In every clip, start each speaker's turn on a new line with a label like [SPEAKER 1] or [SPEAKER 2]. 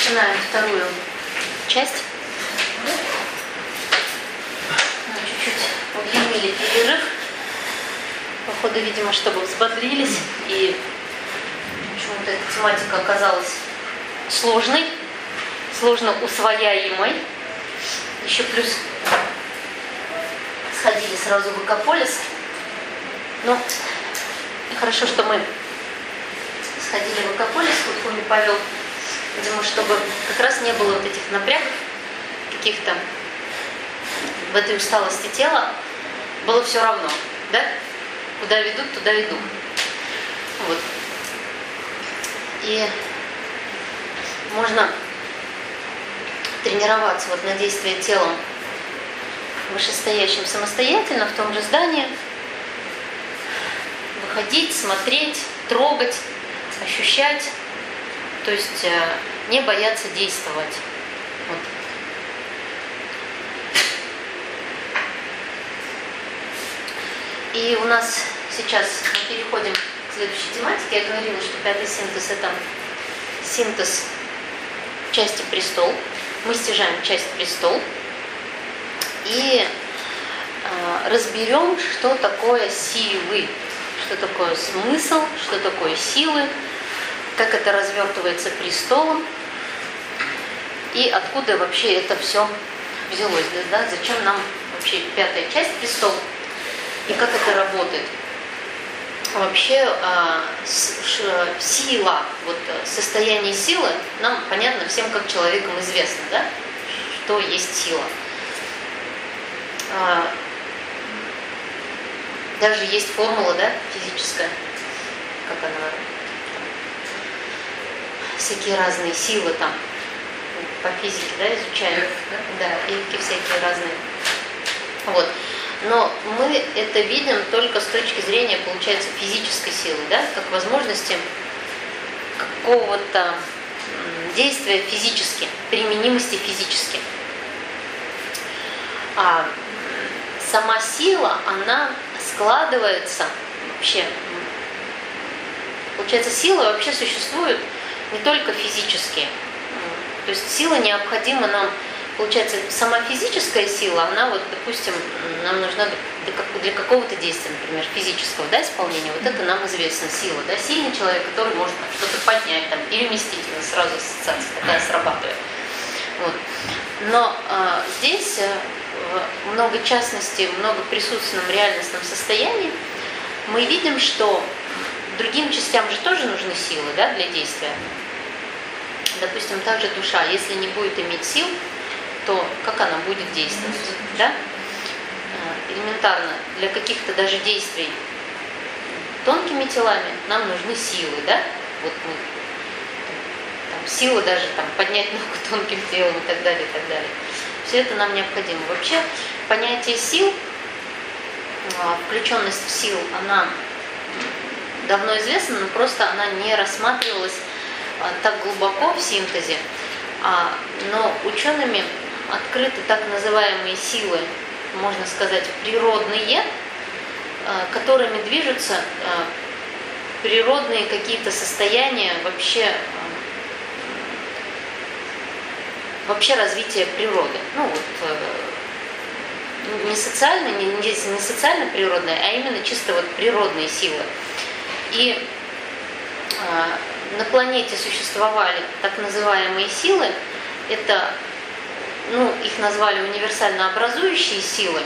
[SPEAKER 1] Начинаем вторую часть. Чуть-чуть удлинили перерыв. Походу, видимо, чтобы взбодрились. И почему-то эта тематика оказалась сложной, сложно усвояемой. Еще плюс сходили сразу в Экополис. Но хорошо, что мы сходили в Экополис, вот Фуми повел, видимо, чтобы как раз не было вот этих напрягов каких-то в этой усталости тела, было все равно, да? Куда ведут, туда веду. Вот. И можно тренироваться вот на действие телом вышестоящим самостоятельно в том же здании, выходить, смотреть, трогать, ощущать, то есть не бояться действовать. Вот. И у нас сейчас мы переходим к следующей тематике. Я говорила, что пятый синтез – это синтез части престол. Мы стяжаем часть престол и разберем, что такое силы, что такое смысл, что такое силы, как это развертывается престолом и откуда вообще это все взялось, да? Зачем нам вообще пятая часть престол и как это работает. Вообще сила, вот состояние силы, нам понятно всем как человекам известно, да, что есть сила. Даже есть формула, да, физическая, как она, всякие разные силы там по физике, да, изучаем, да, и всякие разные. Вот. Но мы это видим только с точки зрения, получается, физической силы, да, как возможности какого-то действия физически, применимости физически. А сама сила, она складывается вообще, получается, сила вообще существует не только физически. То есть сила необходима нам. Получается, сама физическая сила, она вот, допустим, нам нужна для какого-то действия, например, физического, да, исполнения. Вот это нам известна сила, да, сильный человек, который может что-то поднять, там, переместить, сразу ассоциация такая срабатывает. Вот. Но здесь в многочастности, в многоприсутственном реальностном состоянии мы видим, что другим частям же тоже нужны силы, да, для действия. Допустим, также душа, если не будет иметь сил, то как она будет действовать, да? Элементарно, для каких-то даже действий тонкими телами нам нужны силы, да? Вот мы, там, силы даже там, поднять ногу тонким телом и так далее, и так далее. Все это нам необходимо. Вообще понятие сил, включенность в сил, она давно известна, но просто она не рассматривалась так глубоко в синтезе. Но учеными открыты так называемые силы, можно сказать, природные, которыми движутся природные какие-то состояния вообще развития природы. Ну вот не социально-природные, а именно чисто вот природные силы. И на планете существовали так называемые силы, это, их назвали универсально образующие силы.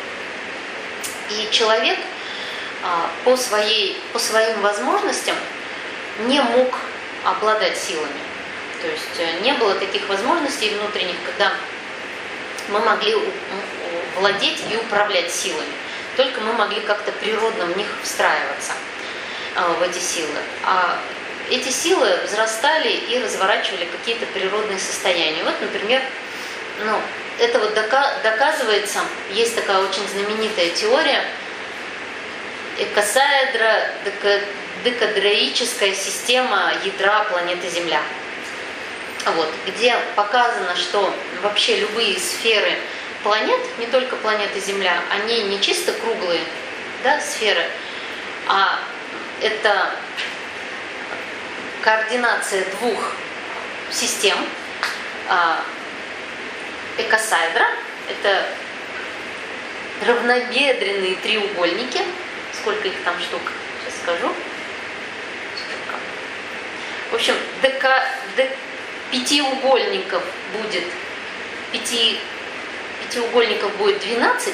[SPEAKER 1] И человек по своим возможностям не мог обладать силами. То есть не было таких возможностей внутренних, когда мы могли владеть и управлять силами. Только мы могли как-то природно в них встраиваться, в эти силы. А эти силы взрастали и разворачивали какие-то природные состояния. Вот, например, это вот доказывается, есть такая очень знаменитая теория, экосаэдро-декадроическая система ядра планеты Земля. Вот, где показано, что вообще любые сферы планет, не только планета Земля, они не чисто круглые, да, сферы, а это координация двух систем, экосайдра. Это равнобедренные треугольники. Сколько их там штук? Сейчас скажу. В общем, пятиугольников будет 12,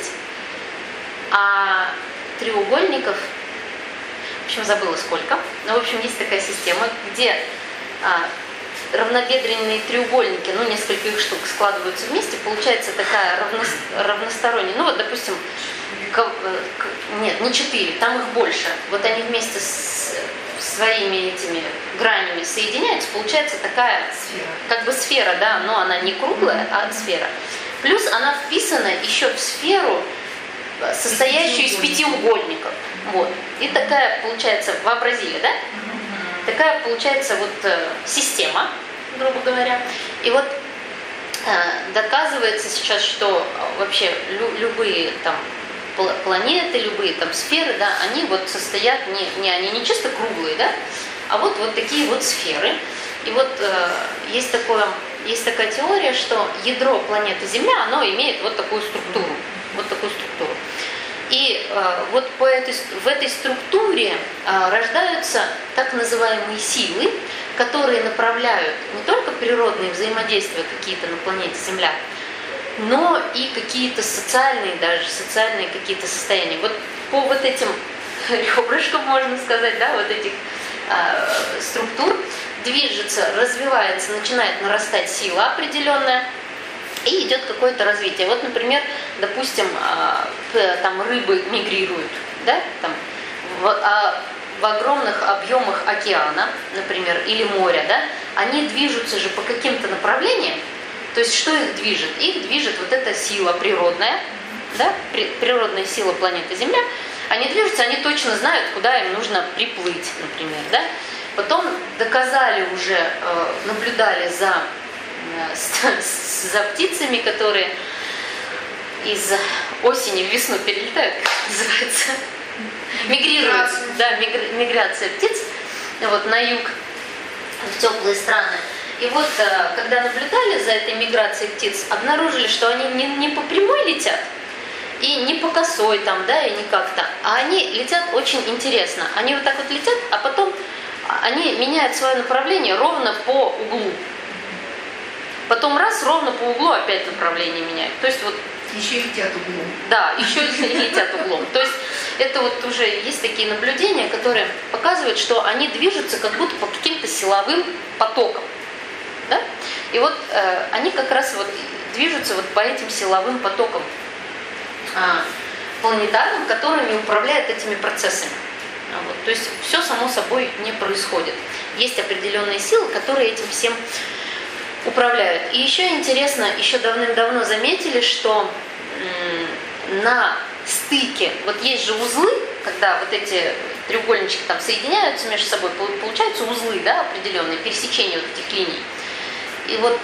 [SPEAKER 1] а треугольников, в общем, забыла сколько. Но, в общем, есть такая система, где равнобедренные треугольники, несколько их штук складываются вместе, получается такая равносторонняя. Вот, допустим, нет, не 4, там их больше. Вот они вместе с своими этими гранями соединяются, получается такая как бы сфера, да, но она не круглая, а сфера. Плюс она вписана еще в сферу, состоящую из пятиугольников. Вот. И такая получается, вообразили, да? Такая получается вот система, грубо говоря. И вот доказывается сейчас, что вообще любые там планеты, любые там сферы, да, они вот состоят, они не чисто круглые, да, а вот такие вот сферы. И вот есть такая теория, что ядро планеты Земля, оно имеет вот такую структуру. И вот в этой структуре рождаются так называемые силы, которые направляют не только природные взаимодействия какие-то на планете Земля, но и какие-то социальные какие-то состояния. Вот по вот этим ребрышкам, можно сказать, да, вот этих структур движется, развивается, начинает нарастать сила определенная, и идет какое-то развитие. Вот, например, допустим, там рыбы мигрируют, да, там, в огромных объемах океана, например, или моря, да, они движутся же по каким-то направлениям. То есть что их движет? Их движет вот эта сила природная, да, природная сила планеты Земля. Они движутся, они точно знают, куда им нужно приплыть, например, да. Потом доказали уже, наблюдали за птицами, которые из осени в весну перелетают, как называется, мигрируют, да, миграция птиц вот, на юг, в теплые страны. И вот, когда наблюдали за этой миграцией птиц, обнаружили, что они не по прямой летят, и не по косой там, да, и не как-то, а они летят очень интересно. Они вот так вот летят, а потом они меняют свое направление ровно по углу. Потом раз, ровно по углу опять направление меняют. То есть вот...
[SPEAKER 2] Еще летят углом.
[SPEAKER 1] Да, еще летят углом. То есть это вот уже есть такие наблюдения, которые показывают, что они движутся как будто по каким-то силовым потокам. Да? И вот они как раз вот движутся вот по этим силовым потокам планетарным, которыми управляют этими процессами. Вот. То есть все само собой не происходит. Есть определенные силы, которые этим всем управляют. И еще интересно, еще давным-давно заметили, что на стыке, вот есть же узлы, когда вот эти треугольнички там соединяются между собой, получаются узлы, да, определенные, пересечения вот этих линий. И вот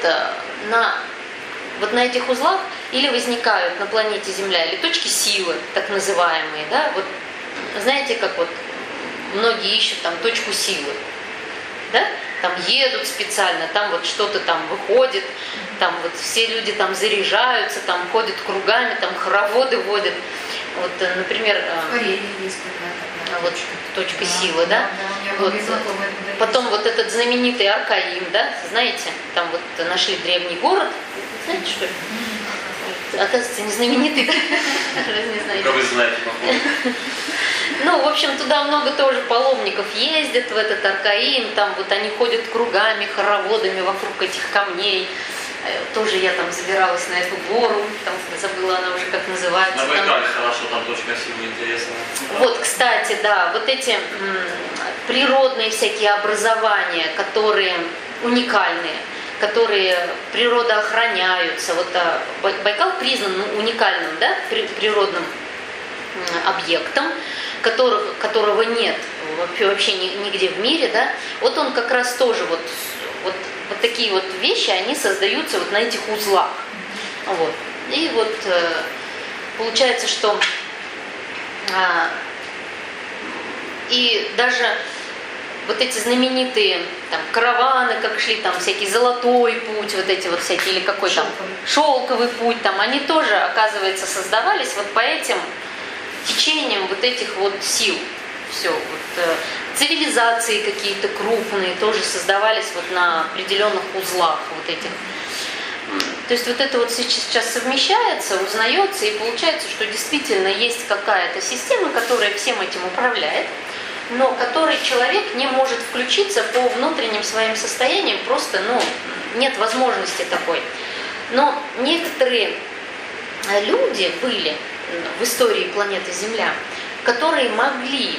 [SPEAKER 1] на этих узлах или возникают на планете Земля, или точки силы, так называемые, да, вот знаете, как вот многие ищут там точку силы, да, там едут специально, там вот что-то там выходит, там вот все люди там заряжаются, там ходят кругами, там хороводы водят. Вот, например,
[SPEAKER 2] в Карелии есть какая-то
[SPEAKER 1] вот точка силы, да. Вот, потом вот этот знаменитый Аркаим, да, знаете, там вот нашли древний город, знаете, что ли? Оказывается, не знаменитый, да? Не знаете.
[SPEAKER 3] Как вы знаете, походу.
[SPEAKER 1] Ну, в общем, туда много тоже паломников ездят, в этот Аркаим, там вот они ходят кругами, хороводами вокруг этих камней. Тоже я там забиралась на эту гору, там забыла она уже как называется.
[SPEAKER 3] На Байкале хорошо, там точка силы интересная.
[SPEAKER 1] Вот, кстати, да, вот эти природные всякие образования, которые уникальные, которые природоохраняются. Вот Байкал признан уникальным, да, природным объектом, которого нет вообще нигде в мире, да. Вот он как раз тоже вот такие вот вещи, они создаются вот на этих узлах. Вот. И вот получается, что и даже вот эти знаменитые там караваны, как шли, там всякий золотой путь, вот эти вот всякие, или какой там шелковый путь, там они тоже, оказывается, создавались вот по этим течениям вот этих вот сил. Все, вот, цивилизации какие-то крупные тоже создавались вот на определенных узлах вот этих. То есть вот это вот сейчас совмещается, узнается, и получается, что действительно есть какая-то система, которая всем этим управляет, но которой человек не может включиться по внутренним своим состояниям, просто, нет возможности такой. Но некоторые люди были в истории планеты Земля, которые могли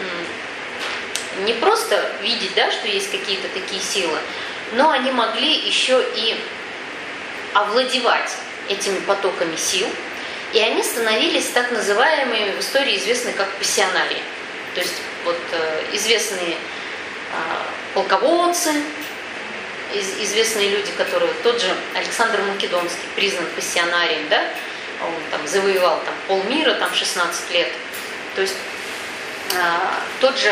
[SPEAKER 1] не просто видеть, да, что есть какие-то такие силы, но они могли еще и овладевать этими потоками сил, и они становились так называемыми, в истории известны как пассионарии. То есть вот известные полководцы, известные люди, которые, тот же Александр Македонский признан пассионарием, да, он там завоевал там полмира, там 16 лет. То есть тот же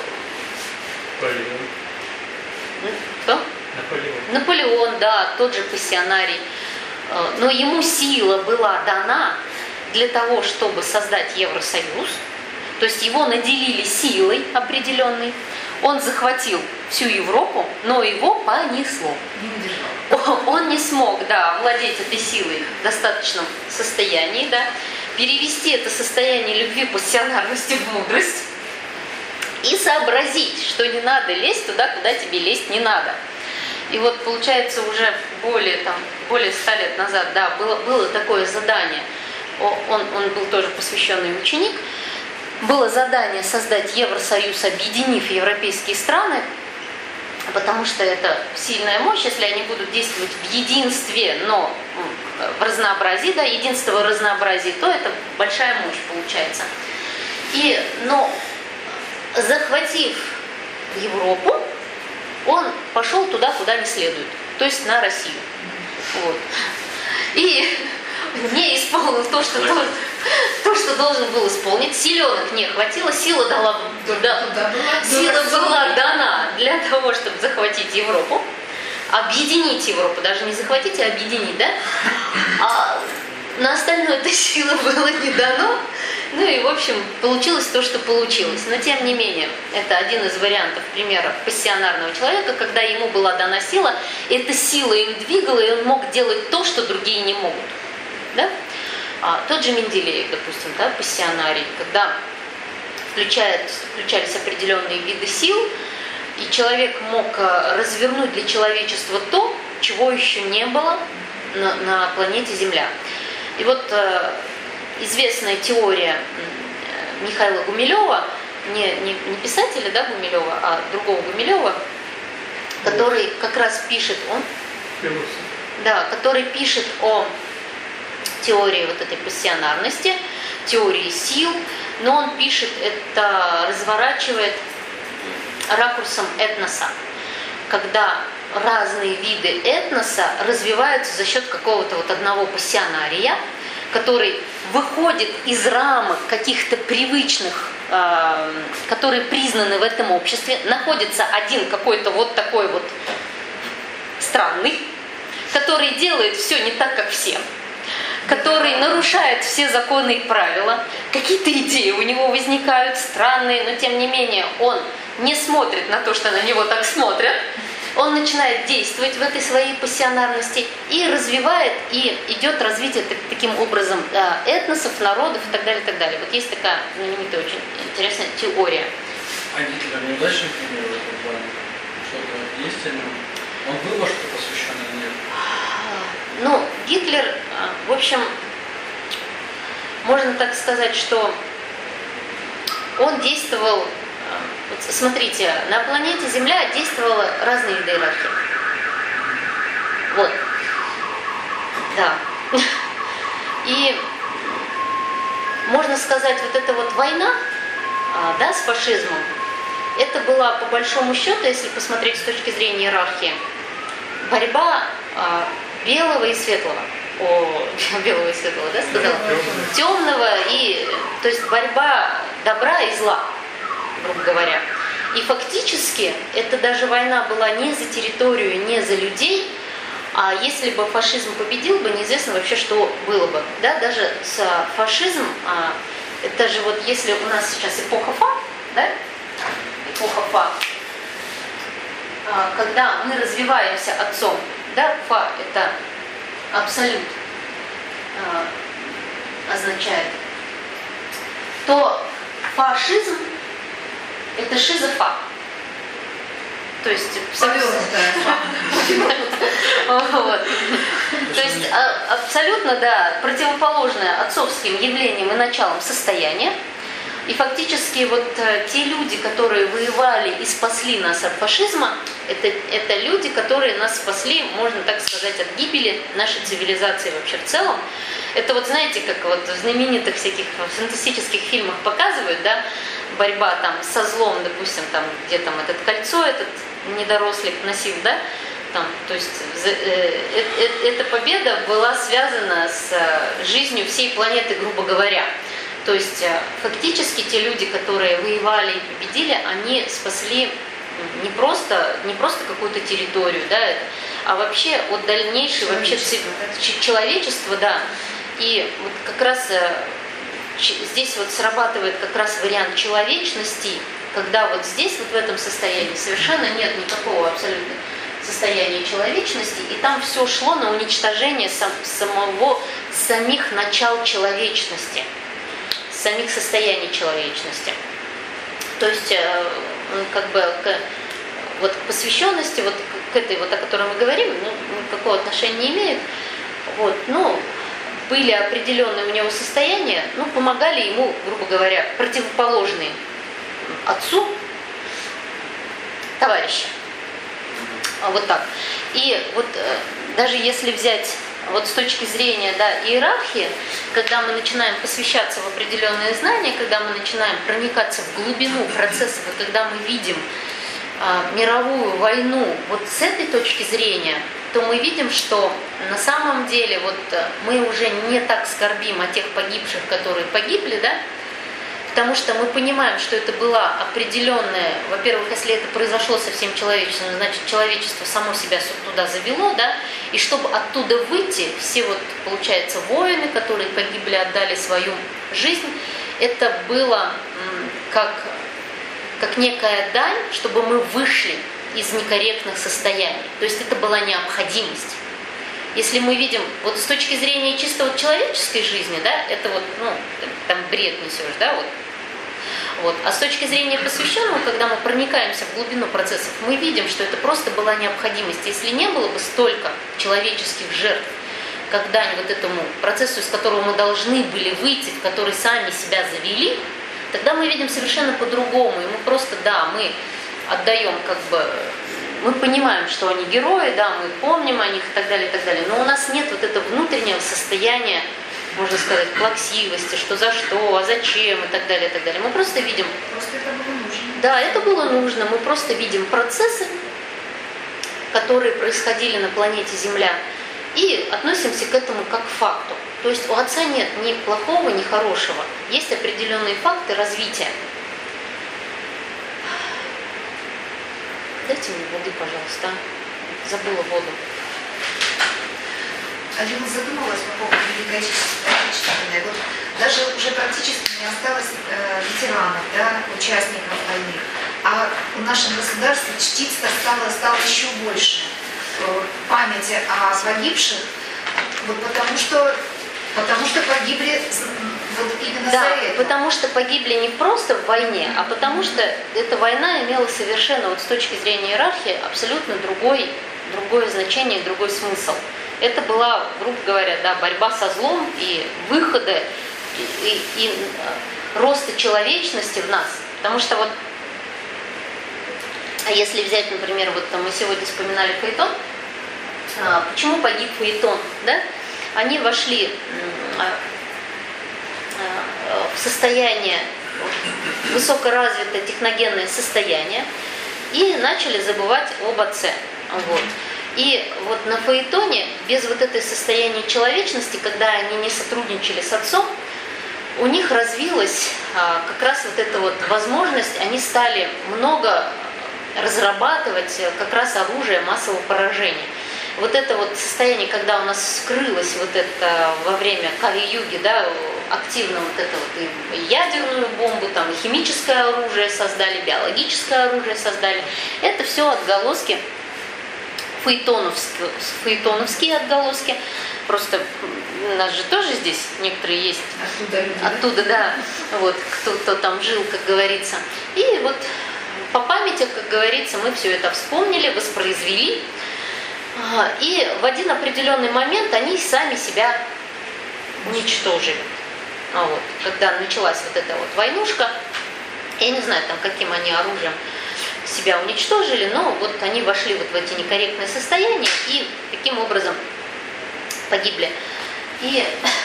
[SPEAKER 1] кто? Наполеон, да, тот же пассионарий. Но ему сила была дана для того, чтобы создать Евросоюз. То есть его наделили силой определенной. Он захватил всю Европу, но его понесло. Он не смог, да, овладеть этой силой в достаточном состоянии, да, перевести это состояние любви, пассионарности в мудрость и сообразить, что не надо лезть туда, куда тебе лезть не надо. И вот получается уже более 100 лет назад, да, было такое задание. Он был тоже посвященный ученик. Было задание создать Евросоюз, объединив европейские страны, потому что это сильная мощь, если они будут действовать в единстве, но в разнообразии, да, единство в разнообразии, то это большая мощь получается. Но захватив Европу, он пошел туда, куда не следует, то есть на Россию. Вот. И не исполнил то, что должен был исполнить. Силенок не хватило, сила была дана для того, чтобы захватить Европу, объединить Европу, даже не захватить, а объединить, да? А на остальное этой силы было не дано. Ну и, в общем, получилось то, что получилось. Но, тем не менее, это один из вариантов, примеров пассионарного человека, когда ему была дана сила, эта сила им двигала, и он мог делать то, что другие не могут. Да? Тот же Менделеев, допустим, да, пассионарий, когда включались определенные виды сил, и человек мог развернуть для человечества то, чего еще не было на планете Земля. И вот известная теория Михаила Гумилева, не писателя, да, Гумилева, а другого Гумилева, который как раз пишет который пишет о теории вот этой пассионарности, теории сил, но он пишет это, разворачивает ракурсом этноса, когда разные виды этноса развиваются за счет какого-то вот одного пассионария, который выходит из рамок каких-то привычных, которые признаны в этом обществе, находится один какой-то вот такой вот странный, который делает все не так, как все, который нарушает все законы и правила, какие-то идеи у него возникают странные, но тем не менее он не смотрит на то, что на него так смотрят, он начинает действовать в этой своей пассионарности и развивает, и идет развитие таким образом этносов, народов и так далее, и так далее. Вот есть такая знаменитая, очень интересная теория.
[SPEAKER 3] А Гитлер неудачный пример в этом плане? Что-то есть или он был во что посвящен или нет?
[SPEAKER 1] Ну, Гитлер, в общем, можно так сказать, что он действовал. Вот смотрите, на планете Земля действовала разные виды иерархии. Вот. Да. И можно сказать, вот эта вот война, да, с фашизмом, это была по большому счету, если посмотреть с точки зрения иерархии, борьба белого и светлого. Белого и светлого, да, сказала? Темного и, то есть борьба добра и зла, грубо говоря. И фактически это даже война была не за территорию, не за людей, а если бы фашизм победил бы, неизвестно вообще, что было бы. Да? Даже с фашизмом, это же вот если у нас сейчас эпоха Фа, да? Эпоха Фа, когда мы развиваемся отцом, да, Фа это абсолют означает, то фашизм это шизофа. То есть То есть абсолютно, да, противоположное отцовским явлениям и началам состояние. И фактически вот те люди, которые воевали и спасли нас от фашизма, это люди, которые нас спасли, можно так сказать, от гибели нашей цивилизации вообще в целом. Это вот знаете, как вот в знаменитых всяких фантастических фильмах показывают, да, борьба там со злом, допустим, там, где там этот кольцо, этот недорослик носил, да, там, то есть эта победа была связана с жизнью всей планеты, грубо говоря. То есть фактически те люди, которые воевали и победили, они спасли не просто какую-то территорию, да, а вообще от дальнейшей вообще человечества, да. И вот как раз здесь вот срабатывает как раз вариант человечности, когда вот здесь, вот в этом состоянии, совершенно нет никакого абсолютно состояния человечности, и там все шло на уничтожение самих начал человечности, самих состояний человечности. То есть, как бы, вот к посвященности, вот к этой, вот, о которой мы говорим, ну, никакого отношения не имеет. Вот, ну, были определенные у него состояния, ну, помогали ему, грубо говоря, противоположные отцу товарищи. Вот так. И вот даже если взять вот с точки зрения, да, иерархии, когда мы начинаем посвящаться в определенные знания, когда мы начинаем проникаться в глубину процессов, и когда мы видим мировую войну вот с этой точки зрения, то мы видим, что на самом деле вот мы уже не так скорбим о тех погибших, которые погибли, да, потому что мы понимаем, что это была определенная, во-первых, если это произошло со всем человечеством, значит, человечество само себя туда завело, да, и чтобы оттуда выйти, все вот, получается, воины, которые погибли, отдали свою жизнь, это было как некая дань, чтобы мы вышли из некорректных состояний. То есть это была необходимость. Если мы видим, вот с точки зрения чисто вот человеческой жизни, да, это вот, ну, там бред несешь, да, вот. А с точки зрения посвященного, когда мы проникаемся в глубину процессов, мы видим, что это просто была необходимость. Если не было бы столько человеческих жертв, когда вот этому процессу, из которого мы должны были выйти, в который сами себя завели, тогда мы видим совершенно по-другому. И мы просто, да, мы отдаем как бы... Мы понимаем, что они герои, да, мы помним о них и так далее, но у нас нет вот этого внутреннего состояния, можно сказать, плаксивости, что за что, а зачем и так далее, и так далее. Мы просто видим...
[SPEAKER 2] Просто это было нужно.
[SPEAKER 1] Да, это было нужно. Мы просто видим процессы, которые происходили на планете Земля, и относимся к этому как к факту. То есть у Отца нет ни плохого, ни хорошего. Есть определенные факты развития. Дайте мне воды, пожалуйста. Забыла воду.
[SPEAKER 2] Алина задумалась по поводу Великой Отечественной. Вот даже уже практически не осталось ветеранов, да, участников войны. А в нашем государстве чтиться стало еще больше памяти о погибших, вот потому что погибли вот именно
[SPEAKER 1] да,
[SPEAKER 2] за это.
[SPEAKER 1] Потому что погибли не просто в войне, а потому что эта война имела совершенно, вот с точки зрения иерархии, абсолютно другое значение, другой смысл. Это была, грубо говоря, да, борьба со злом и выхода и роста человечности в нас. Потому что вот, если взять, например, вот мы сегодня вспоминали Фаэтон, почему погиб Фаэтон, да? Они вошли в состояние, высокоразвитое техногенное состояние и начали забывать об Отце. Вот. И вот на Фаэтоне, без вот этой состояния человечности, когда они не сотрудничали с Отцом, у них развилась как раз вот эта вот возможность, они стали много разрабатывать как раз оружие массового поражения. Вот это вот состояние, когда у нас вскрылось вот это во время Кали-юги, да, активно вот это вот и ядерную бомбу, там, и химическое оружие создали, биологическое оружие создали. Это все отголоски, фаэтоновские отголоски. Просто у нас же тоже здесь некоторые есть. Оттуда, да. Вот, кто там жил, как говорится. И вот по памяти, как говорится, мы все это вспомнили, воспроизвели. И в один определенный момент они сами себя уничтожили. Вот. Когда началась вот эта вот войнушка, я не знаю, там, каким они оружием себя уничтожили, но вот они вошли вот в эти некорректные состояния и таким образом погибли. И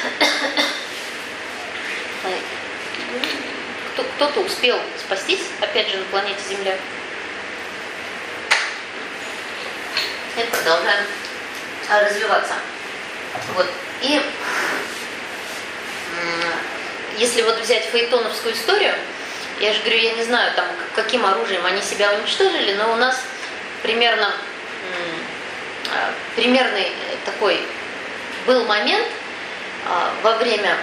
[SPEAKER 1] кто-то успел спастись, опять же, на планете Земля. И продолжаем развиваться. Вот. И если вот взять фаэтоновскую историю, я же говорю, я не знаю, там, каким оружием они себя уничтожили, но у нас примерный такой был момент во время,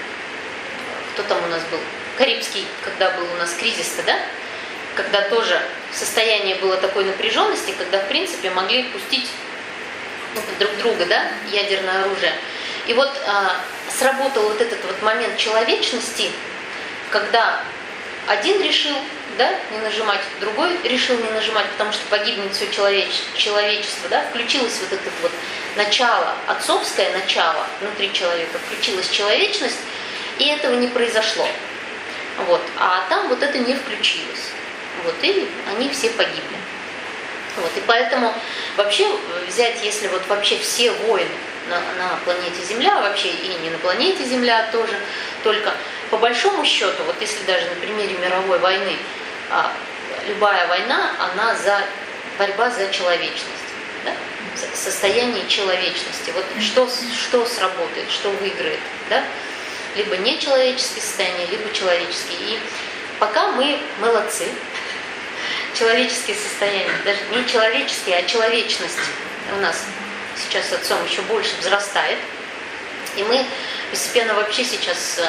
[SPEAKER 1] кто там у нас был, Карибский, когда был у нас кризис-то, да? Когда тоже состояние было такой напряженности, когда, в принципе, могли пустить друг друга, да, ядерное оружие. И вот сработал вот этот вот момент человечности, когда один решил, да, не нажимать, другой решил не нажимать, потому что погибнет все человечество, да, включилось вот это вот начало, отцовское начало внутри человека, включилась человечность, и этого не произошло. Вот. А там вот это не включилось. Вот, и они все погибли. Вот, и поэтому вообще взять, если вот вообще все войны на планете Земля, вообще и не на планете Земля тоже, только по большому счету, вот если даже на примере мировой войны, любая война, она за борьба за человечность, да? Состояние человечности. Вот что сработает, что выиграет, да? Либо нечеловеческие состояния, либо человеческие. И пока мы молодцы, человеческие состояния, даже не человеческие, а человечность у нас сейчас с отцом еще больше взрастает. И мы постепенно вообще сейчас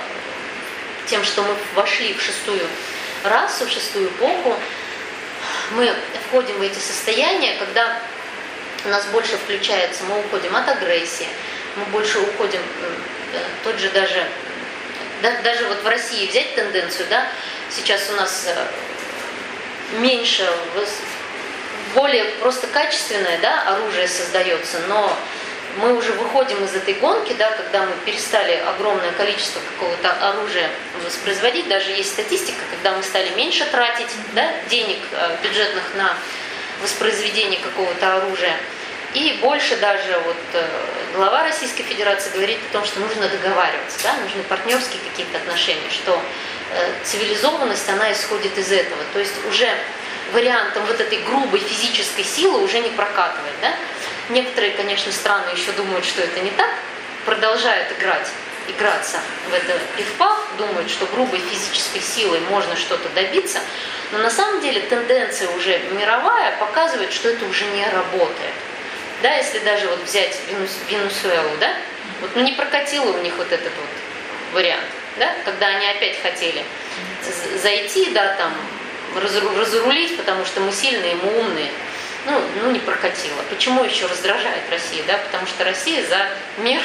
[SPEAKER 1] тем, что мы вошли в шестую расу, в шестую эпоху, мы входим в эти состояния, когда у нас больше включается, мы уходим от агрессии, мы больше уходим, тот же даже вот в России взять тенденцию, да, сейчас у нас меньше, более просто качественное, да, оружие создается, но мы уже выходим из этой гонки, да, когда мы перестали огромное количество какого-то оружия воспроизводить, даже есть статистика, когда мы стали меньше тратить, да, денег бюджетных на воспроизведение какого-то оружия, и больше даже вот глава Российской Федерации говорит о том, что нужно договариваться, да, нужны партнерские какие-то отношения, что цивилизованность, она исходит из этого, то есть уже вариантом вот этой грубой физической силы уже не прокатывает, да. Некоторые, конечно, страны еще думают, что это не так, продолжают играться в это пиф-паф, думают, что грубой физической силой можно что-то добиться, но на самом деле тенденция уже мировая показывает, что это уже не работает. Да, если даже вот взять Венесуэлу, да, вот, ну, не прокатило у них вот этот вот вариант, да, когда они опять хотели зайти, да, там, разрулить, потому что мы сильные, мы умные. Ну, не прокатило. Почему еще раздражает Россия? Да? Потому что Россия за мир,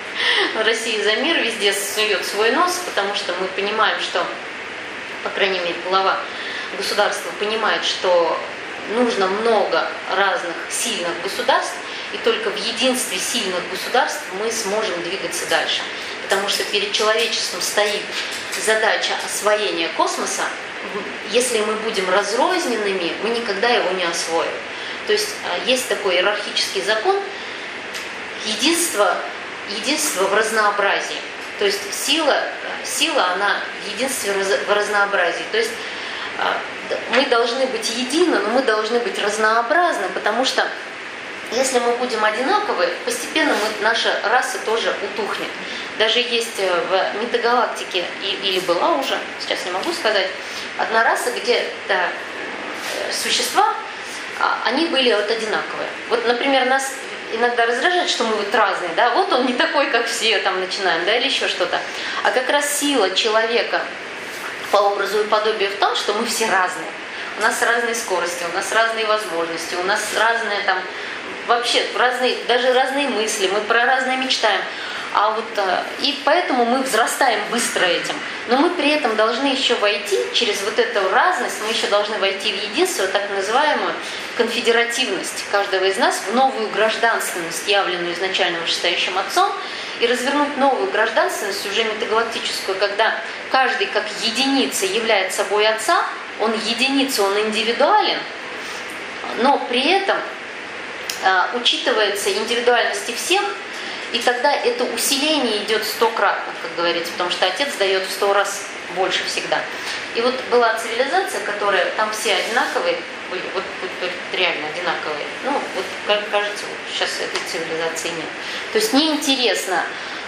[SPEAKER 1] везде сует свой нос, потому что мы понимаем, что, по крайней мере, глава государства понимает, что нужно много разных сильных государств, и только в единстве сильных государств мы сможем двигаться дальше. Потому что перед человечеством стоит задача освоения космоса. Если мы будем разрозненными, мы никогда его не освоим. То есть есть такой иерархический закон единства в разнообразии. То есть сила, она в единстве в разнообразии. То есть мы должны быть едины, но мы должны быть разнообразны, потому что если мы будем одинаковы, постепенно наша раса тоже утухнет. Даже есть в метагалактике, или была уже, сейчас не могу сказать, одна раса, где существа, они были вот одинаковые. Вот, например, нас иногда раздражает, что мы вот разные, да, вот он не такой, как все, там начинаем, да, или еще что-то. А как раз сила человека по образу и подобию в том, что мы все разные. У нас разные скорости, у нас разные возможности, у нас разные там, вообще разные, даже разные мысли, мы про разное мечтаем. И поэтому мы взрастаем быстро этим. Но мы при этом должны еще войти, через вот эту разность, мы еще должны войти в единство, так называемую конфедеративность каждого из нас, в новую гражданственность, явленную изначально вышестоящим Отцом, и развернуть новую гражданственность, уже метагалактическую, когда каждый как единица являет собой Отца, он единица, он индивидуален, но при этом учитывается индивидуальности всех, и тогда это усиление идет 100-кратно, как говорится, потому что Отец дает в 100 раз больше всегда. И вот была цивилизация, которая, там все одинаковые были, вот реально одинаковые. Ну, вот кажется, вот сейчас этой цивилизации нет. То есть неинтересно,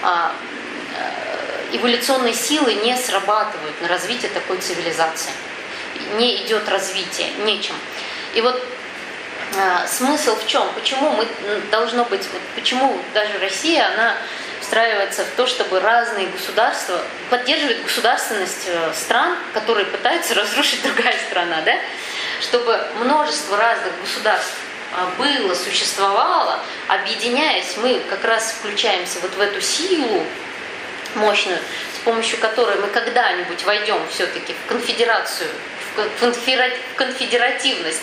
[SPEAKER 1] эволюционные силы не срабатывают на развитие такой цивилизации. Не идет развитие, нечем. И вот смысл в чем? Почему мы должно быть, почему даже Россия, она встраивается в то, чтобы разные государства, поддерживает государственность стран, которые пытаются разрушить другая страна, да? Чтобы множество разных государств было, существовало, объединяясь, мы как раз включаемся вот в эту силу мощную, с помощью которой мы когда-нибудь войдем все-таки в конфедерацию, в конфедеративность,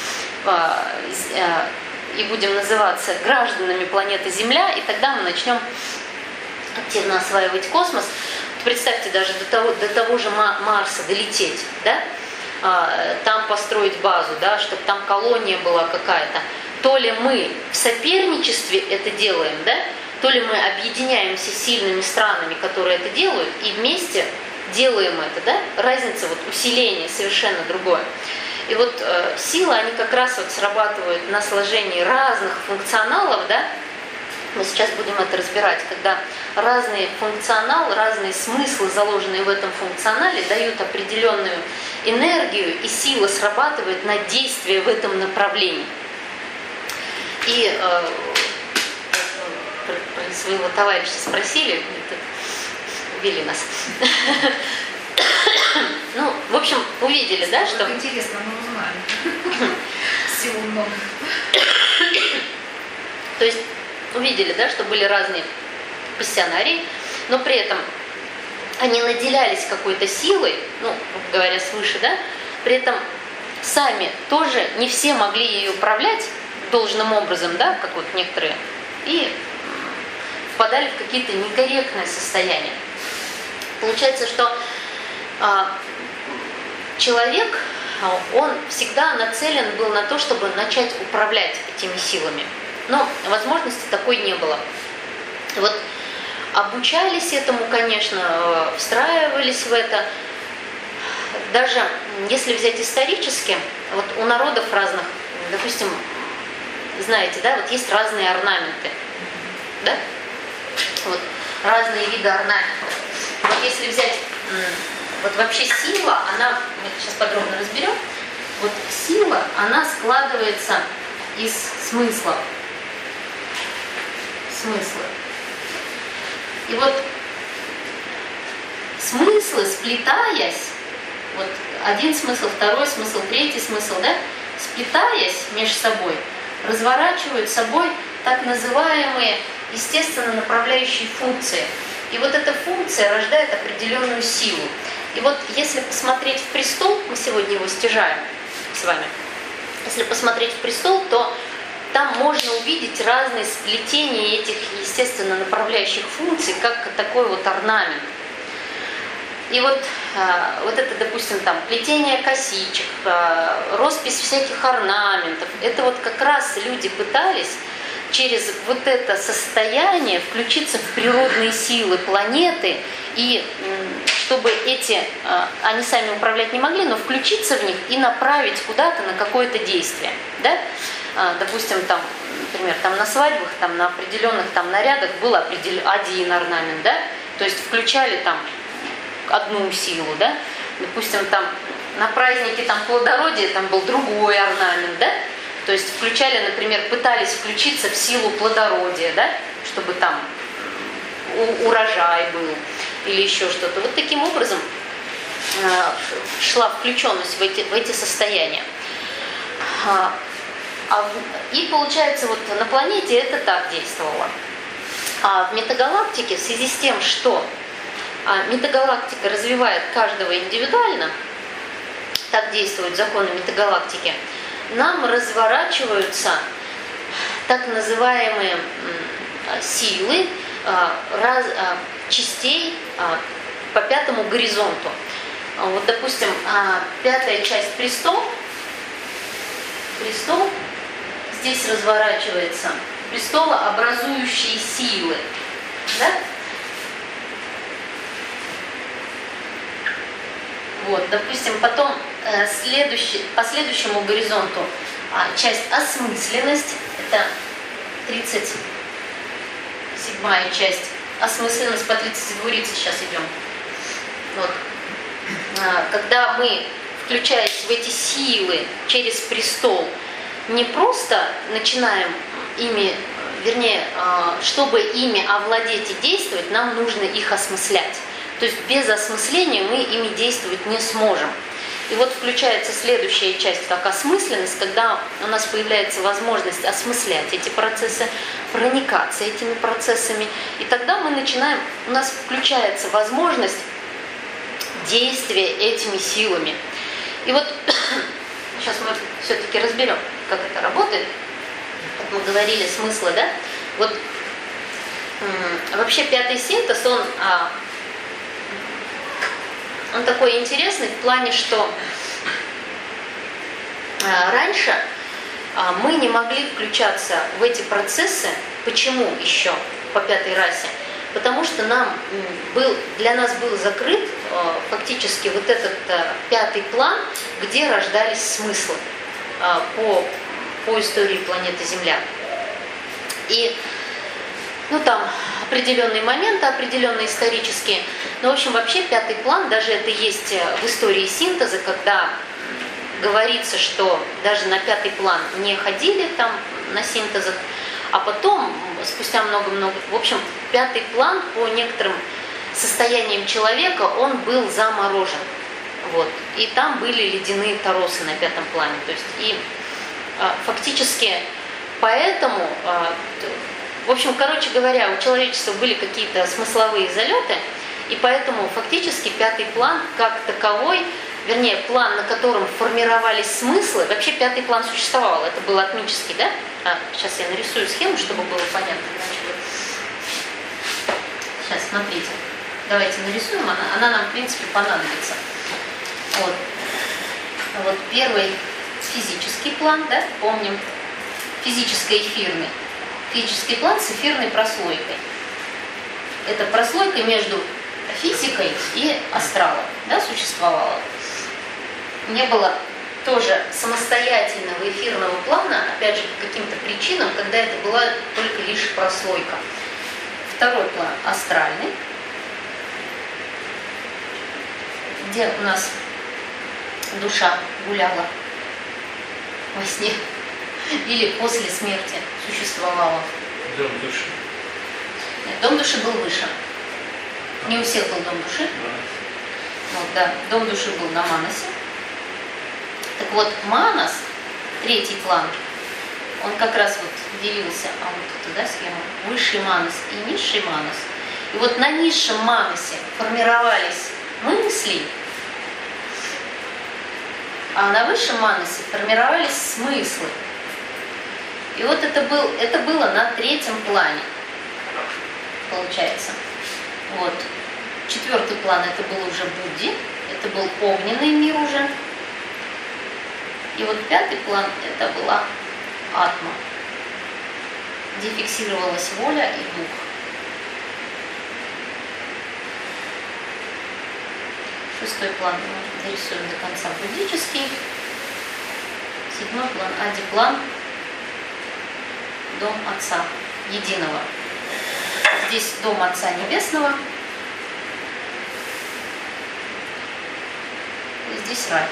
[SPEAKER 1] и будем называться гражданами планеты Земля, и тогда мы начнем активно осваивать космос. Представьте, даже до того же Марса долететь, да? Там построить базу, да, чтобы там колония была какая-то. То ли мы в соперничестве это делаем, да, то ли мы объединяемся с сильными странами, которые это делают, и вместе делаем это, да? Разница, вот усиление совершенно другое. И вот силы, они как раз вот срабатывают на сложении разных функционалов, да? Мы сейчас будем это разбирать, когда разный функционал, разные смыслы, заложенные в этом функционале, дают определенную энергию, и сила срабатывает на действие в этом направлении. И про своего товарища спросили, увели нас. Ну, в общем, увидели, да, что...
[SPEAKER 2] Интересно, мы узнаем. Силу много.
[SPEAKER 1] То есть увидели, да, что были разные пассионарии, но при этом они наделялись какой-то силой, ну, говоря, свыше, да, при этом сами тоже не все могли ее управлять должным образом, да, как вот некоторые, и впадали в какие-то некорректные состояния. Получается, что человек, он всегда нацелен был на то, чтобы начать управлять этими силами. Но возможности такой не было. И вот обучались этому, конечно, встраивались в это. Даже если взять исторически, вот у народов разных, допустим, знаете, да, вот есть разные орнаменты, да? Вот разные виды орнаментов. Вот если взять, вот вообще сила, она, мы сейчас подробно разберем, вот сила, она складывается из смыслов. Смыслы. И вот смыслы, сплетаясь, вот один смысл, второй смысл, третий смысл, да, сплетаясь между собой, разворачивают собой так называемые естественно направляющие функции. И вот эта функция рождает определенную силу. И вот если посмотреть в престол, мы сегодня его стяжаем с вами, если посмотреть в престол, то там можно увидеть разные сплетения этих естественно направляющих функций, как такой вот орнамент. И вот это, допустим, там плетение косичек, роспись всяких орнаментов. Это вот как раз люди пытались через вот это состояние включиться в природные силы планеты, и чтобы они сами управлять не могли, но включиться в них и направить куда-то на какое-то действие. Да? допустим, там, например, там на свадьбах, там на определенных там нарядах был один орнамент, да, то есть включали там одну силу, да, допустим, там на празднике там плодородия там был другой орнамент, да, то есть включали, например, пытались включиться в силу плодородия, да, чтобы там урожай был или еще что-то. Вот таким образом шла включенность в эти состояния. И получается, вот на планете это так действовало. А в метагалактике, в связи с тем, что метагалактика развивает каждого индивидуально, так действуют законы метагалактики, нам разворачиваются так называемые силы частей по пятому горизонту. Вот, допустим, пятая часть престол здесь разворачивается, престолообразующие силы, да? Вот, допустим, потом по следующему горизонту часть осмысленность, это 37-я часть, осмысленность по 32-рице сейчас идем. Вот. Когда мы, включаясь в эти силы через престол, не просто начинаем ими, вернее, чтобы ими овладеть и действовать, нам нужно их осмыслять. То есть без осмысления мы ими действовать не сможем. И вот включается следующая часть, как осмысленность, когда у нас появляется возможность осмыслять эти процессы, проникаться этими процессами. И тогда мы начинаем, у нас включается возможность действия этими силами. И вот сейчас мы все-таки разберем, как это работает. Как мы говорили, смыслы, да? Вот вообще пятый синтез, он такой интересный в плане, что раньше мы не могли включаться в эти процессы. Почему еще по пятой расе? Потому что для нас был закрыт фактически вот этот пятый план, где рождались смыслы по истории планеты Земля. И там определенные моменты, определенные исторические. Но, в общем, вообще пятый план, даже это есть в истории синтеза, когда говорится, что даже на пятый план не ходили там на синтезах, а потом, спустя много-много, в общем, пятый план по некоторым состояниям человека, он был заморожен. Вот. И там были ледяные торосы на пятом плане. То есть, и фактически поэтому... В общем, короче говоря, у человечества были какие-то смысловые залеты, и поэтому фактически пятый план как таковой, вернее, план, на котором формировались смыслы, вообще пятый план существовал, это был атмический, да? Сейчас я нарисую схему, чтобы было понятно. Сейчас, смотрите, давайте нарисуем, она нам, в принципе, понадобится. Вот первый физический план, да, помним, физическо-эфирный. Физический план с эфирной прослойкой. Это прослойка между физикой и астралом, да, существовала. Не было тоже самостоятельного эфирного плана, опять же, по каким-то причинам, когда это была только лишь прослойка. Второй план астральный, где у нас душа гуляла во сне или после смерти существовала.
[SPEAKER 3] Дом души.
[SPEAKER 1] Нет, дом души был выше. Не у всех был дом души.
[SPEAKER 3] Да.
[SPEAKER 1] Вот, да, дом души был на Манасе. Так вот, Манас, третий план, он как раз вот делился, вот это, да, схема, высший Манас и низший Манас. И вот на низшем Манасе формировались мысли, а на высшем Манасе формировались смыслы. И вот это было на третьем плане, получается. Вот. Четвертый план это был уже Будди, это был огненный мир уже. И вот пятый план это была Атма, где фиксировалась воля и дух. Шестой план мы зарисуем до конца буддический. Седьмой план, Ади-план. дом Отца Единого. Здесь дом Отца Небесного. И здесь рай.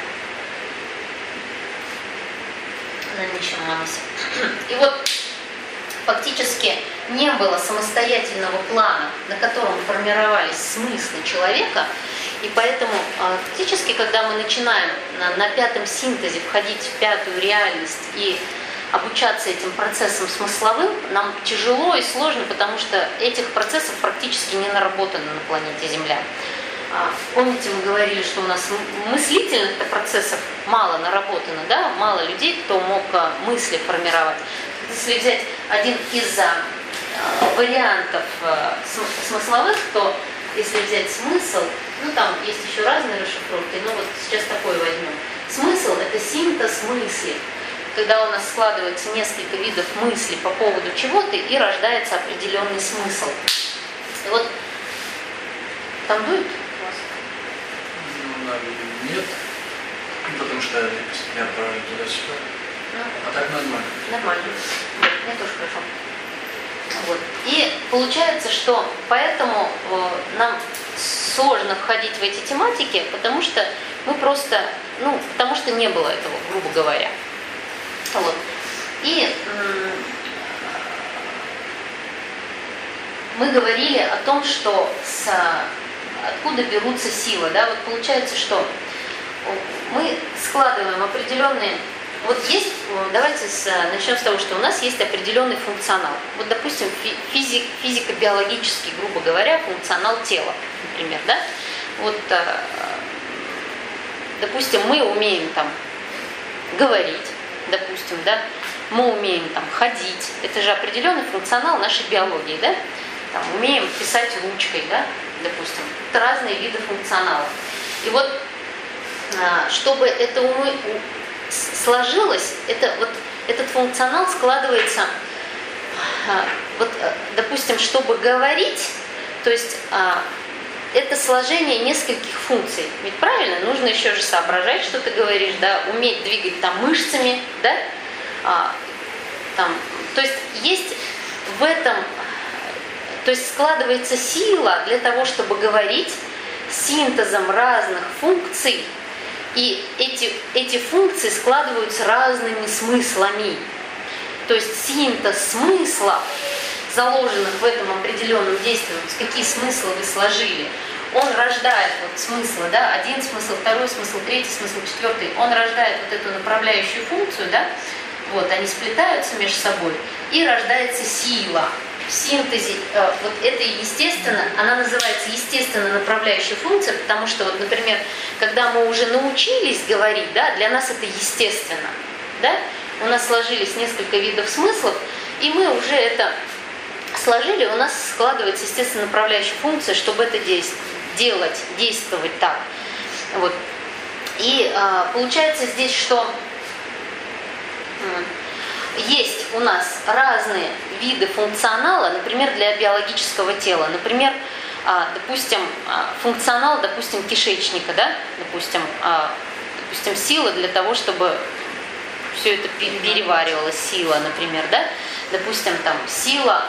[SPEAKER 1] На нищем Манасе. И вот фактически не было самостоятельного плана, на котором формировались смыслы человека, и поэтому фактически, когда мы начинаем на пятом синтезе входить в пятую реальность и обучаться этим процессам смысловым, нам тяжело и сложно, потому что этих процессов практически не наработано на планете Земля. Помните, мы говорили, что у нас мыслительных процессов мало наработано, да? Мало людей, кто мог мысли формировать. Если взять один из вариантов смысловых, то если взять смысл, ну там есть еще разные расшифровки, но вот сейчас такой возьмем. Смысл – это синтез мысли, когда у нас складывается несколько видов мыслей по поводу чего-то и рождается определенный смысл. И вот там дует у вас?
[SPEAKER 3] Ну, нет, потому что меня отправили туда-сюда. А так нормально.
[SPEAKER 1] Нормально. Вот, мне тоже хорошо. Вот. И получается, что поэтому нам сложно входить в эти тематики, потому что мы просто, потому что не было этого, грубо говоря. Вот. И мы говорили о том, что откуда берутся силы. Да? Вот получается, что мы складываем определенные... Вот есть, давайте начнем с того, что у нас есть определенный функционал. Вот, допустим, физико-биологический, грубо говоря, функционал тела, например, да? Вот, допустим, мы умеем там говорить, допустим, да? Мы умеем там ходить. Это же определенный функционал нашей биологии, да? Там, умеем писать ручкой, да? Допустим. Это разные виды функционала. И вот, чтобы это сложилось, этот функционал складывается, вот, допустим, чтобы говорить, то есть это сложение нескольких функций. Ведь правильно, нужно еще же соображать, что ты говоришь, да, уметь двигать там мышцами, да, то есть в этом, то есть складывается сила для того, чтобы говорить синтезом разных функций. И эти функции складываются разными смыслами. То есть синтез смыслов, заложенных в этом определенном действии, вот какие смыслы вы сложили, он рождает вот смыслы, да, один смысл, второй смысл, третий смысл, четвертый, он рождает вот эту направляющую функцию, да, вот, они сплетаются между собой, и рождается сила. В синтезе, вот это естественно, она называется естественно направляющая функция, потому что, вот, например, когда мы уже научились говорить, да, для нас это естественно, да, у нас сложились несколько видов смыслов, и мы уже это сложили, у нас складывается естественно направляющая функция, чтобы это действовать так. Вот. И получается здесь, что есть у нас разные виды функционала, например, для биологического тела. Например, допустим, функционал, допустим, кишечника, да? Допустим, сила для того, чтобы все это переваривалось, сила, например, да? Допустим, там сила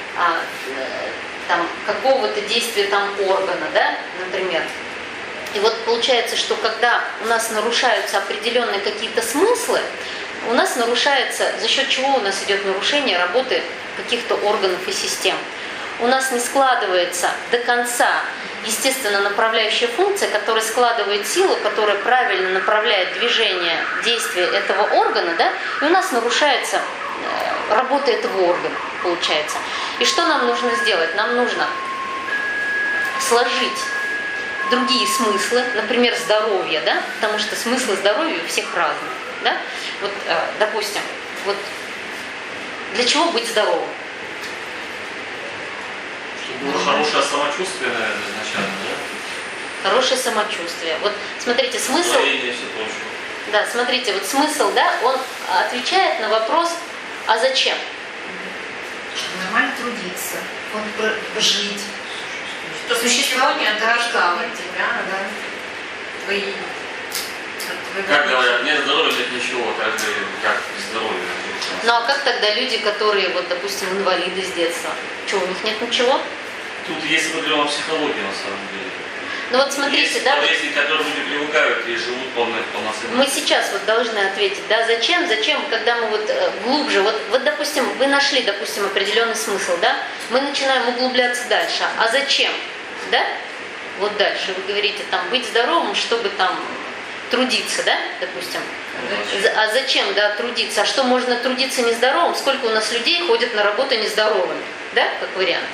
[SPEAKER 1] там, какого-то действия там органа, да, например. И вот получается, что когда у нас нарушаются определенные какие-то смыслы, у нас нарушается, за счет чего у нас идет нарушение работы каких-то органов и систем. У нас не складывается до конца, естественно, направляющая функция, которая складывает силу, которая правильно направляет движение, действия этого органа, да, и у нас нарушается работа этого органа, получается. И что нам нужно сделать? Нам нужно сложить другие смыслы, например, здоровье, да, потому что смыслы здоровья у всех разные. Да? Вот, допустим, вот для чего быть здоровым?
[SPEAKER 4] Чтобы было хорошее самочувствие, наверное, изначально, да?
[SPEAKER 1] Хорошее самочувствие. Вот смотрите, смысл. Да, смотрите, вот смысл, да, он отвечает на вопрос, а зачем?
[SPEAKER 2] Чтобы нормально трудиться, жить.
[SPEAKER 5] Что существование отражало тебя, да? Твои...
[SPEAKER 4] Как говорят, нет здоровья, нет ничего, каждый как без здоровья.
[SPEAKER 1] Ну а как тогда люди, которые, вот, допустим, инвалиды с детства? Что, у них нет ничего?
[SPEAKER 4] Тут есть определенная психология на самом деле.
[SPEAKER 1] Ну вот смотрите,
[SPEAKER 4] есть
[SPEAKER 1] да,
[SPEAKER 4] болезни, которые люди привыкают и живут полноценно.
[SPEAKER 1] мы сейчас вот должны ответить, да, зачем, когда мы вот глубже, вот допустим, вы нашли, допустим, определенный смысл, да, мы начинаем углубляться дальше, а зачем, да, вот дальше вы говорите, там, быть здоровым, чтобы там трудиться, да, допустим, а зачем, да, трудиться, а что можно трудиться нездоровым, сколько у нас людей ходят на работу нездоровыми, да, как вариант.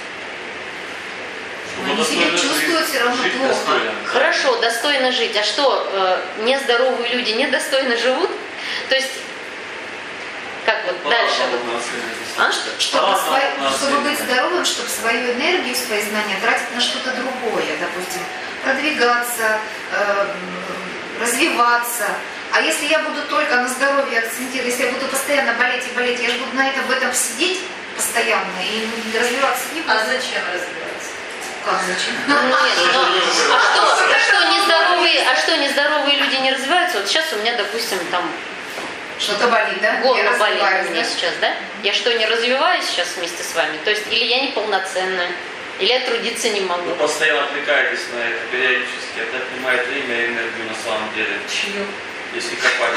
[SPEAKER 2] Они себя чувствуют все равно плохо.
[SPEAKER 4] Достойно.
[SPEAKER 1] Хорошо, достойно жить. А что, нездоровые люди недостойно живут? То есть, как вот дальше?
[SPEAKER 2] Чтобы быть здоровым, чтобы свою энергию, свои знания тратить на что-то другое, допустим, продвигаться, развиваться. А если я буду только на здоровье акцентировать, если я буду постоянно болеть и болеть, я же буду в этом сидеть постоянно и развиваться не буду.
[SPEAKER 5] А зачем развиваться?
[SPEAKER 2] Как зачем?
[SPEAKER 1] А что нездоровые люди не развиваются? Вот сейчас у меня, допустим, там
[SPEAKER 2] что-то болит, да?
[SPEAKER 1] горло болит у меня сейчас, да? Я что, не развиваюсь сейчас вместе с вами? То есть или я неполноценная, или я трудиться не могу.
[SPEAKER 4] Вы постоянно отвлекаетесь на это периодически. Это отнимает время и энергию на самом деле.
[SPEAKER 5] Чью?
[SPEAKER 4] Если копать.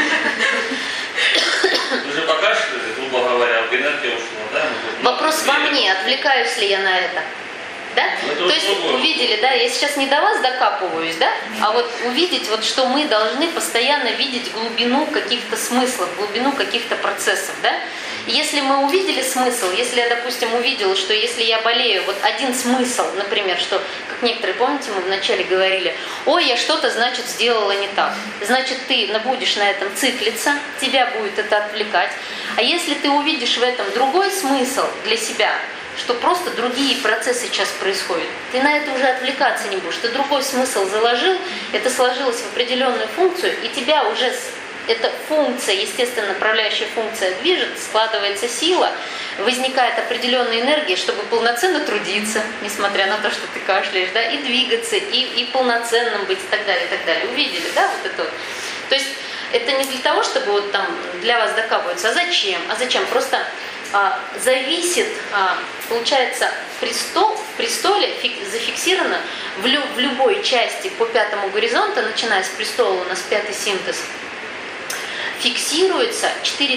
[SPEAKER 4] Вы же покашляли, грубо говоря, энергия ушла, да?
[SPEAKER 1] Вопрос во мне, отвлекаюсь ли я на это? Да? То есть увидели, да, я сейчас не до вас докапываюсь, да, а вот увидеть, вот, что мы должны постоянно видеть глубину каких-то смыслов, глубину каких-то процессов, да. И если мы увидели смысл, если я, допустим, увидела, что если я болею, вот один смысл, например, что, как некоторые, помните, мы вначале говорили, ой, я что-то, значит, сделала не так, значит, ты будешь на этом циклиться, тебя будет это отвлекать, а если ты увидишь в этом другой смысл для себя, что просто другие процессы сейчас происходят. Ты на это уже отвлекаться не будешь. Ты другой смысл заложил, это сложилось в определенную функцию, и тебя уже эта функция, естественно, направляющая функция движет, складывается сила, возникает определенная энергия, чтобы полноценно трудиться, несмотря на то, что ты кашляешь, да, и двигаться, и полноценным быть, и так далее, и так далее. Увидели, да, вот это вот. То есть это не для того, чтобы вот там для вас докапываться, а зачем? А зачем? Просто зависит, получается, в престоле зафиксировано в любой части по пятому горизонту, начиная с престола, у нас пятый синтез, фиксируется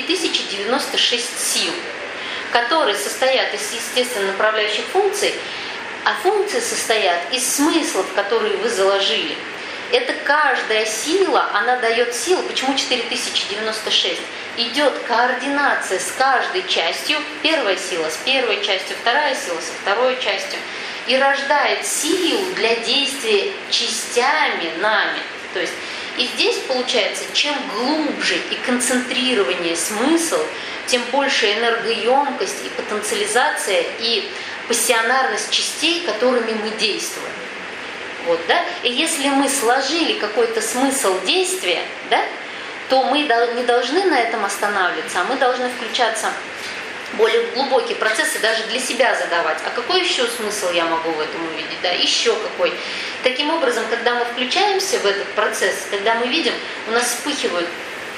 [SPEAKER 1] 4096 сил, которые состоят из, естественно, направляющих функций, а функции состоят из смыслов, которые вы заложили. Это каждая сила, она дает силу. Почему 4096? Идет координация с каждой частью. Первая сила с первой частью, вторая сила со второй частью. И рождает силу для действия частями нами. То есть, и здесь получается, чем глубже и концентрированнее смысл, тем больше энергоемкость и потенциализация, и пассионарность частей, которыми мы действуем. Вот, да? И если мы сложили какой-то смысл действия, да, то мы не должны на этом останавливаться, а мы должны включаться в более глубокие процессы, даже для себя задавать. А какой еще смысл я могу в этом увидеть? Да, еще какой. Таким образом, когда мы включаемся в этот процесс, когда мы видим, у нас вспыхивают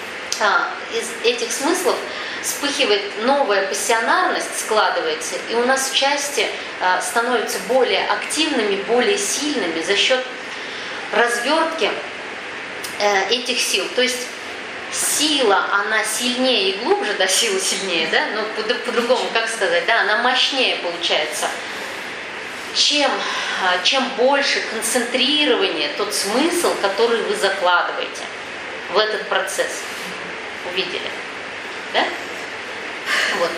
[SPEAKER 1] из этих смыслов, вспыхивает новая пассионарность, складывается, и у нас части становятся более активными, более сильными за счет развертки этих сил. То есть сила, она сильнее и глубже, да, сила сильнее, да, но по-другому, как сказать, да, она мощнее получается. Чем больше концентрирование, тот смысл, который вы закладываете в этот процесс. Увидели? Да? Вот.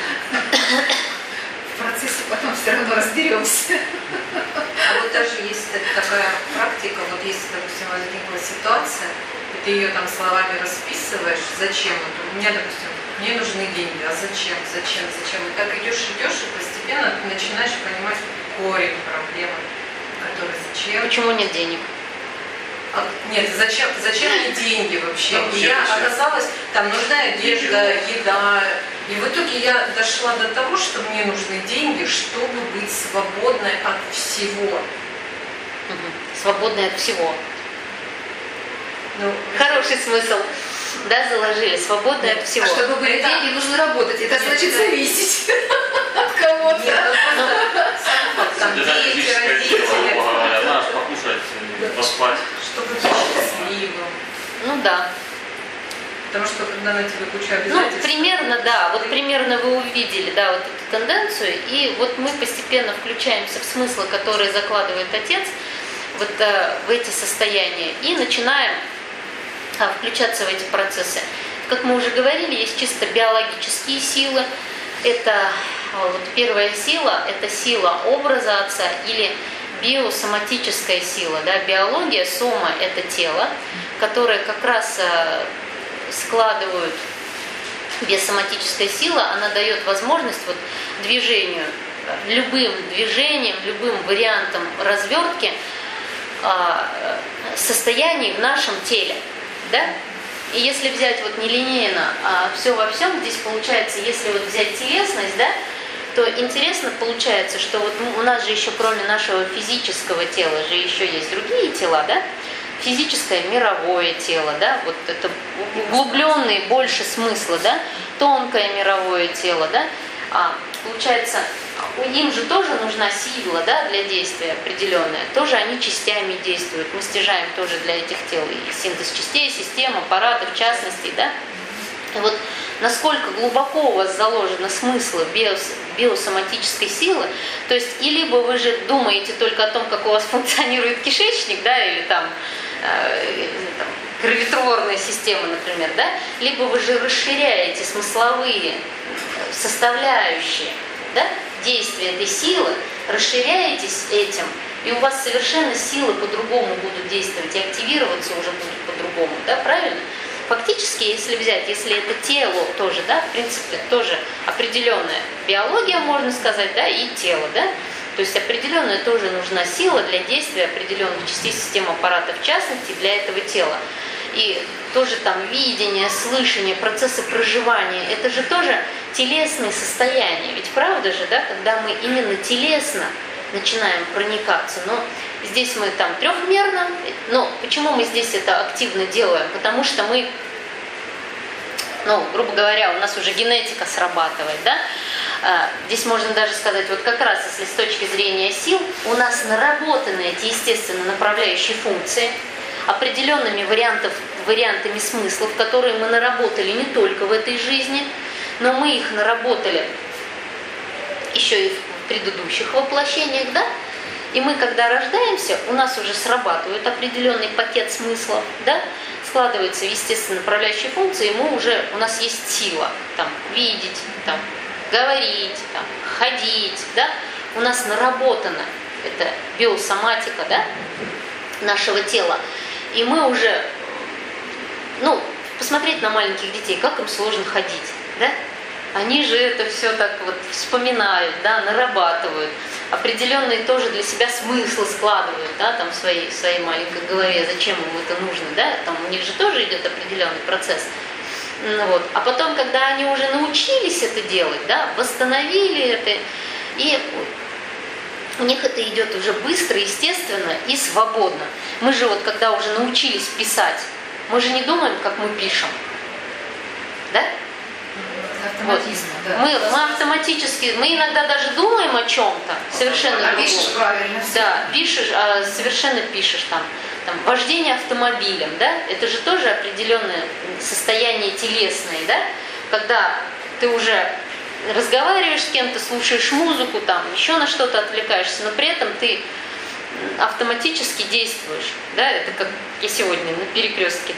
[SPEAKER 2] В процессе потом все равно разберемся.
[SPEAKER 5] А вот даже есть такая практика, вот если, допустим, возникла ситуация, и ты ее там словами расписываешь, зачем это? У меня, допустим, мне нужны деньги, а зачем? И так идешь, и постепенно ты начинаешь понимать корень проблемы, который зачем.
[SPEAKER 1] Почему нет денег?
[SPEAKER 5] Нет, зачем мне деньги вообще? И я оказалась, там нужна одежда, еда. И в итоге я дошла до того, что мне нужны деньги, чтобы быть свободной от всего.
[SPEAKER 1] Свободной от всего.
[SPEAKER 5] Ну,
[SPEAKER 1] хороший смысл. да, заложили, свобода от всего.
[SPEAKER 2] А чтобы были деньги, нужно работать. Это значит зависеть от кого-то.
[SPEAKER 4] Содержать физическое тело, грубо говоря, знаешь, покушать, поспать.
[SPEAKER 5] Чтобы быть счастливым.
[SPEAKER 1] Ну да.
[SPEAKER 5] Потому что когда на тебе куча
[SPEAKER 1] Ну,
[SPEAKER 5] обязательств...
[SPEAKER 1] примерно, да, вот примерно вы увидели, да, вот эту тенденцию, и вот мы постепенно включаемся в смыслы, которые закладывает отец, вот в эти состояния, и начинаем включаться в эти процессы. Как мы уже говорили, есть чисто биологические силы. Это вот первая сила, это сила образа отца или биосоматическая сила. Да? Биология, сома – это тело, которое как раз складывают биосоматическая сила, она дает возможность вот движению, любым движением, любым вариантом развертки состояний в нашем теле. Да? И если взять вот нелинейно все во всем, здесь получается, если вот взять телесность, да, то интересно получается, что вот у нас же еще кроме нашего физического тела же еще есть другие тела, да? Физическое мировое тело, да, вот это углубленные больше смысла, да, тонкое мировое тело, да, получается, им же тоже нужна сила, да, для действия определенная, тоже они частями действуют, мы стяжаем тоже для этих тел и синтез частей, систем, аппарата в частности, да, и вот насколько глубоко у вас заложено смысл биосоматической силы, то есть и либо вы же думаете только о том, как у вас функционирует кишечник, да, или там кровотворная система, например, да, либо вы же расширяете смысловые составляющие, да, действия этой силы, расширяетесь этим, и у вас совершенно силы по-другому будут действовать, и активироваться уже будут по-другому, да, правильно? Фактически, если взять, если это тело тоже, да, в принципе, тоже определенная биология, можно сказать, да, и тело, да, то есть определенная тоже нужна сила для действия определенных частей системы аппарата, в частности, для этого тела. И тоже там видение, слышание, процессы проживания, это же тоже телесные состояния. Ведь правда же, да, когда мы именно телесно начинаем проникаться, но здесь мы там трехмерно, но почему мы здесь это активно делаем? Потому что мы, ну, грубо говоря, у нас уже генетика срабатывает, да? Здесь можно даже сказать, вот как раз, если с точки зрения сил, у нас наработаны эти естественно направляющие функции, определенными вариантами смыслов, которые мы наработали не только в этой жизни, но мы их наработали еще и в предыдущих воплощениях, да? И мы, когда рождаемся, у нас уже срабатывает определенный пакет смыслов, да? Складываются, естественно, направляющие функции, и у нас есть сила, там, видеть, там, говорить, там, ходить, да? У нас наработана эта биосоматика, да? Нашего тела. И мы уже, ну, посмотреть на маленьких детей, как им сложно ходить, да? Они же это все так вот вспоминают, да, нарабатывают, определенные тоже для себя смыслы складывают, да, там в своей маленькой голове, зачем им это нужно, да, там у них же тоже идет определенный процесс. Вот. А потом, когда они уже научились это делать, да, восстановили это, и у них это идет уже быстро, естественно и свободно. Мы же вот, когда уже научились писать, мы же не думаем, как мы пишем, да?
[SPEAKER 2] Автоматизм,
[SPEAKER 1] вот.
[SPEAKER 2] да.
[SPEAKER 1] Мы автоматически, мы иногда даже думаем о чем-то, совершенно другом.
[SPEAKER 2] Пишешь правильно.
[SPEAKER 1] Да, пишешь, совершенно пишешь там вождение автомобилем, да, это же тоже определенное состояние телесное, да, когда ты уже разговариваешь с кем-то, слушаешь музыку, там, еще на что-то отвлекаешься, но при этом ты автоматически действуешь, да, это как я сегодня на перекрестке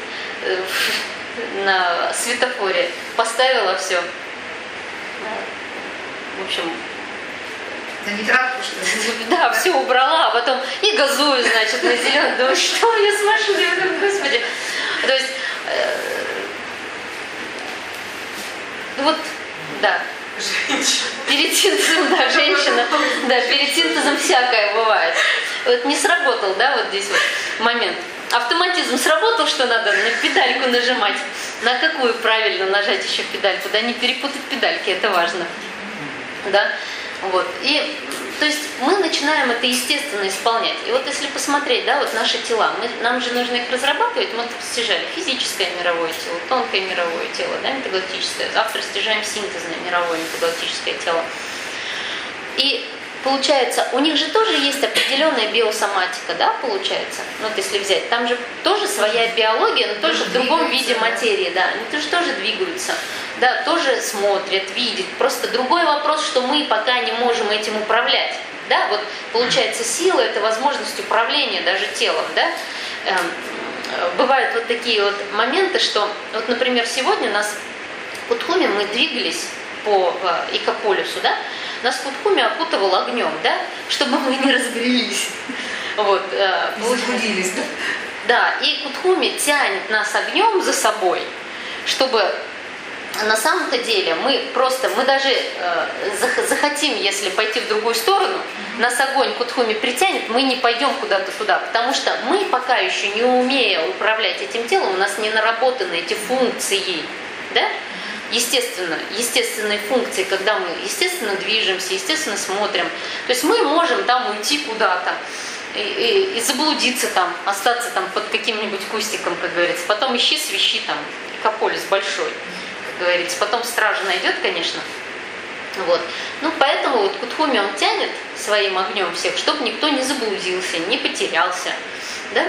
[SPEAKER 1] на светофоре поставила все, в общем, да, все убрала, а потом и газую, значит, на зеленый, думаю, что я с машиной, я думаю, господи, то есть, вот, да, перед синтезом, да, женщина, да, перед синтезом всякое бывает. Вот не сработал, да, вот здесь вот момент. Автоматизм сработал, что надо на педальку нажимать. На какую правильно нажать еще педальку? Да, не перепутать педальки, это важно. Да? Вот. И, то есть мы начинаем это естественно исполнять. И вот если посмотреть, да, вот наши тела, нам же нужно их разрабатывать, мы постижали физическое мировое тело, тонкое мировое тело, да, метагалактическое. Завтра стяжаем синтезное мировое метагалактическое тело. И получается, у них же тоже есть определенная биосоматика, да, получается? Ну, вот если взять, там же тоже своя биология, но только в другом виде материи, да, они тоже двигаются, да, тоже смотрят, видят. Просто другой вопрос, что мы пока не можем этим управлять, да, вот получается сила – это возможность управления даже телом, да. Бывают вот такие вот моменты, что, вот, например, сегодня нас в Кутхуме мы двигались по Икополюсу, да, нас Кутхуми окутывал огнем, да, чтобы мы не разгрелись. Вот,
[SPEAKER 2] Заблудились, да?
[SPEAKER 1] Да, и Кутхуми тянет нас огнем за собой, чтобы на самом-то деле мы даже захотим, если пойти в другую сторону, нас огонь Кутхуми притянет, мы не пойдем куда-то туда, потому что мы пока еще не умея управлять этим телом, у нас не наработаны эти функции, да? Естественные функции, когда мы естественно движемся, естественно смотрим. То есть мы можем там уйти куда-то и заблудиться там, остаться там под каким-нибудь кустиком, как говорится. Потом ищи, свищи там, Икополис большой, как говорится. Потом стража найдет, конечно. Вот. Ну, поэтому вот Кутхуми он тянет своим огнем всех, чтобы никто не заблудился, не потерялся. Да?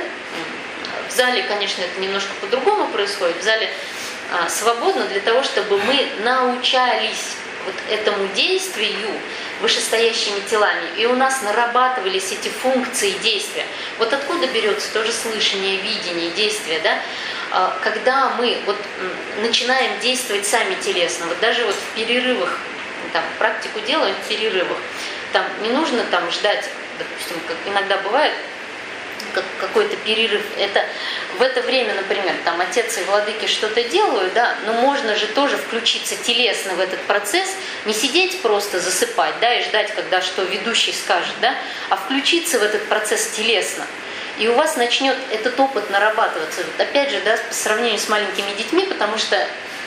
[SPEAKER 1] В зале, конечно, это немножко по-другому происходит. В зале свободно для того, чтобы мы научались вот этому действию вышестоящими телами, и у нас нарабатывались эти функции действия. Вот откуда берется тоже слышание, видение, действие, да? Когда мы вот начинаем действовать сами телесно, вот даже вот в перерывах, там, практику делаем в перерывах, там не нужно там ждать, допустим, как иногда бывает, какой-то перерыв. Это в это время, например, там отец и владыки что-то делают, да, но можно же тоже включиться телесно в этот процесс, не сидеть просто засыпать, да, и ждать, когда что ведущий скажет, да, а включиться в этот процесс телесно. И у вас начнет этот опыт нарабатываться. Вот опять же, да, по сравнению с маленькими детьми, потому что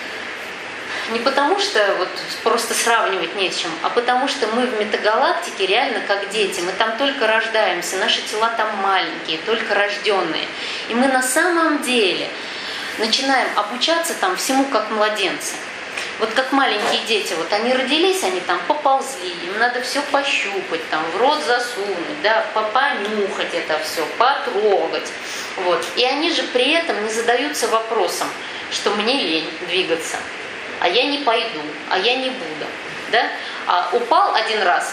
[SPEAKER 1] не потому что вот просто сравнивать не с чем, а потому что мы в метагалактике реально как дети. Мы там только рождаемся, наши тела там маленькие, только рожденные. И мы на самом деле начинаем обучаться там всему как младенцы. Вот как маленькие дети, вот они родились, они там поползли, им надо все пощупать, там в рот засунуть, да, понюхать это все, потрогать. Вот. И они же при этом не задаются вопросом, что мне лень двигаться. А я не пойду, а я не буду, да? А упал один раз,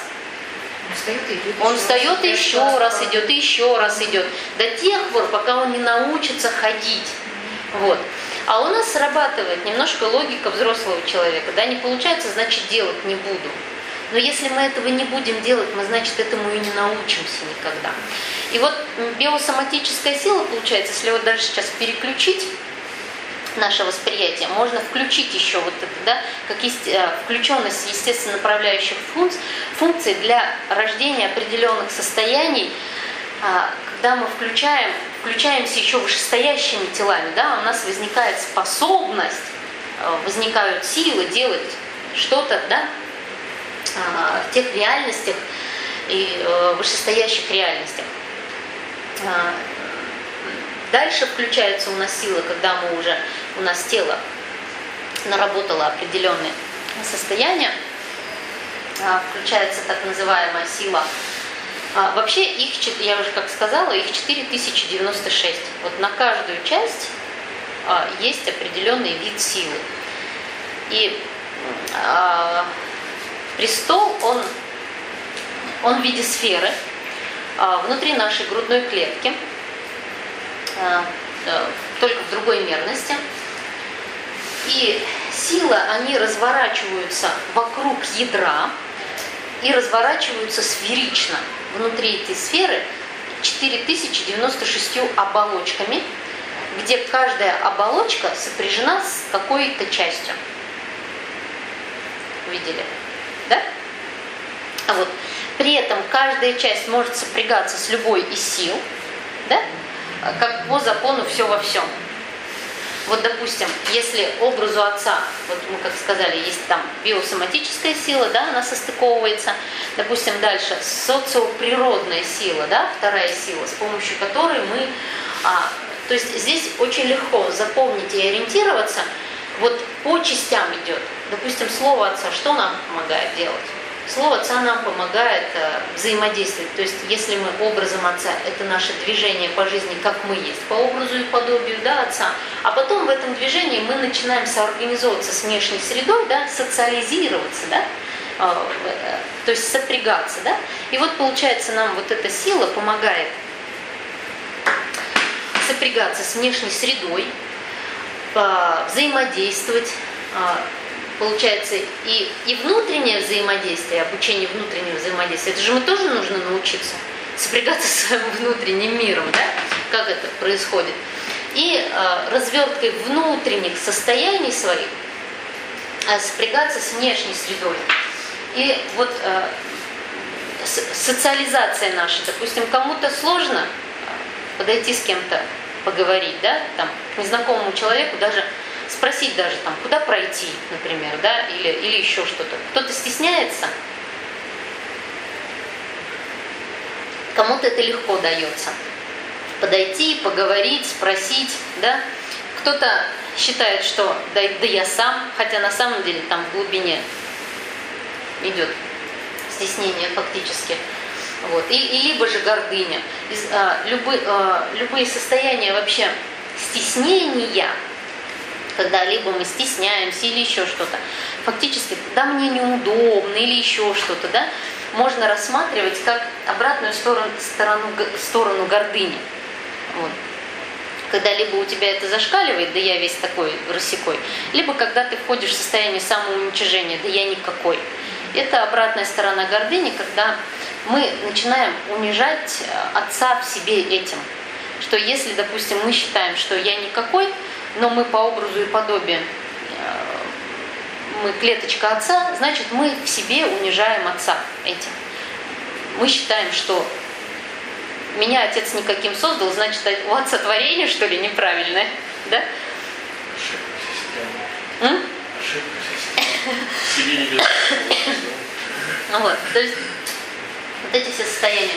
[SPEAKER 1] он встает и еще раз идет, и еще раз идет, до тех пор, пока он не научится ходить, вот. А у нас срабатывает немножко логика взрослого человека, да, не получается, значит, делать не буду. Но если мы этого не будем делать, мы, значит, этому и не научимся никогда. И вот биосоматическая сила, получается, если вот даже сейчас переключить наше восприятие, можно включить еще вот это, да, как есть включенность естественно направляющих функций для рождения определенных состояний, когда мы включаемся еще вышестоящими телами, да, у нас возникает способность, возникают силы делать что-то, да, в тех реальностях и вышестоящих реальностях. Дальше включается у нас сила, когда у нас тело наработало определенные состояния, включается так называемая сила. Вообще их, я уже как сказала, их 4096. Вот на каждую часть есть определенный вид силы. И престол, он в виде сферы внутри нашей грудной клетки, только в другой мерности. И силы, они разворачиваются вокруг ядра и разворачиваются сферично. Внутри этой сферы 4096 оболочками, где каждая оболочка сопряжена с какой-то частью. Видели? Да? А вот при этом каждая часть может сопрягаться с любой из сил, да? Как по закону все во всем. Вот, допустим, если образу отца, вот мы как сказали, есть там биосоматическая сила, да, она состыковывается, допустим, дальше социоприродная сила, да, вторая сила, с помощью которой мы, то есть здесь очень легко запомнить и ориентироваться, вот по частям идет. Допустим, слово отца, что нам помогает делать? Слово отца нам помогает взаимодействовать. То есть, если мы образом отца, это наше движение по жизни, как мы есть, по образу и подобию, да, отца. А потом в этом движении мы начинаем соорганизовываться с внешней средой, да, социализироваться, да, то есть сопрягаться, да. И вот получается нам вот эта сила помогает сопрягаться с внешней средой, взаимодействовать. Получается, и внутреннее взаимодействие, обучение внутреннего взаимодействия, это же мы тоже нужно научиться сопрягаться с своим внутренним миром, да? Как это происходит. И разверткой внутренних состояний своих сопрягаться с внешней средой. И вот социализация наша, допустим, кому-то сложно подойти с кем-то, поговорить, да, там, к незнакомому человеку даже спросить даже там, куда пройти, например, да, или еще что-то. Кто-то стесняется, кому-то это легко дается. Подойти, поговорить, спросить, да. Кто-то считает, что да я сам, хотя на самом деле там в глубине идет стеснение фактически. Вот. И либо же гордыня. Любые состояния вообще стеснения, когда либо мы стесняемся или еще что-то, фактически, да, мне неудобно или еще что-то, да, можно рассматривать как обратную сторону гордыни. Вот. Когда либо у тебя это зашкаливает, да я весь такой рассекой, либо когда ты входишь в состояние самоуничижения, да я никакой. Это обратная сторона гордыни, когда мы начинаем унижать отца в себе этим. Что если, допустим, мы считаем, что я никакой, но мы по образу и подобию, мы клеточка отца, значит, мы в себе унижаем отца этим. Мы считаем, что меня отец никаким создал, значит, у отца творение, что ли, неправильное, да?
[SPEAKER 3] Ошибка системы.
[SPEAKER 4] Себе не без.
[SPEAKER 1] Вот, то есть вот эти все состояния.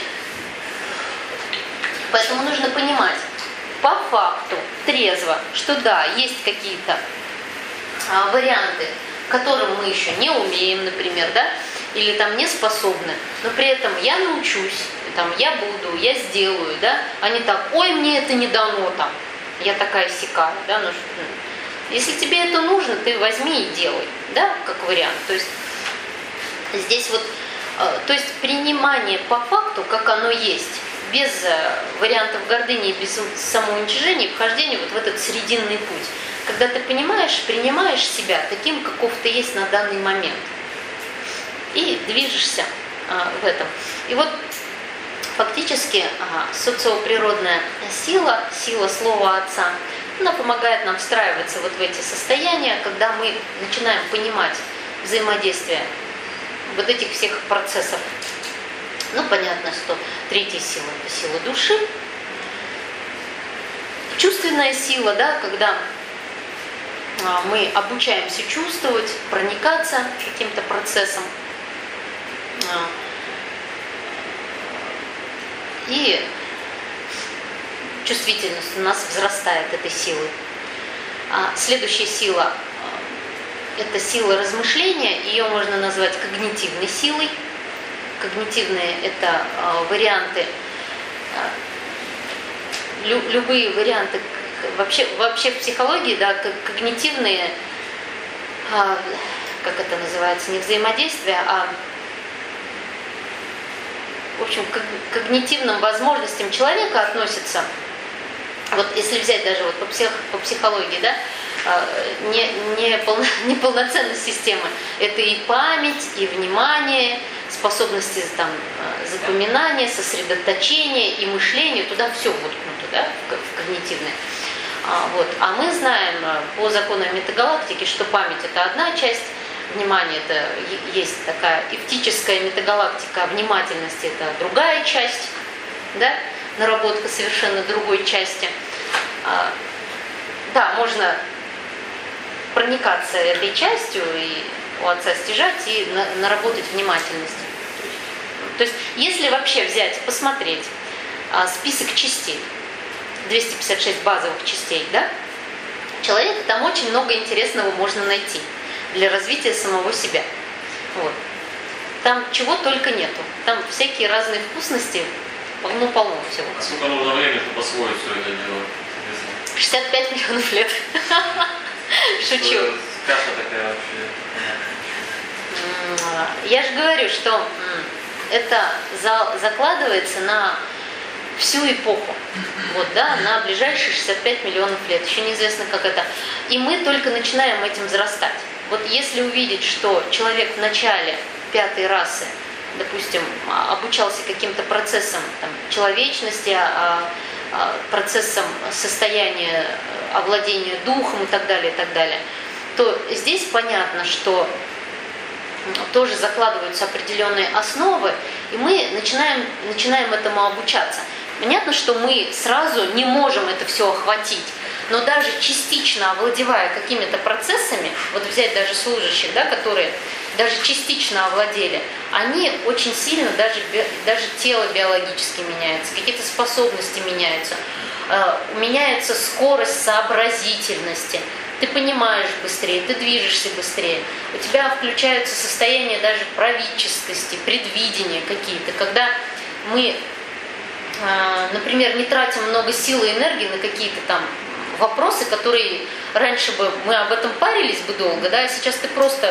[SPEAKER 1] Поэтому нужно понимать по факту, трезво, что да, есть какие-то варианты, которым мы еще не умеем, например, да, или там не способны, но при этом я научусь, там, я буду, я сделаю, да, а не так, ой, мне это не дано там, я такая сякая, да, ну, если тебе это нужно, ты возьми и делай, да, как вариант, то есть здесь вот, то есть принимание по факту, как оно есть, без вариантов гордыни и без самоуничижения, вхождение вот в этот срединный путь, когда ты понимаешь, принимаешь себя таким, каков ты есть на данный момент, и движешься в этом. И вот фактически социоприродная сила, сила слова отца, она помогает нам встраиваться вот в эти состояния, когда мы начинаем понимать взаимодействие вот этих всех процессов. Ну, понятно, что третья сила – это сила души. Чувственная сила, да, когда мы обучаемся чувствовать, проникаться каким-то процессом. И чувствительность у нас взрастает этой силой. Следующая сила – это сила размышления. Ее можно назвать когнитивной силой. Когнитивные – это варианты, любые варианты, вообще в психологии, да, когнитивные, как это называется, не взаимодействие, а в общем, к когнитивным возможностям человека относятся, вот если взять даже вот по психологии, да, неполноценность системы, это и память, и внимание, способности там, запоминания, сосредоточения и мышления, туда все воткнуто, да, в когнитивное. Вот. А мы знаем по законам метагалактики, что память – это одна часть, внимание – это есть такая эптическая метагалактика, а внимательность – это другая часть, да, наработка совершенно другой части. да, можно проникаться этой частью и у отца стяжать и наработать внимательность. То есть, если вообще взять, посмотреть список частей, 256 базовых частей, да, человека, там очень много интересного можно найти для развития самого себя. Вот. Там чего только нету. Там всякие разные вкусности, полно всего.
[SPEAKER 4] А сколько нужно времени, чтобы освоить все это дело?
[SPEAKER 1] 65 миллионов лет. Шучу.
[SPEAKER 4] Каша такая вообще.
[SPEAKER 1] Я же говорю, что это закладывается на всю эпоху, вот, да, на ближайшие 65 миллионов лет. Еще неизвестно, как это. И мы только начинаем этим взрастать. Вот если увидеть, что человек в начале пятой расы, допустим, обучался каким-то процессам там, человечности, процессам состояния овладения духом и так далее, то здесь понятно, что тоже закладываются определенные основы, и мы начинаем этому обучаться. Понятно, что мы сразу не можем это все охватить, но даже частично овладевая какими-то процессами, вот взять даже служащих, да, которые даже частично овладели, они очень сильно, даже тело биологически меняется, какие-то способности меняются, меняется скорость сообразительности, ты понимаешь быстрее, ты движешься быстрее, у тебя включаются состояния даже правительственности, предвидения какие-то, когда мы, например, не тратим много сил и энергии на какие-то там вопросы, которые раньше бы мы об этом парились бы долго, да, а сейчас ты просто,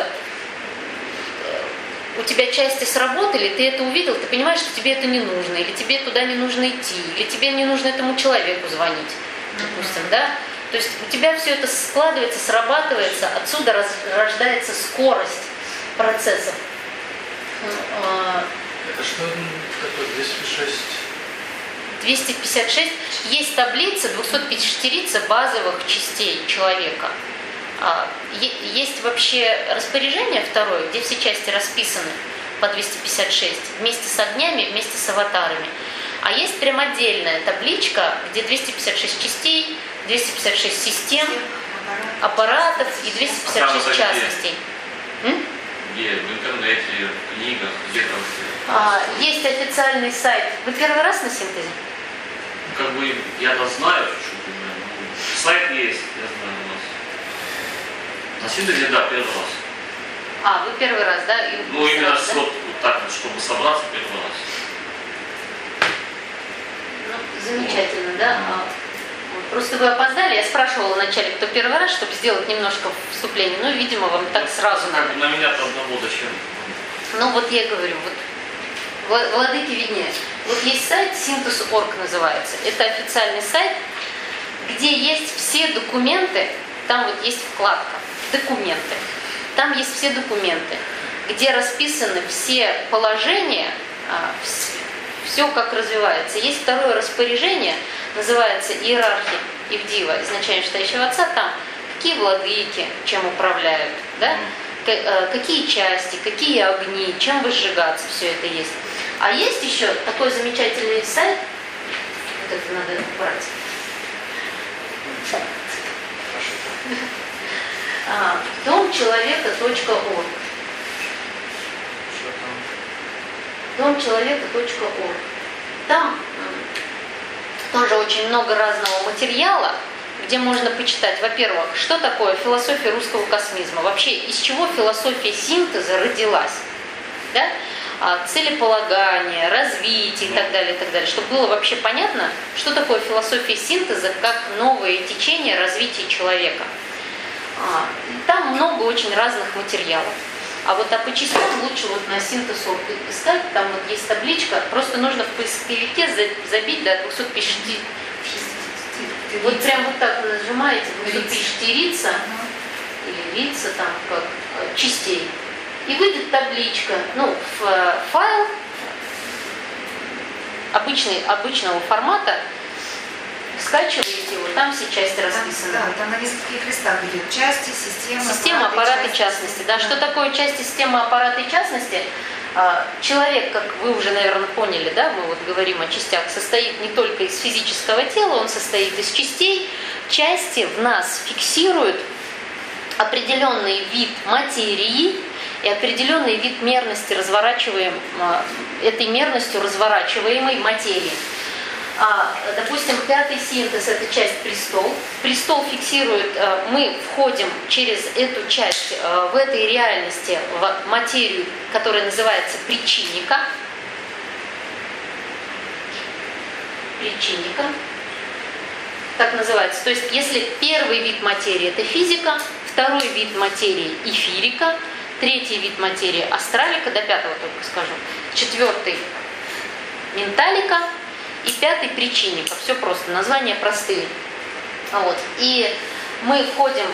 [SPEAKER 1] у тебя части сработали, ты это увидел, ты понимаешь, что тебе это не нужно, или тебе туда не нужно идти, или тебе не нужно этому человеку звонить, допустим, да. То есть у тебя все это складывается, срабатывается, отсюда рождается скорость процессов.
[SPEAKER 3] Это что такое 206?
[SPEAKER 1] 256. Есть таблица 250 базовых частей человека. Есть вообще распоряжение второе, где все части расписаны по 256, вместе с огнями, вместе с аватарами. А есть прям отдельная табличка, где 256 частей, 256 систем, аппаратов и 256 частностей.
[SPEAKER 4] Где? В интернете, в книгах, где-то?
[SPEAKER 1] Есть официальный сайт. Вы первый раз на синтезе?
[SPEAKER 4] Как бы я-то знаю чуть-чуть. Сайт есть, я знаю у нас. На синтезе, да, первый раз.
[SPEAKER 1] Вы первый раз, да?
[SPEAKER 4] Ну, именно да? Вот так вот, чтобы собраться первый раз.
[SPEAKER 1] Ну, замечательно, да? Просто вы опоздали, я спрашивала вначале, кто первый раз, чтобы сделать немножко вступление, но, видимо, вам так сразу надо.
[SPEAKER 4] На меня-то одного зачем?
[SPEAKER 1] Ну, вот я говорю, вот владыки виднее. Вот есть сайт Synthos.org называется. Это официальный сайт, где есть все документы, там вот есть вкладка «Документы». Там есть все документы, где расписаны все положения, все как развивается. Есть второе распоряжение, называется «Иерархия Ивдива», изначально считающего отца, там какие владыки, чем управляют, да? Какие части, какие огни, чем выжигаться, все это есть. А есть еще такой замечательный сайт, вот это надо убрать. Домчеловека.орг. Домчеловека.орг. Там тоже очень много разного материала, где можно почитать, во-первых, что такое философия русского космизма, вообще из чего философия синтеза родилась, да? Целеполагание, развитие и так далее, чтобы было вообще понятно, что такое философия синтеза как новое течение развития человека. Там много очень разных материалов. А вот по частям лучше вот на Synthos.org искать, там вот есть табличка, просто нужно в поисковике забить до 250. Вот прям вот так вы нажимаете, 250 рица, или рица там как частей. И выйдет табличка, файл обычного формата, скачиваете его, там все части расписаны.
[SPEAKER 2] Да, там на нескольких листах идет части,
[SPEAKER 1] система, аппараты, частности. Да, что такое части, системы, аппараты и частности? Человек, как вы уже, наверное, поняли, да, мы вот говорим о частях, состоит не только из физического тела, он состоит из частей, части в нас фиксируют определенный вид материи и определенный вид мерности этой мерностью разворачиваемой материи. Допустим, пятый синтез – это часть престол. Престол фиксирует, мы входим через эту часть в этой реальности в материю, которая называется причинника. Причинника. Так называется. То есть, если первый вид материи – это физика, второй вид материи – эфирика, третий вид материи – астралика, до пятого только скажу, четвертый – менталика и пятый – причинника. Все просто, названия простые. Вот. И мы входим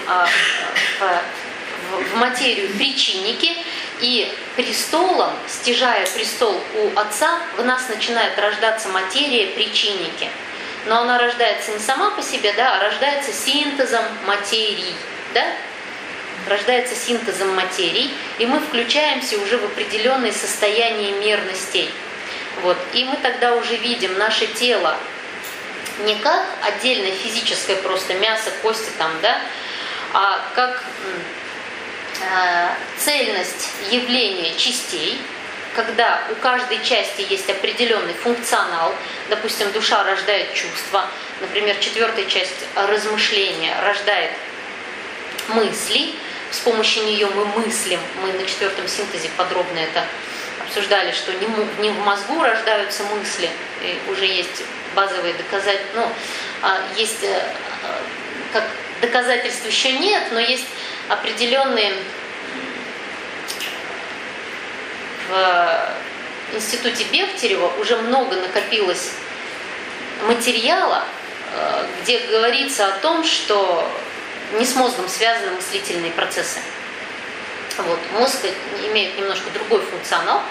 [SPEAKER 1] в материю причинники, и престолом, стяжая престол у Отца, в нас начинает рождаться материя причинники. Но она рождается не сама по себе, да, а рождается синтезом материй, да? Рождается синтезом материй, и мы включаемся уже в определенные состояния мерностей. Вот. И мы тогда уже видим наше тело не как отдельное физическое просто мясо, кости там, да, а как цельность явления частей, когда у каждой части есть определенный функционал. Допустим, душа рождает чувства, например, четвертая часть размышления рождает мысли, с помощью нее мы мыслим. Мы на четвертом синтезе подробно это обсуждали, что не в мозгу рождаются мысли, и уже есть базовые доказательства, есть как доказательств еще нет, но есть определенные в институте Бехтерева уже много накопилось материала, где говорится о том, что не с мозгом связаны мыслительные процессы. Вот. Мозг имеет немножко другой функционал.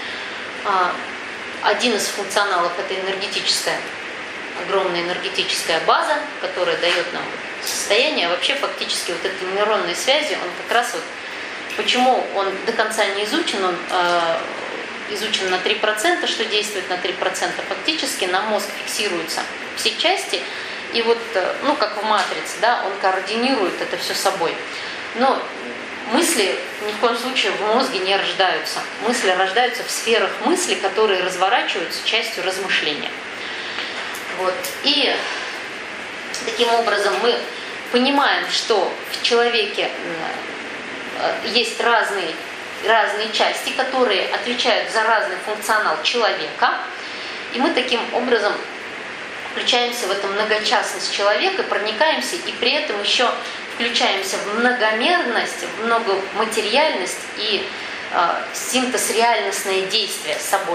[SPEAKER 1] Один из функционалов – это энергетическая, огромная энергетическая база, которая дает нам состояние. А вообще фактически вот этой нейронной связи, он как раз вот, почему он до конца не изучен, он изучен на 3%, что действует на 3%, фактически на мозг фиксируются все части, и вот, ну, как в матрице, да, он координирует это все собой. Но мысли ни в коем случае в мозге не рождаются. Мысли рождаются в сферах мысли, которые разворачиваются частью размышления. Вот. И таким образом мы понимаем, что в человеке есть разные части, которые отвечают за разный функционал человека. И мы таким образом включаемся в эту многочастность человека, проникаемся и при этом еще включаемся в многомерность, в многоматериальность и синтез реальностное действие с собой.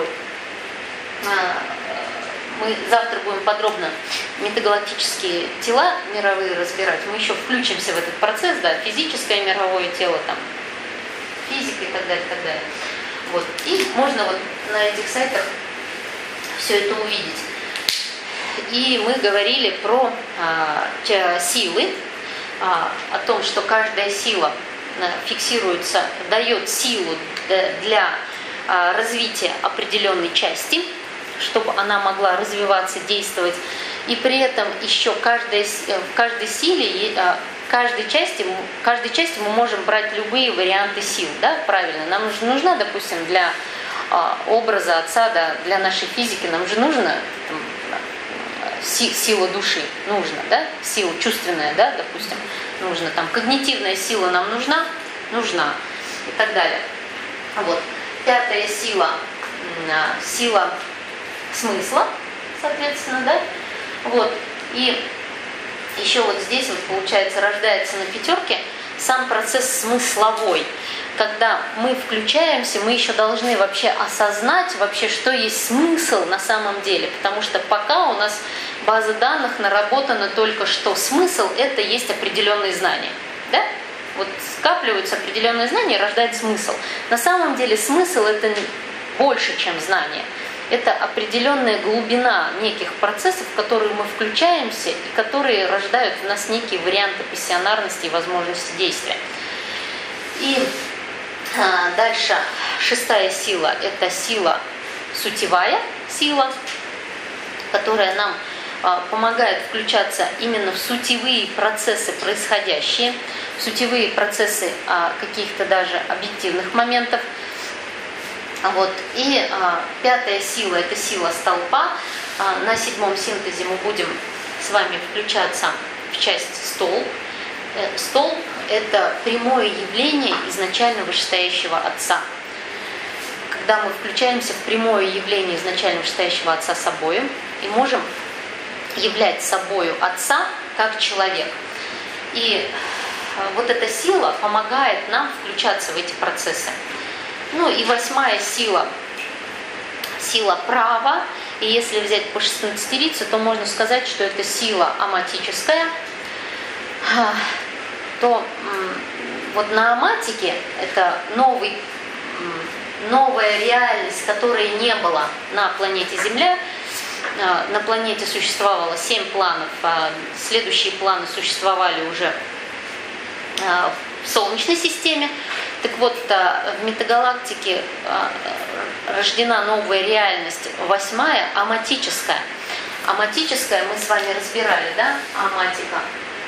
[SPEAKER 1] Мы завтра будем подробно метагалактические тела мировые разбирать. Мы еще включимся в этот процесс, да, физическое мировое тело, там, физика и так далее, и так далее. Вот. И можно вот на этих сайтах все это увидеть. И мы говорили про силы, о том, что каждая сила фиксируется, дает силу для развития определенной части, чтобы она могла развиваться, действовать. И при этом еще в каждой силе, каждой части мы можем брать любые варианты сил, да, правильно. Нам нужна, допустим, для образа Отца, да, для нашей физики, нам же нужна там, сила души, нужна, да, сила чувственная, да, допустим, нужна, там, когнитивная сила нам нужна, и так далее. Вот. Пятая сила, сила смысла, соответственно, да, вот, и еще вот здесь вот получается рождается на пятерке сам процесс смысловой. Когда мы включаемся, мы еще должны вообще осознать, вообще, что есть смысл на самом деле, потому что пока у нас база данных наработана только что смысл – это есть определенные знания, да? Вот скапливаются определенные знания, рождает смысл. На самом деле смысл – это больше, чем знание. Это определенная глубина неких процессов, в которые мы включаемся и которые рождают в нас некие варианты пассионарности и возможности действия. И дальше шестая сила – это сила сутевая сила, которая нам помогает включаться именно в сутевые процессы происходящие, в сутевые процессы каких-то даже объективных моментов. Вот. И пятая сила – это сила столпа. На 7-м синтезе мы будем с вами включаться в часть столб. Столб – это прямое явление изначально вышестоящего Отца. Когда мы включаемся в прямое явление изначально вышестоящего Отца собою и можем являть собою Отца как человек. И вот эта сила помогает нам включаться в эти процессы. Ну и 8-я сила – сила права. И если взять по 16-рицу, то можно сказать, что это сила аматическая. То вот на аматике это новая реальность, которой не было на планете Земля. На планете существовало 7 планов, следующие планы существовали уже в Солнечной системе. Так вот, в метагалактике рождена новая реальность, 8-я, аматическая. Аматическая мы с вами разбирали, да, аматика.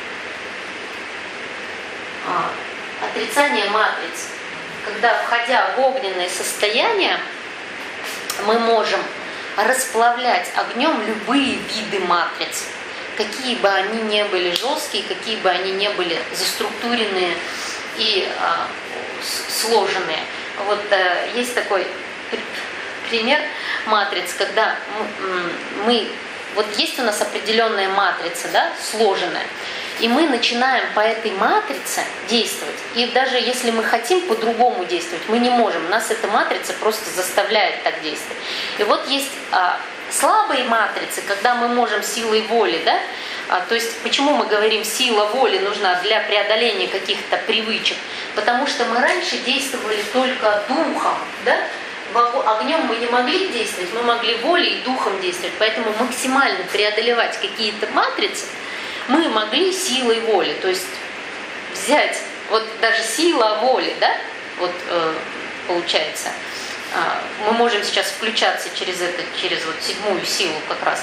[SPEAKER 1] Отрицание матриц. Когда, входя в огненное состояние, мы можем расплавлять огнем любые виды матриц. Какие бы они ни были жесткие, какие бы они ни были заструктуренные и сложенные. Вот есть такой пример матриц, когда вот есть у нас определенная матрица, да, сложенная, и мы начинаем по этой матрице действовать. И даже если мы хотим по-другому действовать, мы не можем. Нас эта матрица просто заставляет так действовать. И вот есть слабые матрицы, когда мы можем силой воли, да, то есть почему мы говорим, сила воли нужна для преодоления каких-то привычек? Потому что мы раньше действовали только духом, да? Огнем мы не могли действовать, мы могли волей и духом действовать. Поэтому максимально преодолевать какие-то матрицы мы могли силой воли. То есть взять вот даже сила воли, да, вот получается, мы можем сейчас включаться через вот 7-ю силу как раз.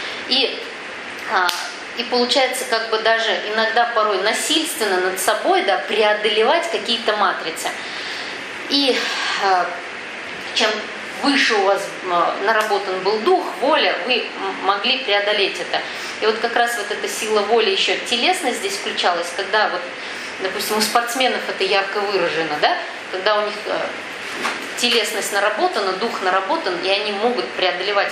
[SPEAKER 1] И получается, как бы даже иногда порой насильственно над собой, да, преодолевать какие-то матрицы. И чем выше у вас наработан был дух, воля, вы могли преодолеть это. И вот как раз вот эта сила воли, еще телесность здесь включалась, когда вот, допустим, у спортсменов это ярко выражено, да, когда у них телесность наработана, дух наработан, и они могут преодолевать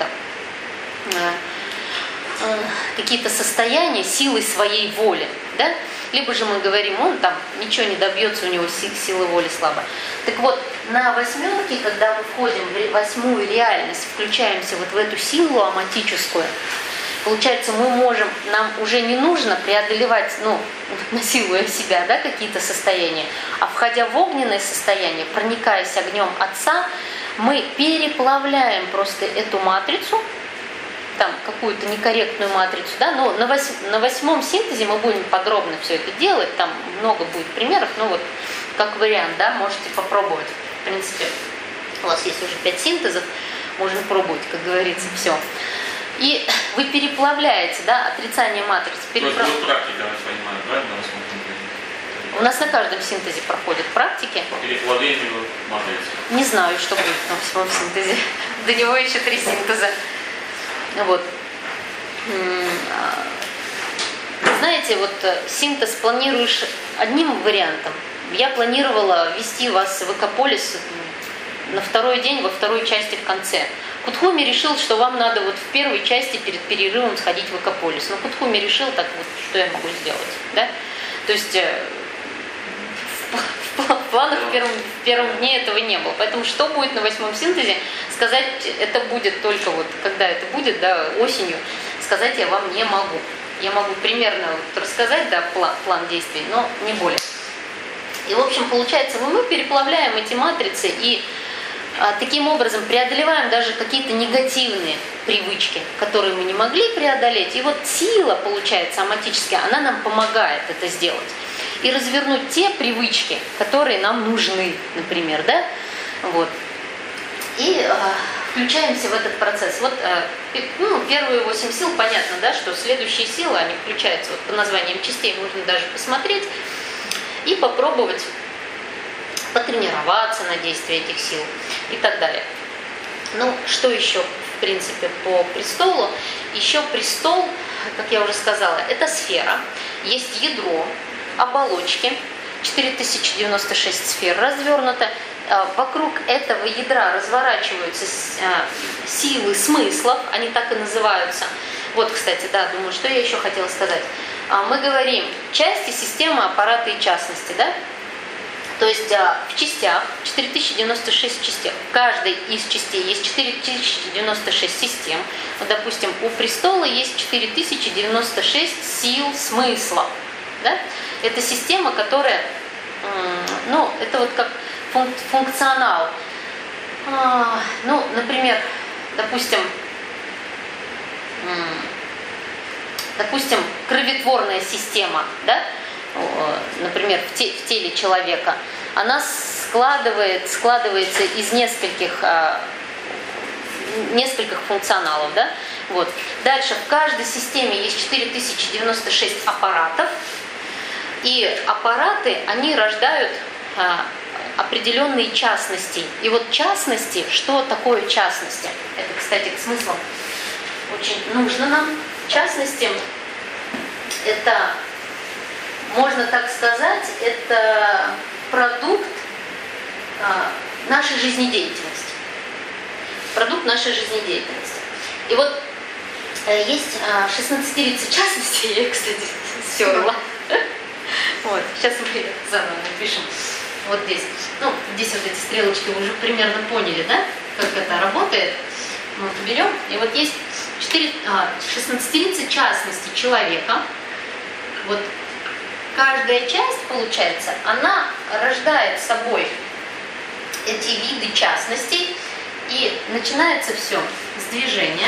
[SPEAKER 1] какие-то состояния силой своей воли, да? Либо же мы говорим, он там ничего не добьется, у него сила воли слабая. Так вот, на 8-ке, когда мы входим в 8-ю реальность, включаемся вот в эту силу аматическую, получается, нам уже не нужно преодолевать, насилуя себя, да, какие-то состояния, а входя в огненное состояние, проникаясь огнем Отца, мы переплавляем просто эту матрицу, там какую-то некорректную матрицу, да, но на 8-м синтезе мы будем подробно все это делать, там много будет примеров, но вот как вариант, да, можете попробовать. В принципе, у вас есть уже 5 синтезов, можно пробовать, как говорится, все. И вы переплавляете, да, отрицание матриц.
[SPEAKER 4] То есть будет практика, я понимаю, правильно, на 8-м синтезе?
[SPEAKER 1] У нас на каждом синтезе проходят практики.
[SPEAKER 4] По перекладению матриц.
[SPEAKER 1] Не знаю, что будет на 8-м синтезе. До него еще 3 синтеза. Вот. Знаете, вот синтез планируешь одним вариантом. Я планировала ввести вас в Экополис на 2-й день, во 2-й части в конце. Кутхуми решил, что вам надо вот в 1-й части перед перерывом сходить в Экополис. Но Кутхуми решил, так вот, что я могу сделать, да? То есть в планах в первом дне этого не было. Поэтому что будет на 8-м синтезе, сказать это будет только вот, когда это будет, да, осенью, сказать я вам не могу. Я могу примерно вот рассказать, да, план действий, но не более. И, в общем, получается, мы переплавляем эти матрицы и таким образом преодолеваем даже какие-то негативные привычки, которые мы не могли преодолеть. И вот сила, получается, аматическая, она нам помогает это сделать. И развернуть те привычки, которые нам нужны, например, да? Вот. И включаемся в этот процесс. Вот первые 8 сил, понятно, да, что следующие силы, они включаются вот по названиям частей, можно даже посмотреть и попробовать потренироваться на действие этих сил и так далее. Ну, что еще, в принципе, по престолу? Еще престол, как я уже сказала, это сфера, есть ядро, оболочки, 4096 сфер развернуто. Вокруг этого ядра разворачиваются силы смыслов, они так и называются. Вот, кстати, да, думаю, что я еще хотела сказать. Мы говорим части, системы, аппараты и частности, да? То есть в частях, 4096 частей, в каждой из частей есть 4096 систем. Вот, допустим, у престола есть 4096 сил смысла. Да? Это система, которая, ну, это вот как функционал. Ну, например, допустим, кроветворная система, да? Например, в теле человека, она складывается из нескольких функционалов. Да? Вот. Дальше в каждой системе есть 4096 аппаратов, и аппараты, они рождают определенные частности. И вот частности, что такое частности? Это, кстати, к смыслам очень нужно нам. Частности, это, можно так сказать, это продукт нашей жизнедеятельности. Продукт нашей жизнедеятельности. И вот есть 16 частностей, я их, кстати, стерла. Вот, сейчас мы заново напишем. Вот здесь. Ну, здесь вот эти стрелочки вы уже примерно поняли, да, как это работает. Мы берем, и вот есть 16 частностей человека. Вот каждая часть, получается, она рождает собой эти виды частностей, и начинается все с движения.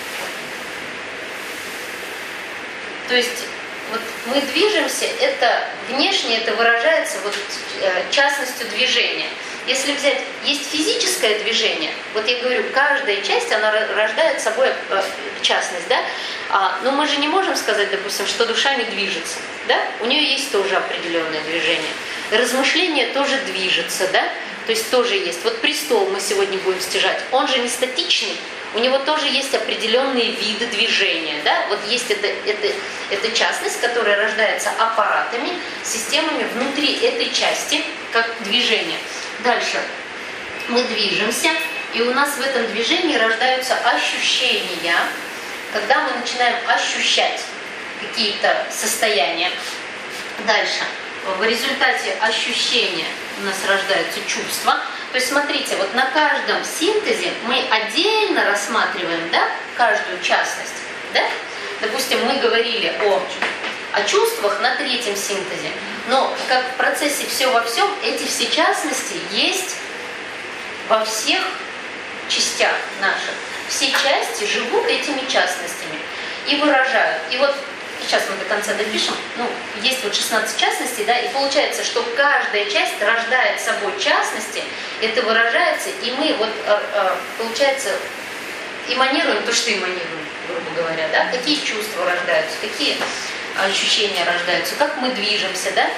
[SPEAKER 1] То есть вот мы движемся, это внешне это выражается вот частностью движения. Если взять, есть физическое движение, вот я говорю, каждая часть, она рождает собой частность, да? Но мы же не можем сказать, допустим, что душа не движется, да? У нее есть тоже определенное движение. Размышление тоже движется, да? То есть тоже есть. Вот престол мы сегодня будем стяжать, он же не статичный, у него тоже есть определенные виды движения, да? Вот есть эта частность, которая рождается аппаратами, системами внутри этой части, как движение. Дальше мы движемся, и у нас в этом движении рождаются ощущения, когда мы начинаем ощущать какие-то состояния. Дальше, в результате ощущения у нас рождаются чувства. То есть смотрите, вот на каждом синтезе мы отдельно рассматриваем, да, каждую частность. Да? Допустим, мы говорили о чувствах на третьем синтезе, но как в процессе все во всем, эти все частности есть во всех частях наших. Все части живут этими частностями и выражают. И вот сейчас мы до конца допишем, ну, есть вот 16 частностей, да, и получается, что каждая часть рождает собой частности, это выражается, и мы вот, получается, эманируем то, что эманируем, грубо говоря, да, какие чувства рождаются, какие ощущения рождаются, как мы движемся, да.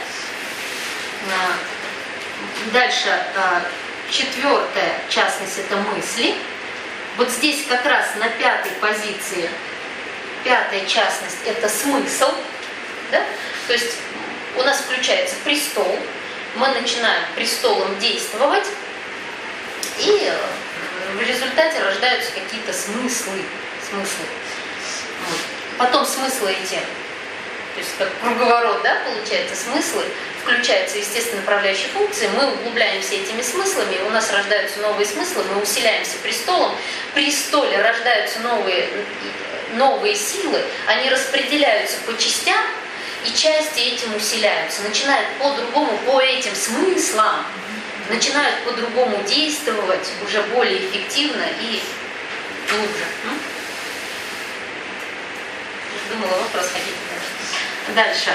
[SPEAKER 1] Дальше, четвертая частность – это мысли. Вот здесь как раз на 5-й позиции, 5-я частность – это смысл, да? То есть у нас включается престол, мы начинаем престолом действовать, и в результате рождаются какие-то смыслы. Вот. Потом смыслы эти, то есть как круговорот, да, получается, смыслы, включаются, естественно, направляющие функции, мы углубляемся этими смыслами, у нас рождаются новые смыслы, мы усиляемся престолом, в престоле рождаются новые силы, они распределяются по частям, и части этим усиляются, начинают по-другому, по этим смыслам, начинают по-другому действовать, уже более эффективно и глубже. Думала, вопрос хотите дальше.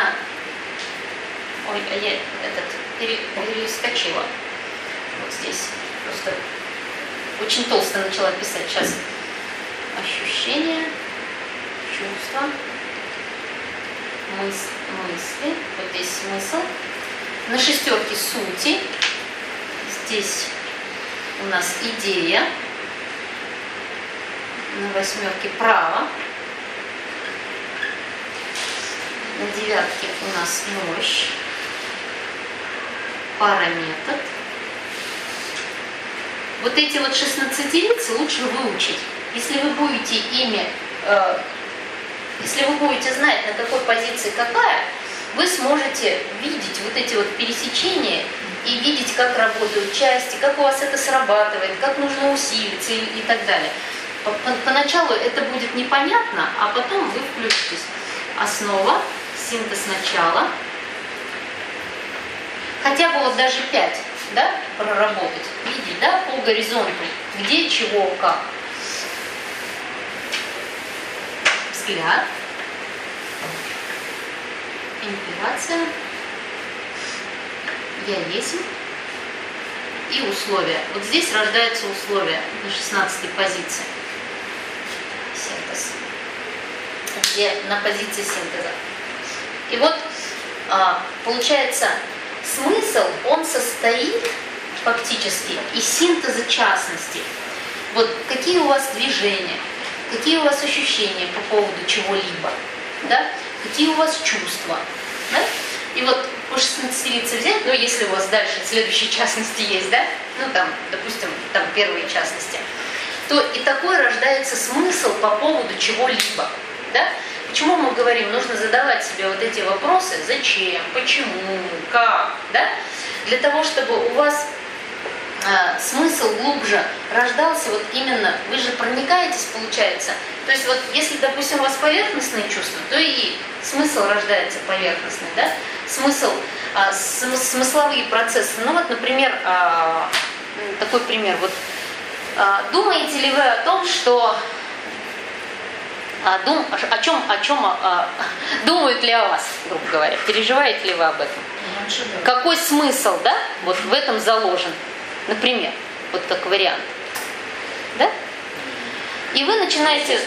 [SPEAKER 1] Ой, я перескочила. Вот здесь. Просто очень толсто начала писать. Сейчас. Ощущения, чувства, мысли. Вот здесь смысл. На шестерке сути. Здесь у нас идея. На восьмерке право. На девятке у нас мощь. Параметр. Вот эти вот 16-лица лучше выучить. Если вы будете ими, если вы будете знать, на какой позиции какая, вы сможете видеть вот эти вот пересечения и видеть, как работают части, как у вас это срабатывает, как нужно усилиться и так далее. Поначалу это будет непонятно, а потом вы включитесь. Основа, синтез начала. Хотя бы вот даже 5, да, проработать, видеть, да, по горизонту, где, чего, как. Взгляд, инспирация, я есть и условия. Вот здесь рождаются условия на 16-й позиции. Синтез. Где на позиции синтеза. И вот получается, смысл, он состоит фактически из синтеза частностей. Вот какие у вас движения, какие у вас ощущения по поводу чего-либо, да? Какие у вас чувства. Да? И вот по 16-лице взять, ну если у вас дальше следующие частности есть, да, ну там, допустим, там первые частности, то и такой рождается смысл по поводу чего-либо. Да? Почему мы говорим, нужно задавать себе вот эти вопросы, зачем, почему, как, да? Для того, чтобы у вас смысл глубже рождался, вот именно, вы же проникаетесь, получается. То есть вот если, допустим, у вас поверхностные чувства, то и смысл рождается поверхностный, да? Смысл, смысловые процессы. Ну вот, например, такой пример. Вот, думаете ли вы о том, что о чем думают ли о вас, грубо говоря, переживаете ли вы об этом? Какой смысл, да, вот в этом заложен, например, вот как вариант, да? И вы начинаете,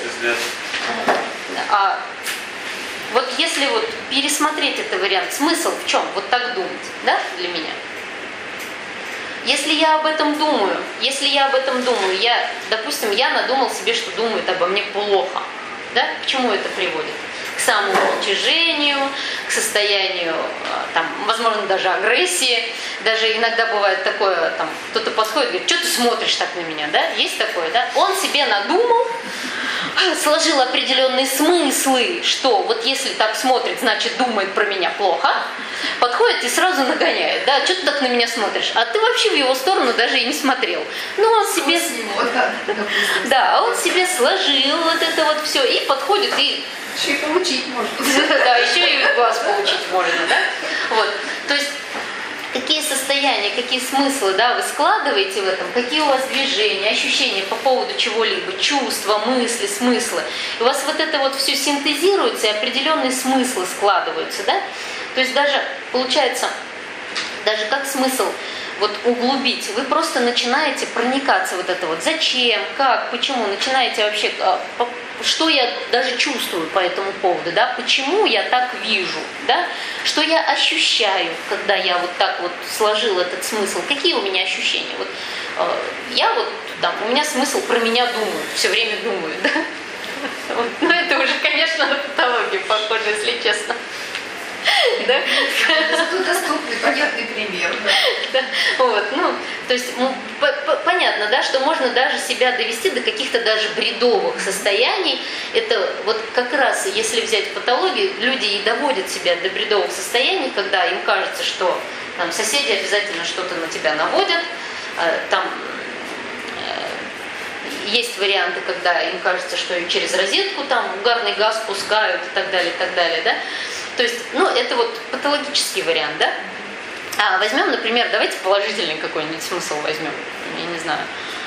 [SPEAKER 1] вот если вот пересмотреть этот вариант, смысл в чем, вот так думать, да, для меня? Если я об этом думаю, я, допустим, я надумал себе, что думает обо мне плохо. Да? К чему это приводит? К самоуничижению, к состоянию, там, возможно, даже агрессии. Даже иногда бывает такое, там, кто-то подходит и говорит, что ты смотришь так на меня, да? Есть такое, да? Он себе надумал, сложил определенные смыслы, что вот если так смотрит, значит думает про меня плохо, подходит и сразу нагоняет, да, что ты так на меня смотришь, а ты вообще в его сторону даже и не смотрел. Ну, он себе, да, он себе сложил вот это вот все и подходит и...
[SPEAKER 2] Еще и получить можно.
[SPEAKER 1] Да, еще и глаз получить можно, да. Вот, то есть какие состояния, какие смыслы, да, вы складываете в этом, какие у вас движения, ощущения по поводу чего-либо, чувства, мысли, смыслы. И у вас вот это вот все синтезируется, и определенные смыслы складываются, да. То есть даже, получается, даже как смысл вот углубить, вы просто начинаете проникаться вот это вот, зачем, как, почему, начинаете вообще, что я даже чувствую по этому поводу, да, почему я так вижу, да, что я ощущаю, когда я вот так вот сложил этот смысл, какие у меня ощущения, вот я вот, там, у меня смысл про меня думают, все время думают, да, вот, ну это уже, конечно, на патологию похоже, если честно. Да?
[SPEAKER 2] Зато доступный, понятный пример.
[SPEAKER 1] Да. Вот, ну, то есть понятно, да, что можно даже себя довести до каких-то даже бредовых состояний. Это вот как раз, если взять патологию, люди и доводят себя до бредовых состояний, когда им кажется, что там, соседи обязательно что-то на тебя наводят, там есть варианты, когда им кажется, что им через розетку там угарный газ пускают и так далее, да. То есть, ну, это вот патологический вариант, да? Возьмем, например, давайте положительный какой-нибудь смысл возьмем. Я не знаю.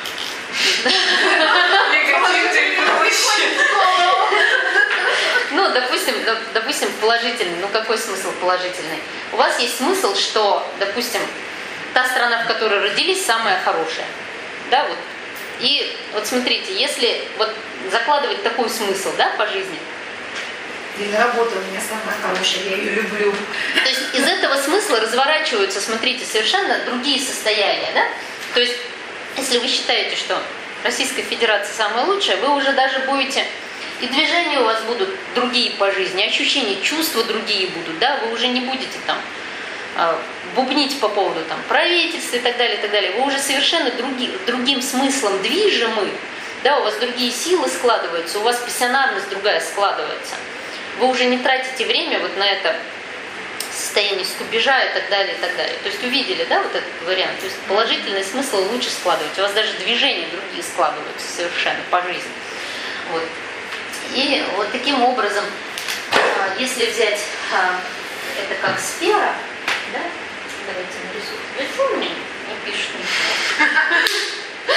[SPEAKER 1] Ну, допустим, положительный. Ну, какой смысл положительный? У вас есть смысл, что, допустим, та страна, в которой родились, самая хорошая. Да, вот. И вот смотрите, если вот закладывать такой смысл, да, по жизни,
[SPEAKER 2] И работа у меня самая хорошая, я ее люблю.
[SPEAKER 1] то есть из этого смысла разворачиваются, смотрите, совершенно другие состояния, да? То есть, если вы считаете, что Российская Федерация самая лучшая, вы уже даже будете, и движения у вас будут другие по жизни, ощущения, чувства другие будут, да? Вы уже не будете там бубнить по поводу там правительства и так далее, и так далее. Вы уже совершенно другим смыслом движимы, да? У вас другие силы складываются, у вас пассионарность другая складывается. Вы уже не тратите время вот на это состояние скубежа и так далее, и так далее. То есть увидели, да, вот этот вариант. То есть положительный смысл лучше складывать. У вас даже движения другие складываются совершенно по жизни. Вот. И вот таким образом, если взять это как сфера, да, давайте нарисую. Лицо мне не пишет ничего.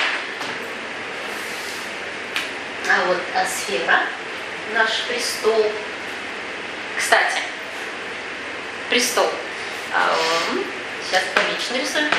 [SPEAKER 1] А вот сфера, наш престол. Кстати, престол. Сейчас поменьше нарисуем.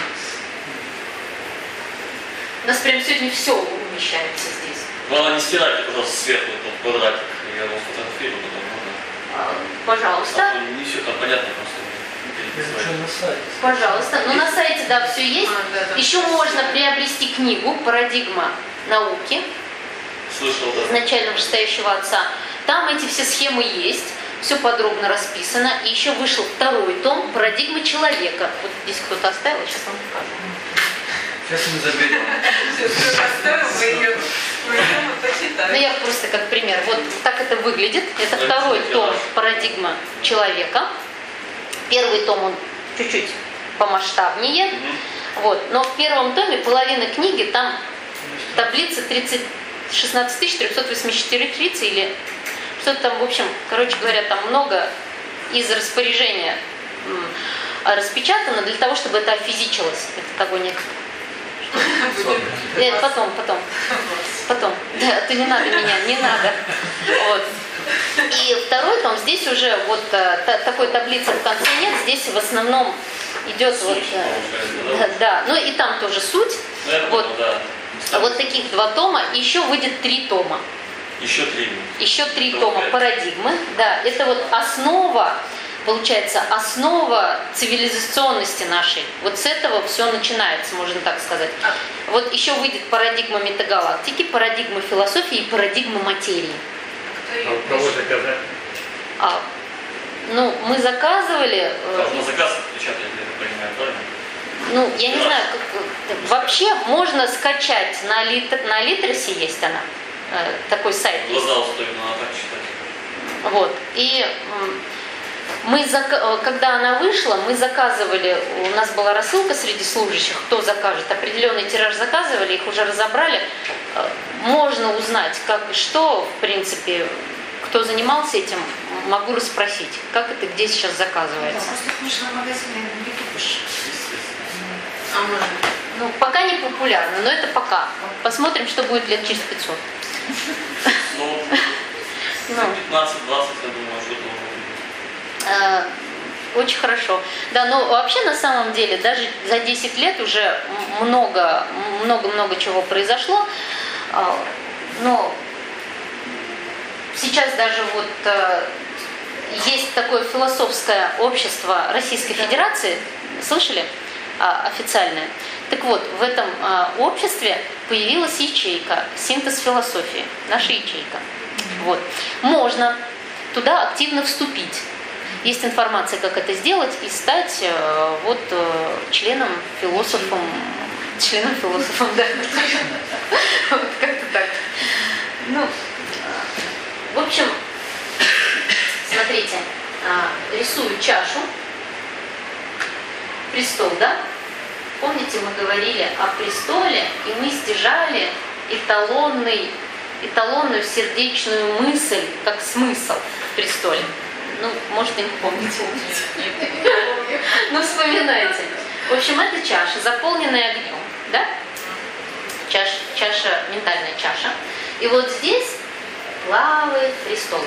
[SPEAKER 1] У нас прям сегодня все умещается здесь.
[SPEAKER 4] Главное, не стирайте, пожалуйста, сверху этот квадратик. Я его фотографирую потом можно.
[SPEAKER 1] Пожалуйста.
[SPEAKER 4] А то не все там понятно просто.
[SPEAKER 3] Что на сайте?
[SPEAKER 1] Пожалуйста. Ну, на сайте, да, все есть.
[SPEAKER 5] Да.
[SPEAKER 1] Еще можно приобрести книгу «Парадигма науки»
[SPEAKER 4] Слышал, да.
[SPEAKER 1] изначально вышестоящего отца. Там эти все схемы есть, все подробно расписано. И еще вышел второй том «Парадигма человека». Вот здесь кто-то оставил, сейчас вам покажу.
[SPEAKER 3] Сейчас мы заберем.
[SPEAKER 5] Мы ее
[SPEAKER 1] Ну,
[SPEAKER 5] почитаем.
[SPEAKER 1] я просто как пример. Вот так это выглядит. Это второй том «Парадигма человека». Первый том, он чуть-чуть помасштабнее. Вот. Но в первом томе половина книги, там таблица 16 384 трицы или что-то там, в общем, короче говоря, там много из распоряжения распечатано для того, чтобы это офизичилось. Это того нет. Потом. Да, то не надо меня, не надо. Вот. И второй том, здесь уже вот такой таблицы в конце нет, здесь в основном идет вот, да, ну и там тоже суть. Вот таких 2 тома, и еще выйдет 3 тома. Еще 3 тома парадигмы, да, это вот основа, получается, основа цивилизационности нашей. Вот с этого все начинается, можно так сказать. Вот еще выйдет парадигма метагалактики, парадигма философии и парадигма материи.
[SPEAKER 3] Кого заказать?
[SPEAKER 1] Ну, мы заказывали...
[SPEAKER 4] На заказ печатать, я понимаю, правильно?
[SPEAKER 1] Ну, я не знаю, вообще можно скачать на Литресе, есть она, такой сайт есть.
[SPEAKER 4] Глаза устойно, надо так читать.
[SPEAKER 1] Вот, и когда она вышла, мы заказывали, у нас была рассылка среди служащих, кто закажет, определенный тираж заказывали, их уже разобрали. Можно узнать, как и что, в принципе, кто занимался этим, могу расспросить, как это, где сейчас заказывается.
[SPEAKER 2] Просто в книжном магазине не купишь.
[SPEAKER 5] А можно?
[SPEAKER 1] Ну, пока не популярно, но это пока. Посмотрим, что будет лет через 500.
[SPEAKER 4] Ну,
[SPEAKER 1] Ну.
[SPEAKER 4] 15-20, я думаю, что-то.
[SPEAKER 1] Очень хорошо. Да, но вообще на самом деле даже за 10 лет уже много чего произошло. Но сейчас даже вот есть такое философское общество Российской Федерации, слышали? Официальное. Так вот, в этом обществе появилась ячейка «Синтез философии», наша ячейка. Вот. Можно туда активно вступить. Есть информация, как это сделать, и стать членом-философом, да. Вот как-то так. Ну, в общем, смотрите, рисую чашу, престол, да? Помните, мы говорили о престоле, и мы стяжали эталонную сердечную мысль, как смысл в престоле. Ну, может, и не помните. Ну, вспоминайте. В общем, это чаша, заполненная огнем, да? Чаша, ментальная чаша. И вот здесь плавает престол.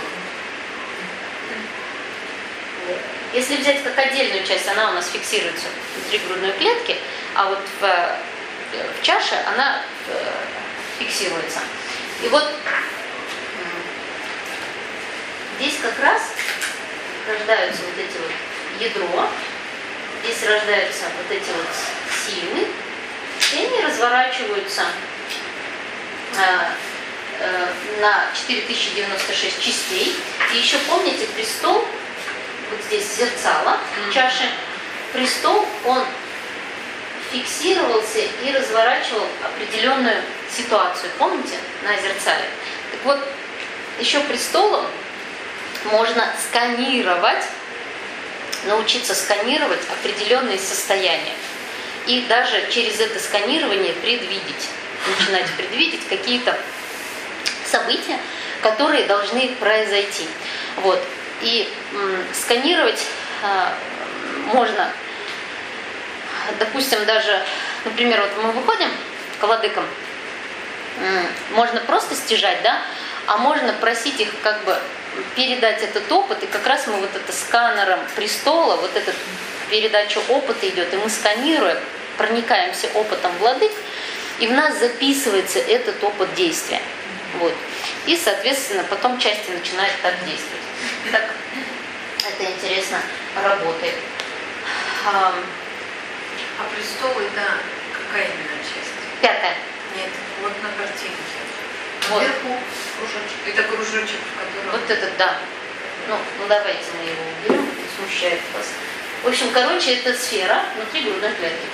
[SPEAKER 1] Если взять как отдельную часть, она у нас фиксируется внутри грудной клетки, а вот в чаше она фиксируется. И вот здесь как раз рождаются вот эти вот ядро, здесь рождаются вот эти вот силы, и они разворачиваются на 4096 частей. И еще помните престол, вот здесь зерцало, чаши, престол, он фиксировался и разворачивал определенную ситуацию, помните, на зерцале. Так вот, еще престолом можно сканировать, научиться сканировать определенные состояния. И даже через это сканирование начинать предвидеть какие-то события, которые должны произойти. Вот. И сканировать можно, допустим, даже, например, вот мы выходим к владыкам, можно просто стяжать, да, а можно просить их как бы передать этот опыт, и как раз мы вот это сканером престола, вот эта передача опыта идет, и мы сканируем, проникаемся опытом владык, и в нас записывается этот опыт действия. Вот. И, соответственно, потом части начинают так действовать. Так, это интересно работает.
[SPEAKER 5] А престол это какая именно часть?
[SPEAKER 1] 5-я.
[SPEAKER 5] Нет, вот на картинке.
[SPEAKER 1] Вот.
[SPEAKER 5] Вверху кружочек. Это кружочек, в котором...
[SPEAKER 1] Вот этот, да. Ну давайте мы его уберем, не смущает вас. В общем, короче, это сфера внутри грудной клетки.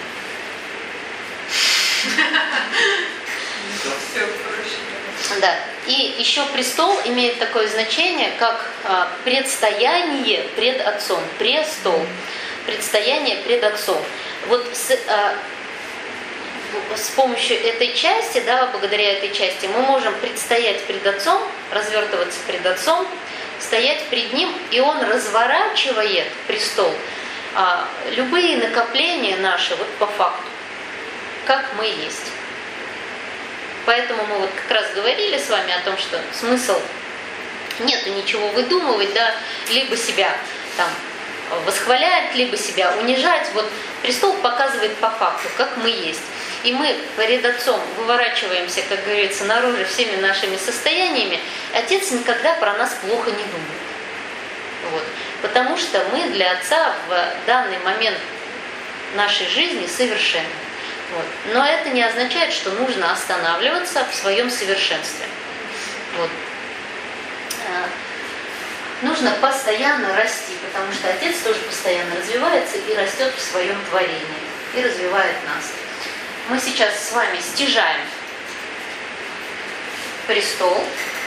[SPEAKER 5] Все проще.
[SPEAKER 1] Да. И еще престол имеет такое значение, как предстояние пред Отцом. Престол. Предстояние пред Отцом. Вот с помощью этой части, да, благодаря этой части, мы можем предстоять пред Отцом, развертываться пред Отцом, стоять пред Ним, и Он разворачивает престол. Любые накопления наши, вот по факту, как мы есть. Поэтому мы вот как раз говорили с вами о том, что смысл нету ничего выдумывать, да, либо себя там восхвалять, либо себя унижать. Вот престол показывает по факту, как мы есть. И мы перед Отцом выворачиваемся, как говорится, наружу всеми нашими состояниями. Отец никогда про нас плохо не думает. Вот. Потому что мы для Отца в данный момент нашей жизни совершенны. Вот. Но это не означает, что нужно останавливаться в своем совершенстве. Вот. Нужно постоянно расти, потому что Отец тоже постоянно развивается и растет в своем творении, и развивает нас. Мы сейчас с вами стяжаем престол.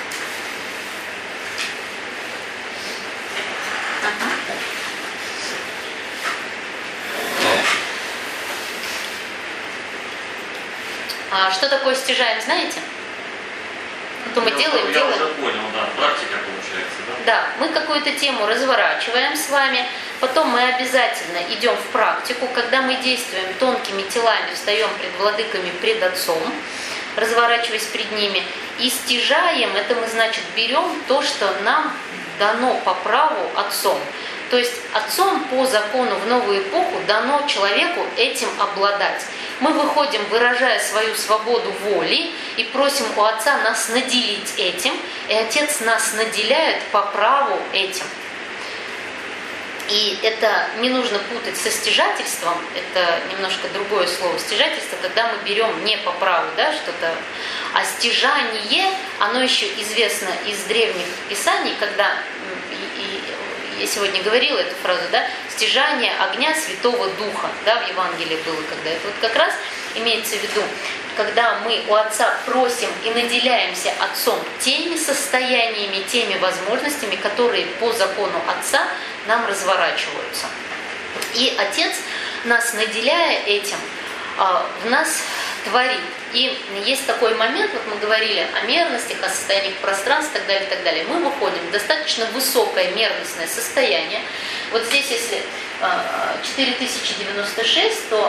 [SPEAKER 1] А что такое стяжаем, знаете? То мы делаем.
[SPEAKER 4] Я уже понял, да, практика получается, да?
[SPEAKER 1] Да, мы какую-то тему разворачиваем с вами, потом мы обязательно идем в практику, когда мы действуем тонкими телами, встаем пред владыками, пред Отцом, разворачиваясь пред ними, и стяжаем, это мы, значит, берем то, что нам дано по праву Отцом. То есть Отцом по закону в новую эпоху дано человеку этим обладать. Мы выходим, выражая свою свободу воли, и просим у Отца нас наделить этим, и Отец нас наделяет по праву этим. И это не нужно путать со стяжательством, это немножко другое слово. Стяжательство, когда мы берем не по праву, да, что-то, а стяжание, оно еще известно из древних писаний, когда, я сегодня говорила эту фразу, да, стяжание огня Святого Духа, да, в Евангелии было, когда это вот как раз имеется в виду, когда мы у Отца просим и наделяемся Отцом теми состояниями, теми возможностями, которые по закону Отца нам разворачиваются. И Отец, нас наделяя этим, в нас творит. И есть такой момент, вот мы говорили о мерностях, о состояниях пространства и так далее, и так далее. Мы выходим в достаточно высокое мерностное состояние. Вот здесь, если 4096, то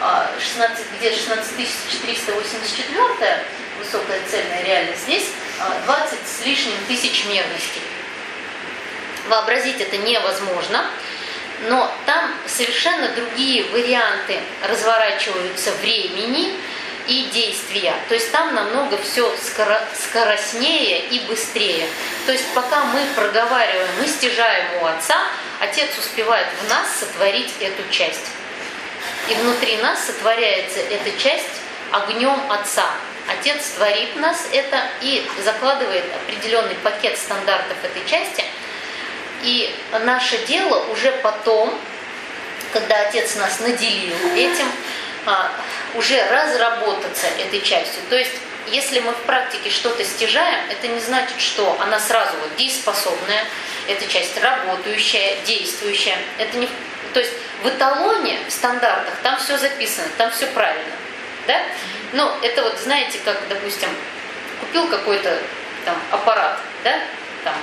[SPEAKER 1] 16484, высокая цельная реальность, здесь 20 с лишним тысяч мерностей. Вообразить это невозможно, но там совершенно другие варианты разворачиваются времени, и действия. То есть там намного все скоростнее и быстрее. То есть пока мы проговариваем, мы стяжаем у Отца, Отец успевает в нас сотворить эту часть. И внутри нас сотворяется эта часть огнем Отца. Отец творит нас это и закладывает определенный пакет стандартов этой части. И наше дело уже потом, когда Отец нас наделил этим, уже разработаться этой частью. То есть, если мы в практике что-то стяжаем, это не значит, что она сразу вот дееспособная, эта часть работающая, действующая. Это не... То есть в эталоне, в стандартах, там все записано, там все правильно. Да? Но это вот, знаете, как, допустим, купил какой-то там аппарат, да, там,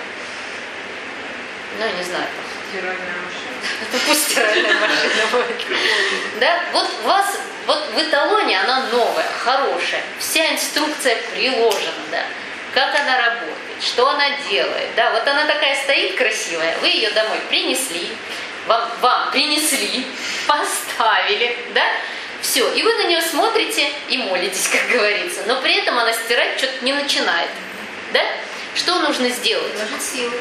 [SPEAKER 1] ну, не знаю,
[SPEAKER 5] Стиральная машина.
[SPEAKER 1] пусть стиральная машина будет. Да, вот у вас, вот в эталоне она новая, хорошая, вся инструкция приложена, да, как она работает, что она делает, да, вот она такая стоит красивая, вы ее домой принесли, вам принесли, поставили, да, все, и вы на нее смотрите и молитесь, как говорится, но при этом она стирать что-то не начинает, да? Что нужно сделать?
[SPEAKER 2] Вложить силы.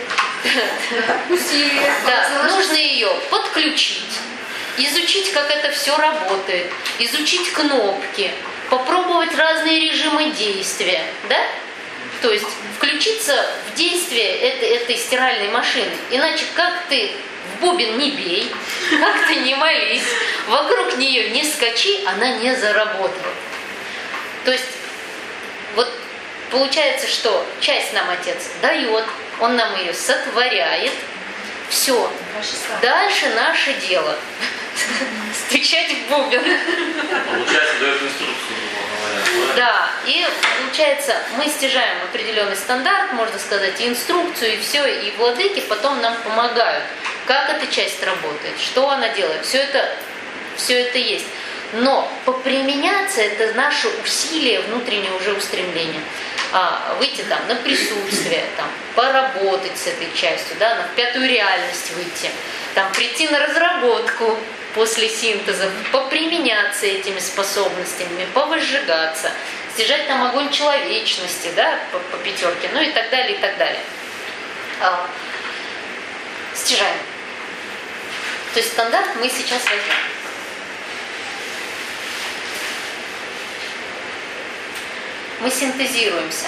[SPEAKER 1] Усилия. Да, нужно ее подключить, изучить, как это все работает, изучить кнопки, попробовать разные режимы действия, да? То есть включиться в действие этой стиральной машины. Иначе как ты в бубен не бей, как ты не молись, вокруг нее не скачи, она не заработает. То есть вот получается, что часть нам Отец дает, Он нам ее сотворяет. Все. Дальше наше дело. Стучать в бубен.
[SPEAKER 4] Получается, дает инструкцию, грубо говоря.
[SPEAKER 1] Да, и получается, мы стяжаем определенный стандарт, можно сказать, и инструкцию, и все, и владыки потом нам помогают, как эта часть работает, что она делает. Все это есть. Но поприменяться — это наше усилие, внутреннее уже устремление. Выйти там на присутствие, там, поработать с этой частью, да, в пятую реальность выйти, там, прийти на разработку после синтеза, поприменяться этими способностями, повыжигаться, стяжать там огонь человечности, да, по пятерке, ну и так далее, и так далее. Стяжаем. То есть стандарт мы сейчас возьмем. Мы синтезируемся.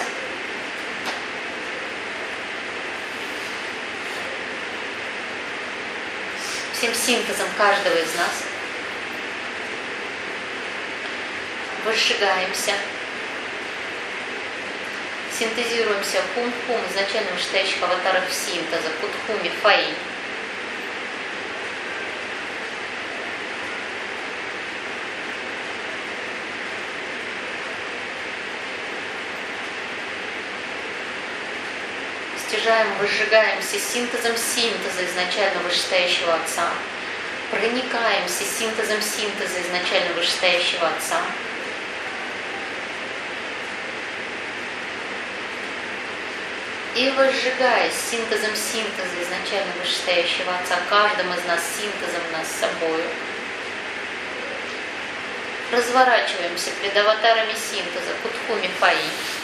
[SPEAKER 1] Всем синтезом каждого из нас. Выжигаемся. Синтезируемся хум-хум, изначально вышестоящих аватаров синтеза, кут-хуми, фаи. Стяжаем, выжигаемся синтезом синтеза изначально вышестоящего Отца. Проникаемся синтезом синтеза изначально вышестоящего Отца. И выжигаясь синтезом синтеза изначально вышестоящего Отца, каждым из нас синтезом нас с собою, разворачиваемся пред аватарами синтеза Кутхуми Фаи.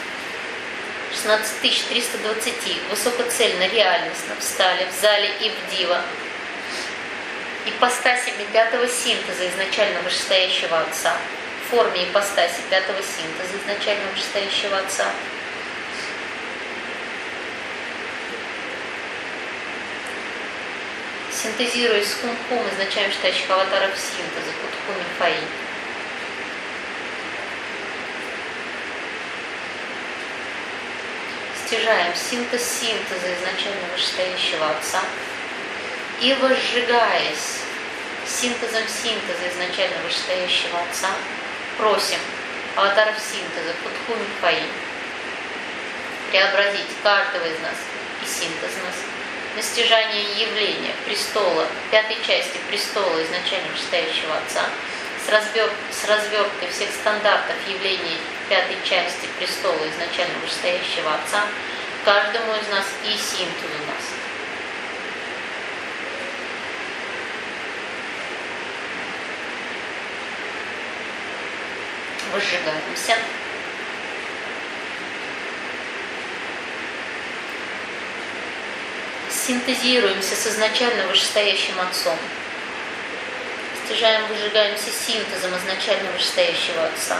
[SPEAKER 1] 16320 высокоцельно, реальностно встали в зале Ибдива. Ипостасями пятого синтеза изначально вышестоящего Отца, в форме ипостаси пятого синтеза изначально вышестоящего Отца. Синтезируясь с хум-хум изначально вышестоящих аватаров синтеза, Кутхуми Фаи. Стяжаем синтез синтеза изначально вышестоящего Отца и возжигаясь синтезом синтеза изначально вышестоящего Отца, просим аватаров синтеза Кутхуми Фаи преобразить каждого из нас и синтез нас на стяжание явления престола, пятой части престола изначально вышестоящего Отца, с разверткой всех стандартов явлений пятой части престола изначально вышестоящего Отца, каждому из нас и синтезу нас. Возжигаемся. Синтезируемся с изначально вышестоящим Отцом. Стяжаем, выжигаемся синтезом изначально вышестоящего Отца.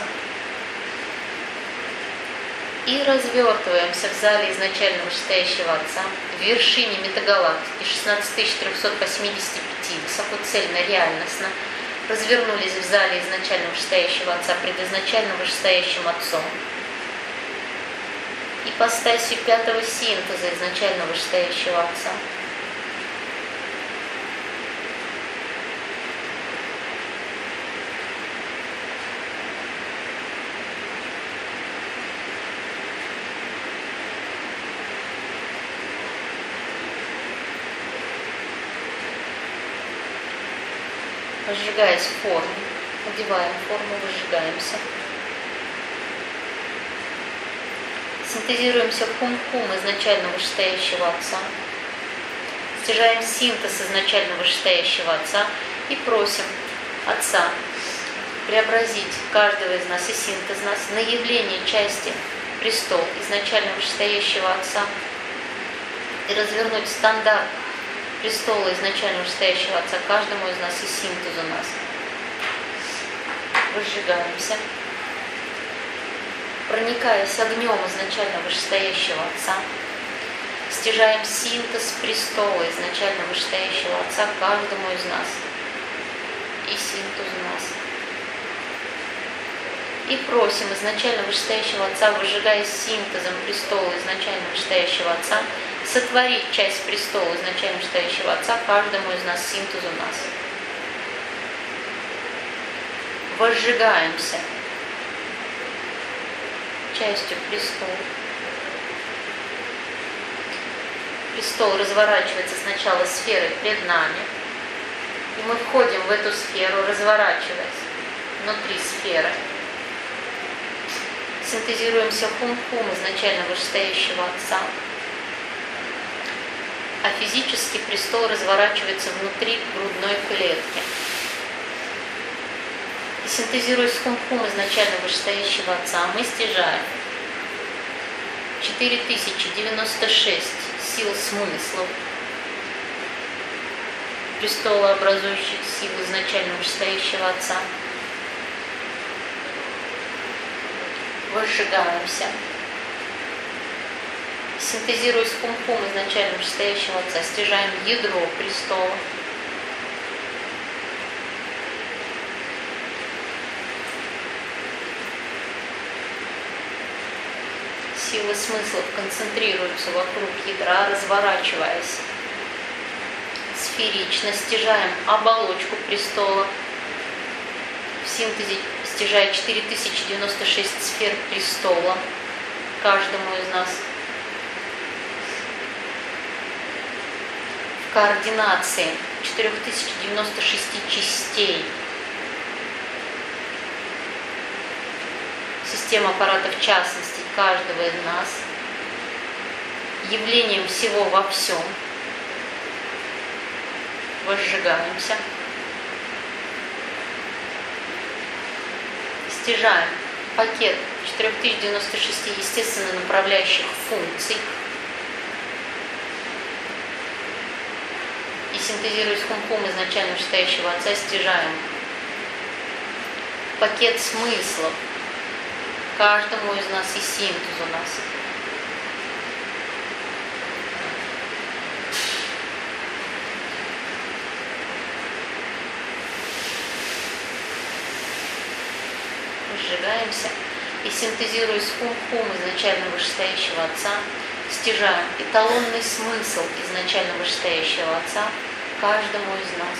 [SPEAKER 1] И развертываемся в зале изначально вышестоящего Отца, в вершине метагалактики 16385, высокоцельно, реальностно, развернулись в зале изначально вышестоящего Отца пред изначально вышестоящим Отцом. Ипостасью пятого синтеза изначально вышестоящего Отца. Возжигаясь в форму, одеваем форму, выжигаемся. Синтезируемся в хум-хум изначально вышестоящего Отца. Стяжаем синтез изначально вышестоящего Отца и просим Отца преобразить каждого из нас и синтез нас на явление части престол изначально вышестоящего Отца и развернуть стандарт престола изначально вышестоящего Отца каждому из нас и синтезу нас. Возжигаемся. Проникаясь огнем изначально вышестоящего Отца, стяжаем синтез престола изначально вышестоящего Отца каждому из нас и синтезу нас. И просим изначально вышестоящего Отца, выжигаясь синтезом престола изначально вышестоящего Отца, сотворить часть престола изначально вышестоящего Отца каждому из нас, синтезу нас. Возжигаемся частью престола. Престол разворачивается сначала сферой пред нами, и мы входим в эту сферу, разворачиваясь внутри сферы. Синтезируемся хум-хум изначально вышестоящего Отца, а физически престол разворачивается внутри грудной клетки. И синтезируясь хум-хум изначально вышестоящего Отца, мы стяжаем 4096 сил смыслов, престолообразующих сил изначально вышестоящего Отца. Возжигаемся. Синтезируясь хум-хум изначально вышестоящего Отца, стяжаем ядро престола. Силы смыслов концентрируются вокруг ядра, разворачиваясь сферично, стяжаем оболочку престола. В синтезе стяжая 4096 сфер престола каждому из нас. В координации 4096 частей систем аппаратов частностей каждого из нас, явлением всего во всем. Возжигаемся. Стяжаем пакет 4096 естественно направляющих функций и синтезируясь хум-хум изначально вышестоящего Отца, стяжаем пакет смыслов каждому из нас и синтезу нас. Сжигаемся и синтезируясь хум-хум изначально вышестоящего Отца, стяжаем эталонный смысл изначально вышестоящего Отца каждому из нас.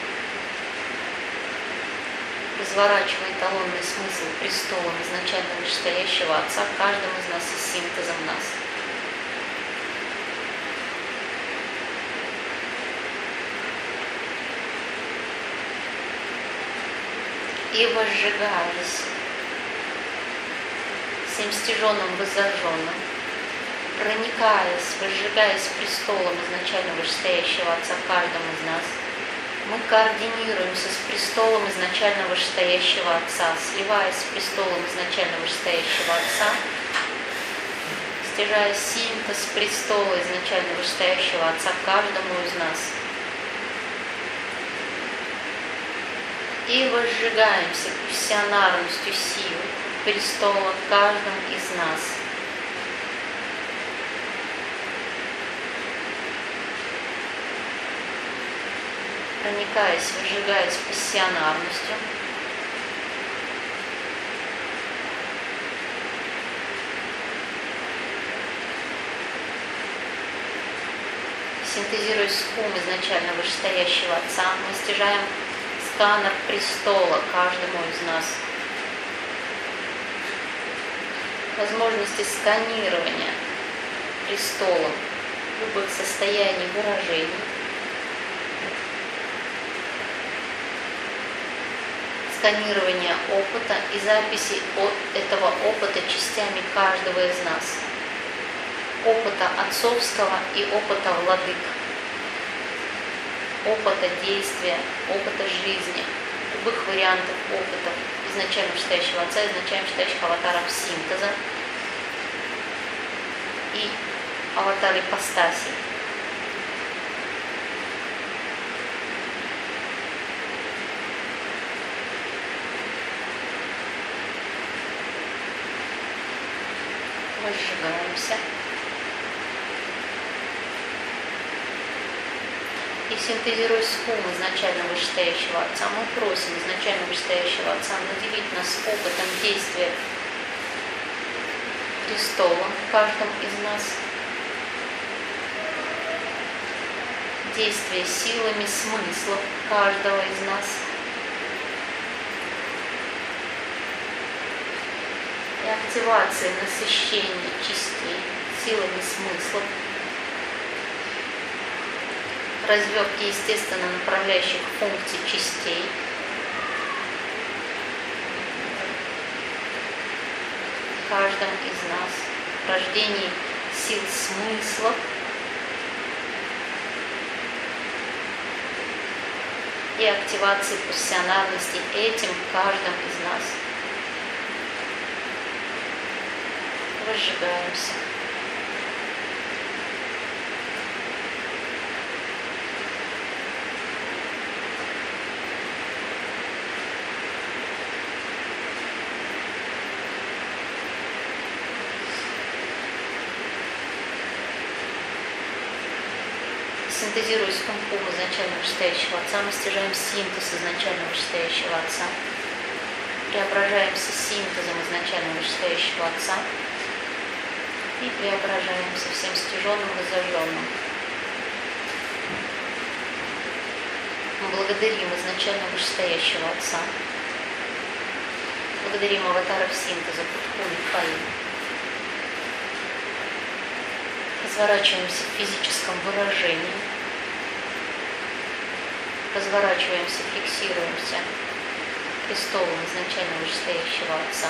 [SPEAKER 1] Разворачивая эталонный смысл престолом изначально вышестоящего Отца каждому из нас и синтезом нас. И возжигаясь всем стяженным, воззажженным, проникаясь, возжигаясь престолом изначально вышестоящего Отца каждому из нас, Мы координируемся с престолом изначально вышестоящего Отца, сливаясь с престолом изначально вышестоящего Отца, стяжая синтез престола изначально вышестоящего Отца каждому из нас. И возжигаемся пассионарностью сил престола каждым из нас. Проникаясь, выжигаясь пассионарностью, синтезируясь с хум изначально вышестоящего Отца, мы стяжаем сканер престола каждому из нас. Возможности сканирования престола любых состояний выражений, сканирование опыта и записи от этого опыта частями каждого из нас. Опыта отцовского и опыта владык. Опыта действия, опыта жизни, любых вариантов опытов изначально вышестоящего Отца, изначально вышестоящих аватаров синтеза и аватар ипостасий. Возжигаемся. И синтезируясь с хум изначально вышестоящего Отца, мы просим изначально вышестоящего Отца наделить нас опытом действия престола каждым из нас, действия силами смыслов каждого из нас и активации насыщения частей силами смыслов, развертки естественно направляющих функций частей, каждом из нас, рождении сил смыслов и активации пассионарности этим каждым из нас. Возжигаемся. Синтезируясь с хум изначально вышестоящего Отца, мы стяжаем синтез изначально вышестоящего Отца, преображаемся синтезом изначально вышестоящего Отца и преображаемся всем стяженным и зажженным. Мы благодарим изначально вышестоящего Отца, благодарим аватаров синтеза Кутхун и Фаи. Разворачиваемся в физическом выражении, разворачиваемся, фиксируемся престолом изначально вышестоящего Отца.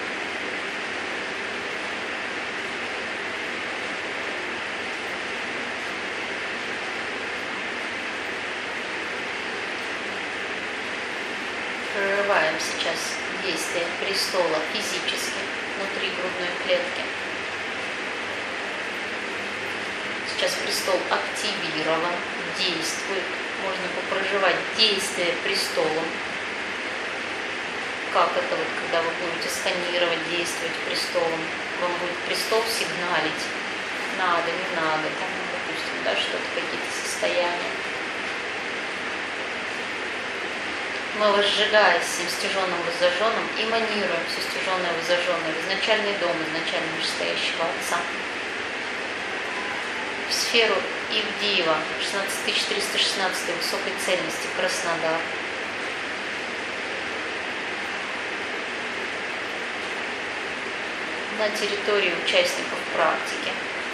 [SPEAKER 1] Прерываем сейчас действие престола физически внутри грудной клетки. Сейчас престол активирован, действует. Можно попроживать действие престолом. Как это вот, когда вы будете сканировать, действовать престолом, вам будет престол сигналить. Надо, не надо, там, допустим, да, что-то, какие-то состояния. Мы, возжигаясь всем стяженным и зажженным, эманируем все стяженное и зажженное в изначальный дом, изначально вышестоящего Отца. В сферу Ивдиева, 16316 высокой цельности, Краснодар. На территории участников практики.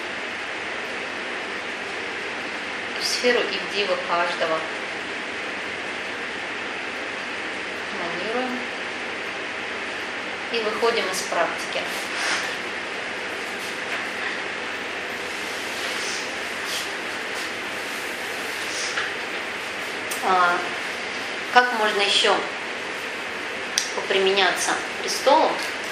[SPEAKER 1] В сферу Ивдиева каждого. Эманируем. И выходим из практики. Как можно еще поприменяться престолом?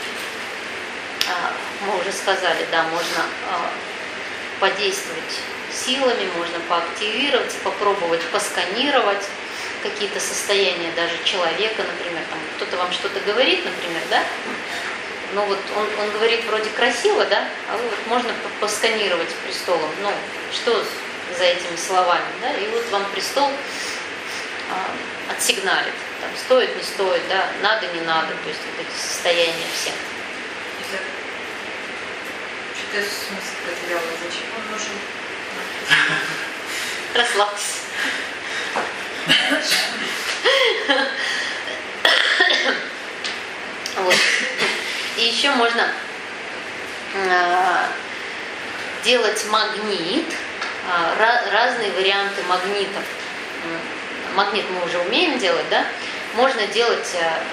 [SPEAKER 1] Мы уже сказали, да, можно подействовать силами, можно поактивироваться, попробовать посканировать какие-то состояния даже человека, например, там кто-то вам что-то говорит, например, да, ну вот он говорит вроде красиво, да, а вот можно посканировать престолом, ну, что за этими словами, да, и вот вам престол отсигналит, там, стоит, не стоит, да, надо, не надо, то есть вот эти состояния все.
[SPEAKER 5] Что-то смысл потеряла, зачем он нужен?
[SPEAKER 1] Расслабься. Вот. И еще можно делать магнит, разные варианты магнитов. Магнит мы уже умеем делать, да? Можно делать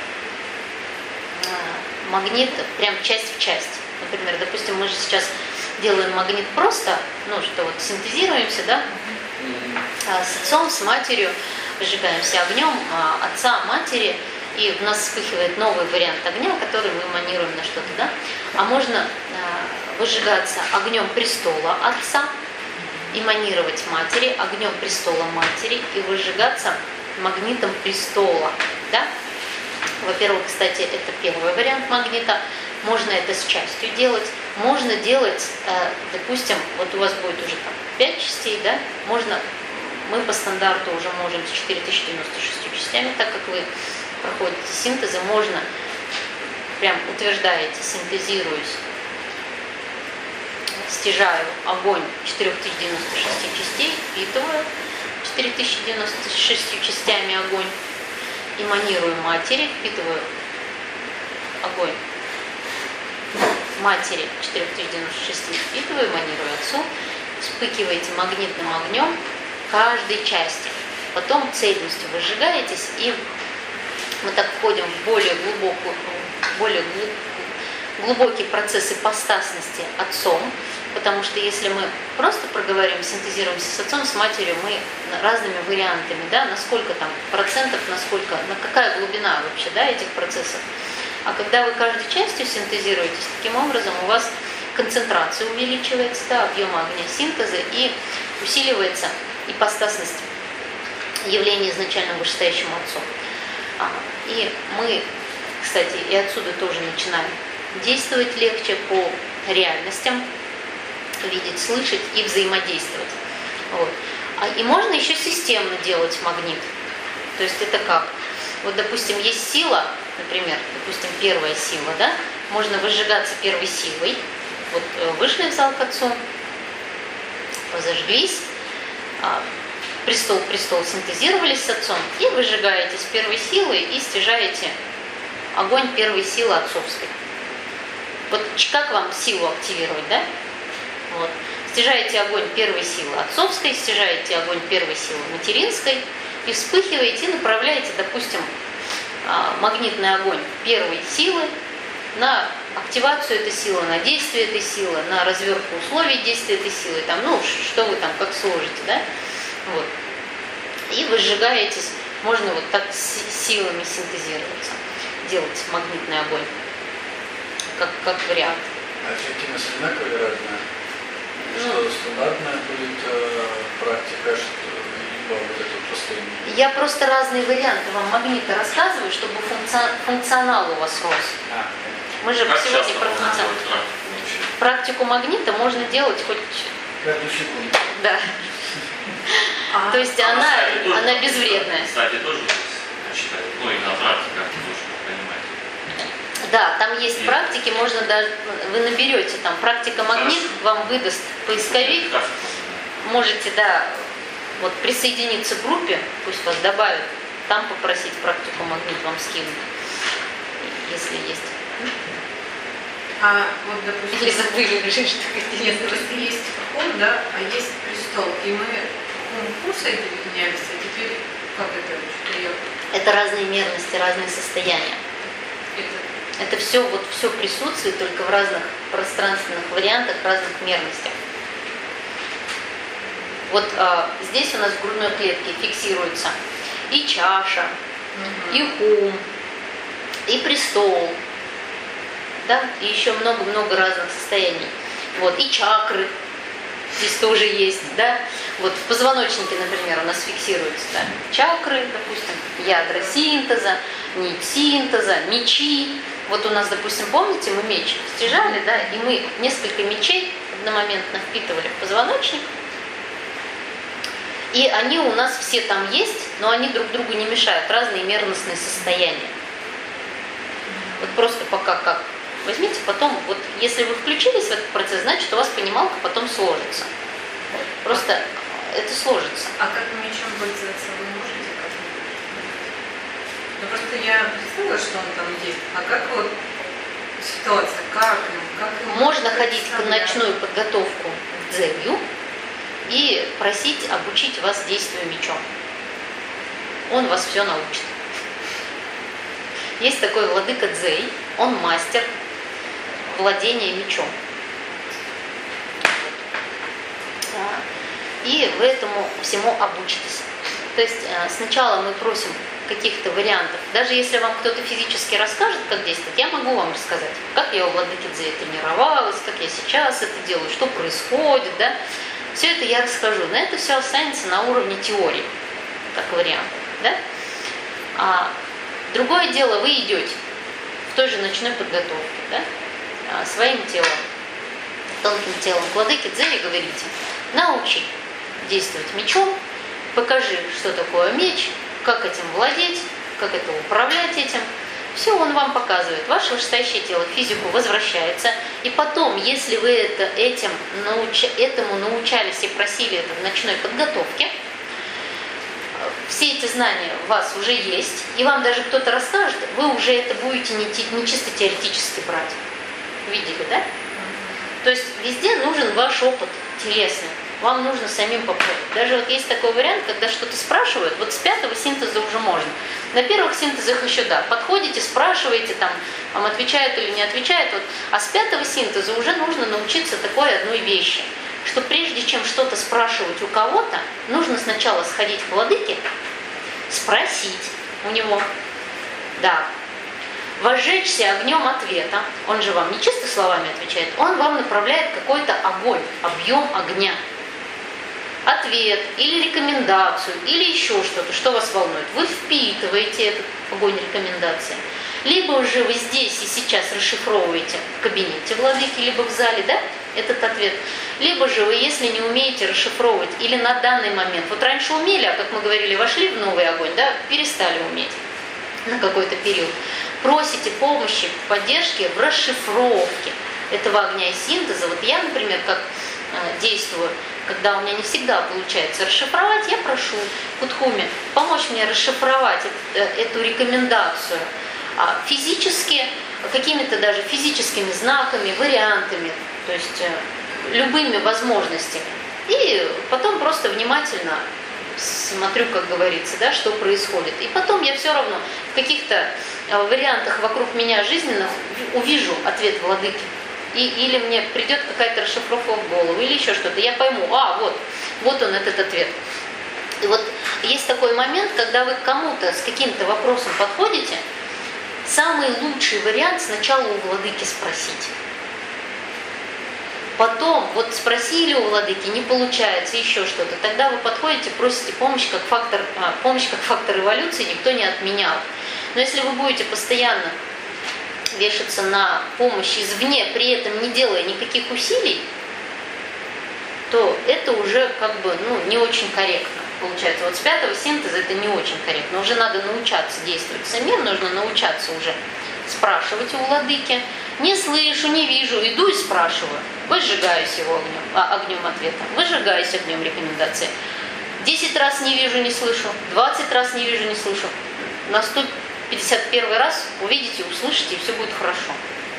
[SPEAKER 1] магнит прям часть в часть. Например, допустим, мы же сейчас делаем магнит просто, ну, что вот синтезируемся, да, с отцом, с матерью, выжигаемся огнем отца, матери, и у нас вспыхивает новый вариант огня, который мы эманируем на что-то, да. А можно выжигаться огнем престола отца, эманировать матери, огнем престола матери и выжигаться магнитом престола, да. Во-первых, кстати, это первый вариант магнита. Можно это с частью делать. Можно делать, допустим, вот у вас будет уже там 5 частей, да? Можно, мы по стандарту уже можем с 4096 частями, так как вы проходите синтезы, можно, прям утверждаете, синтезируюсь, стяжаю огонь 4096 частей, впитываю 4096 частями огонь, эманирую матери, впитываю огонь матери 4096, впитываю, эманирую отцу, вспыхиваете магнитным огнем каждой части. Потом цельностью выжигаетесь, и мы так входим в более глубокий процесс ипостасности отцом, потому что если мы просто проговорим, синтезируемся с отцом, с матерью, мы разными вариантами, да, насколько там процентов, насколько, на какая глубина вообще, да, этих процессов. А когда вы каждой частью синтезируетесь, таким образом у вас концентрация увеличивается, да, объем огня синтеза, и усиливается ипостасность явления изначально вышестоящему отцу. И мы, кстати, и отсюда тоже начинаем действовать легче по реальностям, видеть, слышать и взаимодействовать. Вот. И можно еще системно делать магнит. То есть это как? Вот, допустим, есть сила, например, допустим, первая сила, да? Можно выжигаться первой силой. Вот вышли в зал к отцу, зажглись, престол синтезировались с отцом, и выжигаетесь первой силой и стяжаете огонь первой силы отцовской. Вот как вам силу активировать, да? Вот. Стяжаете огонь первой силы отцовской, стяжаете огонь первой силы материнской и вспыхиваете, и направляете, допустим, магнитный огонь первой силы на активацию этой силы, на действие этой силы, на развертку условий действия этой силы, там, ну, что вы там как сложите, да? Вот. И выжигаетесь, можно вот так с силами синтезироваться, делать магнитный огонь, как вариант.
[SPEAKER 3] А эффективность одинаковая или разная? Что стандартная будет практика, либо вот это построение?
[SPEAKER 1] Я просто разные варианты вам магнита рассказываю, чтобы функционал у вас рос. Мы же сегодня про функционал. Практику магнита можно делать хоть...
[SPEAKER 3] Каждую секунду.
[SPEAKER 1] Да. То есть она безвредная.
[SPEAKER 4] Кстати, тоже считаю, ну и на практиках тоже понимаете.
[SPEAKER 1] Да, там есть практики, можно даже, вы наберете там практика магнит, вам выдаст поисковик, можете, да, вот присоединиться к группе, пусть вас добавят, там попросить практику магнит, вам скинут, если есть.
[SPEAKER 5] А вот, допустим,
[SPEAKER 1] Или забыли, решили, что хотите.
[SPEAKER 5] Нет, просто есть хум, да, а есть престол. И мы хум соединялись, а теперь как это? Что я...
[SPEAKER 1] Это разные мерности, разные состояния. Это все, вот все присутствует только в разных пространственных вариантах, разных мерностях. Вот здесь у нас в грудной клетке фиксируется и чаша, и ум, и престол, да, и еще много-много разных состояний. Вот, и чакры здесь тоже есть, да. Вот в позвоночнике, например, у нас фиксируются, да, чакры, допустим, ядра синтеза, нить синтеза, мечи. Вот у нас, допустим, помните, мы меч стяжали, да, и мы несколько мечей одномоментно впитывали в позвоночник. И они у нас все там есть, но они друг другу не мешают, разные мерностные состояния. Вот просто пока как возьмите, потом, вот если вы включились в этот процесс, значит, у вас понималка потом сложится. Просто это сложится.
[SPEAKER 5] А как мечом пользоваться вы можете как-нибудь? Ну просто я представила, что он там есть. А как вот ситуация, как им?
[SPEAKER 1] Можно ходить в ночную подготовку в дзевью и просить обучить вас действию мечом. Он вас все научит. Есть такой владыка Дзей, он мастер владения мечом. И вы этому всему обучитесь. То есть сначала мы просим каких-то вариантов. Даже если вам кто-то физически расскажет, как действовать, я могу вам рассказать, как я у владыки Дзей тренировалась, как я сейчас это делаю, что происходит, да. Все это я расскажу, но это все останется на уровне теории, как вариант, да. Другое дело, вы идете в той же ночной подготовке, да, своим телом, тонким телом к владыке Дзей и говорите: научи действовать мечом, покажи, что такое меч, как этим владеть, как это управлять этим. Все он вам показывает. Ваше вышестоящее тело в физику возвращается. И потом, если вы этому научались и просили это в ночной подготовке, все эти знания у вас уже есть, и вам даже кто-то расскажет, вы уже это будете не чисто теоретически брать. Видели, да? То есть везде нужен ваш опыт телесный. Вам нужно самим попробовать. Даже вот есть такой вариант, когда что-то спрашивают, вот с 5-го синтеза уже можно. На первых синтезах еще да. Подходите, спрашиваете, там, вам отвечают или не отвечают. Вот. А с 5-го синтеза уже нужно научиться такой одной вещи, что прежде чем что-то спрашивать у кого-то, нужно сначала сходить к владыке, спросить у него, да, возжечься огнем ответа. Он же вам не чисто словами отвечает, он вам направляет какой-то огонь, объем огня. Ответ или рекомендацию, или еще что-то, что вас волнует. Вы впитываете этот огонь рекомендации. Либо же вы здесь и сейчас расшифровываете в кабинете владыки, либо в зале, да, этот ответ. Либо же вы, если не умеете расшифровывать, или на данный момент, вот раньше умели, а как мы говорили, вошли в новый огонь, да, перестали уметь на какой-то период, просите помощи, поддержки в расшифровке этого огня и синтеза. Вот я, например, как действую, когда у меня не всегда получается расшифровать, я прошу Кутхуми помочь мне расшифровать эту рекомендацию физически, какими-то даже физическими знаками, вариантами, то есть любыми возможностями. И потом просто внимательно смотрю, как говорится, да, что происходит. И потом я все равно в каких-то вариантах вокруг меня жизненных увижу ответ владыки. Или мне придет какая-то расшифровка в голову, или еще что-то. Я пойму, вот он этот ответ. И вот есть такой момент, когда вы к кому-то с каким-то вопросом подходите, самый лучший вариант сначала у владыки спросить. Потом, вот спросили у владыки, не получается, еще что-то. Тогда вы подходите, просите помощь как фактор эволюции, никто не отменял. Но если вы будете постоянно вешаться на помощь извне, при этом не делая никаких усилий, то это уже как бы не очень корректно получается. Вот с 5-го синтеза это не очень корректно. Уже надо научаться действовать самим, нужно научаться уже спрашивать у владыки. Не слышу, не вижу, иду и спрашиваю. Выжигаюсь его огнем ответа, выжигаюсь огнем рекомендации. 10 раз не вижу, не слышу, 20 раз не вижу, не слышу. На 151 раз увидите, услышите, и все будет хорошо.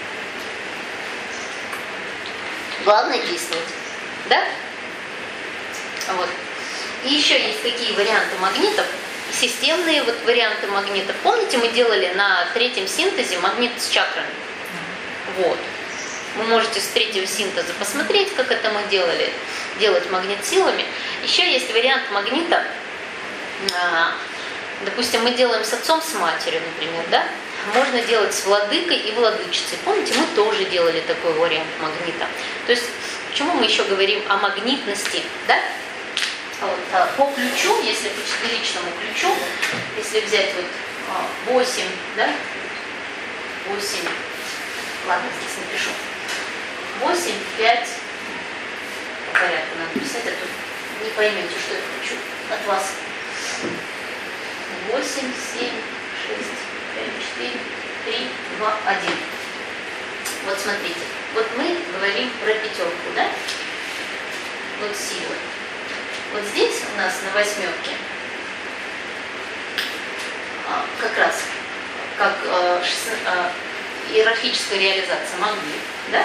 [SPEAKER 1] Главное действовать. Да? Вот. И еще есть такие варианты магнитов, системные вот варианты магнитов. Помните, мы делали на 3-м синтезе магнит с чакрами? Вот. Вы можете с 3-го синтеза посмотреть, как это мы делали, делать магнит силами. Еще есть вариант магнита Допустим, мы делаем с отцом, с матерью, например, да? Можно делать с владыкой и владычицей. Помните, мы тоже делали такой вариант магнита. То есть, почему мы еще говорим о магнитности, да? Вот, по ключу, если по четверичному ключу, если взять вот 8, да? 8, ладно, здесь напишу. 8, 5, по порядку надо писать, а то не поймете, что я хочу от вас. 8, 7, 6, 5, 4, 3, 2, 1. Вот смотрите, вот мы говорим про пятерку, да? Вот силы. Вот здесь у нас на восьмерке как раз как иерархическая реализация магнит, да?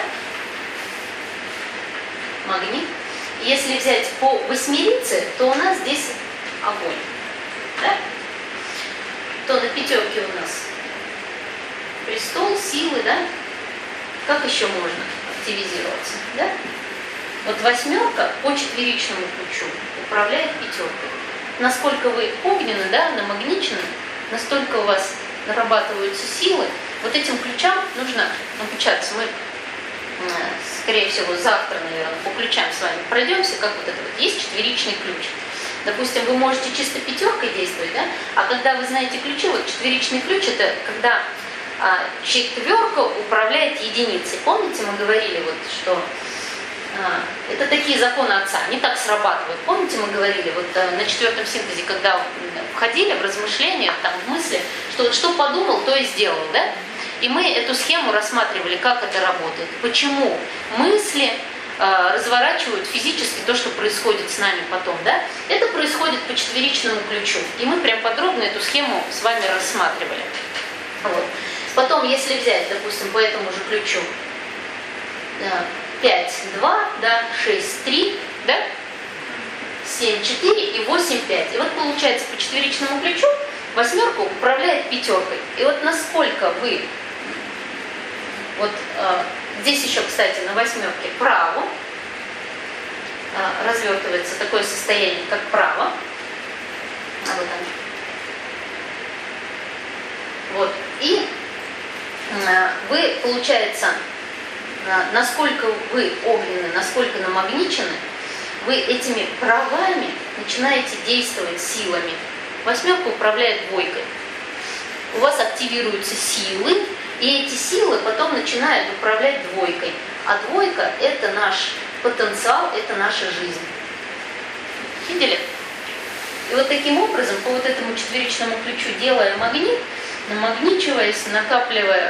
[SPEAKER 1] Магнит. Если взять по восьмерице, то у нас здесь огонь, да? То на пятерке у нас престол, силы, да? Как еще можно активизироваться, да? Вот восьмерка по четверичному ключу управляет пятеркой. Насколько вы огненны, да, намагничены, настолько у вас нарабатываются силы. Вот этим ключам нужно обучаться. Мы, скорее всего, завтра, наверное, по ключам с вами пройдемся, как вот это вот. Есть четверичный ключ. Допустим, вы можете чисто пятеркой действовать, да? А когда вы знаете ключи, вот четверичный ключ, это когда четверка управляет единицей. Помните, мы говорили, вот, что это такие законы отца, они так срабатывают. Помните, мы говорили вот на четвертом синтезе, когда входили в размышления, там, в мысли, что вот что подумал, то и сделал, да? И мы эту схему рассматривали, как это работает. Почему мысли разворачивают физически то, что происходит с нами потом, да? Это происходит по четверичному ключу. И мы прям подробно эту схему с вами рассматривали. Вот. Потом, если взять, допустим, по этому же ключу 5, 2, да, 6, 3, да, 7, 4 и 8, 5. И вот получается по четверичному ключу восьмерка управляет пятеркой. И вот насколько вы, вот здесь еще, кстати, на восьмерке право развертывается такое состояние, как право. Вот оно. Вот. И вы, получается, насколько вы огненны, насколько намагничены, вы этими правами начинаете действовать силами. Восьмерка управляет двойкой. У вас активируются силы, и эти силы потом начинают управлять двойкой. А двойка – это наш потенциал, это наша жизнь. Видели? И вот таким образом, по вот этому четверичному ключу, делая магнит, намагничиваясь, накапливая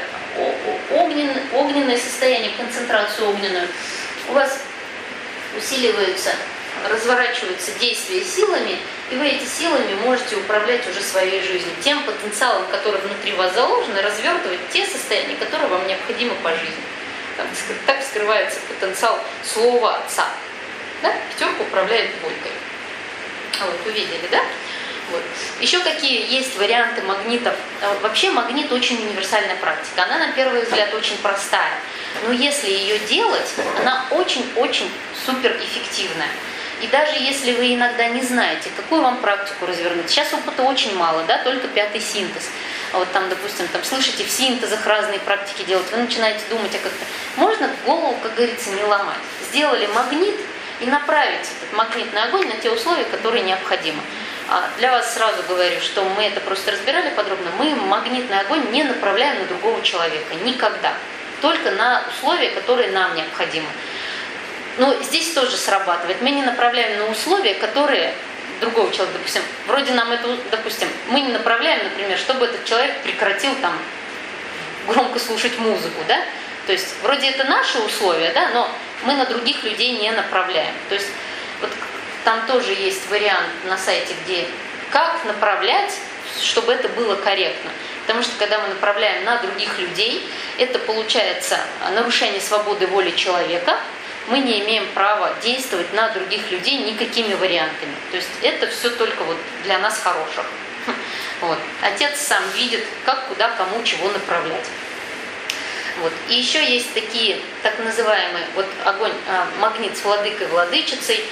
[SPEAKER 1] огненное состояние, концентрацию огненную, у вас усиливаются, разворачиваются действия силами, и вы эти силами можете управлять уже своей жизнью, тем потенциалом, который внутри вас заложен, и развертывать те состояния, которые вам необходимы по жизни. Так скрывается потенциал слова отца. Да? Пятерка управляет двойкой. Вот, увидели, да? Вот. Еще какие есть варианты магнитов? Вообще магнит очень универсальная практика. Она, на первый взгляд, очень простая. Но если ее делать, она очень-очень суперэффективная. И даже если вы иногда не знаете, какую вам практику развернуть. Сейчас опыта очень мало, да, только 5-й синтез. А вот там, допустим, там слышите, в синтезах разные практики делать. Вы начинаете думать, а как-то можно голову, как говорится, не ломать. Сделали магнит и направить этот магнитный огонь на те условия, которые необходимы. Для вас сразу говорю, что мы это просто разбирали подробно. Мы магнитный огонь не направляем на другого человека. Никогда. Только на условия, которые нам необходимы. Но здесь тоже срабатывает. Мы не направляем на условия, которые другого человека, допустим, вроде нам это, допустим, мы не направляем, например, чтобы этот человек прекратил там громко слушать музыку, да? То есть вроде это наши условия, да, но мы на других людей не направляем. То есть вот там тоже есть вариант на сайте, где как направлять, чтобы это было корректно. Потому что когда мы направляем на других людей, это получается нарушение свободы воли человека. Мы не имеем права действовать на других людей никакими вариантами. То есть это все только вот для нас хороших. Вот. Отец сам видит, как, куда, кому, чего направлять. Вот. И еще есть такие так называемые вот огонь, магнит с владыкой, владычицей.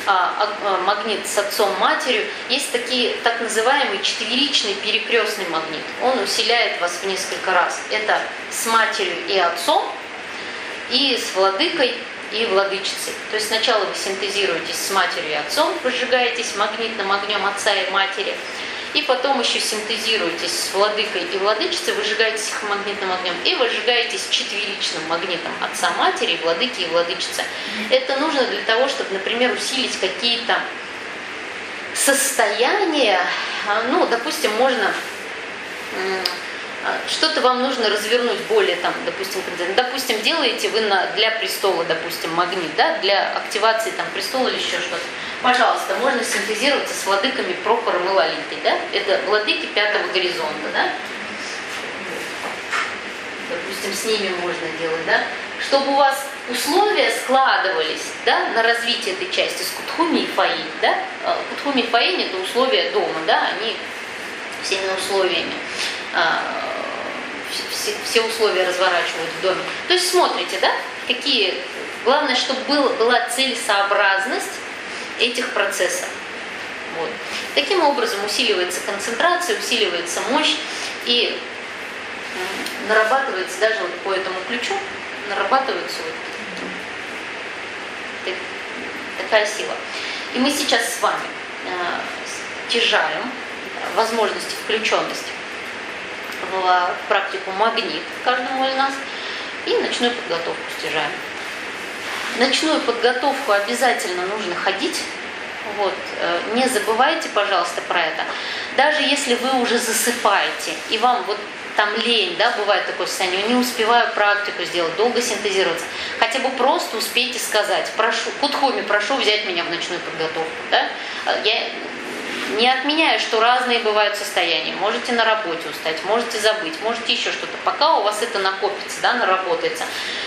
[SPEAKER 1] магнит с отцом, матерью, есть так называемый четверичный перекрестный магнит. Он усиляет вас в несколько раз. Это с матерью и отцом, и с владыкой и владычицей. То есть сначала вы синтезируетесь с матерью и отцом, выжигаетесь магнитным огнем отца и матери, и потом еще синтезируетесь с владыкой и владычицей, выжигаетесь их магнитным огнем, и выжигаетесь четверичным магнитом отца, матери, владыки и владычицы. Это нужно для того, чтобы, например, усилить какие-то состояния. Ну, допустим, можно... Что-то вам нужно развернуть более, там, допустим, делаете вы для престола, допустим, магнит, да, для активации там престола или еще что-то. Пожалуйста, можно синтезироваться с владыками Прохором и Лолитой, да? Это владыки пятого горизонта, да? Допустим, с ними можно делать, да? Чтобы у вас условия складывались, да, на развитие этой части с Кутхуми и Фаинь, да? Кутхуми и Фаинь — это условия дома, да, они всеми условиями. Все условия разворачивают в доме. То есть смотрите, да, какие... Главное, чтобы была целесообразность этих процессов. Вот. Таким образом усиливается концентрация, усиливается мощь и нарабатывается даже вот по этому ключу, нарабатывается вот такая сила. И мы сейчас с вами стяжаем возможности включенности в практику магнит каждому из нас и ночную подготовку стяжаем. Ночную подготовку обязательно нужно ходить. Вот. Не забывайте, пожалуйста, про это. Даже если вы уже засыпаете, и вам вот там лень, да, бывает такое состояние, не успеваю практику сделать, долго синтезироваться, хотя бы просто успейте сказать: прошу, Кутхуми, прошу взять меня в ночную подготовку. Да? Я не отменяю, что разные бывают состояния. Можете на работе устать, можете забыть, можете еще что-то. Пока у вас это накопится, да, наработается.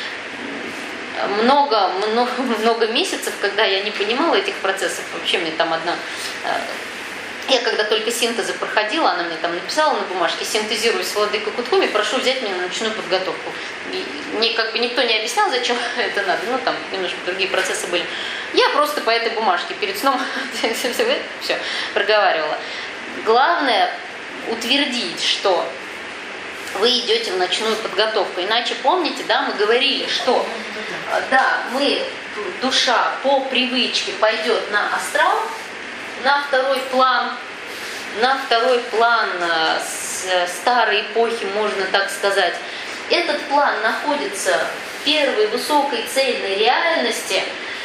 [SPEAKER 1] Много месяцев, когда я не понимала этих процессов, вообще мне там я когда только синтезы проходила, она мне там написала на бумажке: синтезируй с владыкой Кутхуми, прошу взять меня на ночную подготовку. И мне как бы никто не объяснял, зачем это надо, ну там немножко другие процессы были. Я просто по этой бумажке перед сном все проговаривала. Главное утвердить, что вы идете в ночную подготовку. Иначе, помните, да, мы говорили, что да, душа по привычке пойдет на астрал, на второй план старой эпохи, можно так сказать. Этот план находится в первой высокой цельной реальности,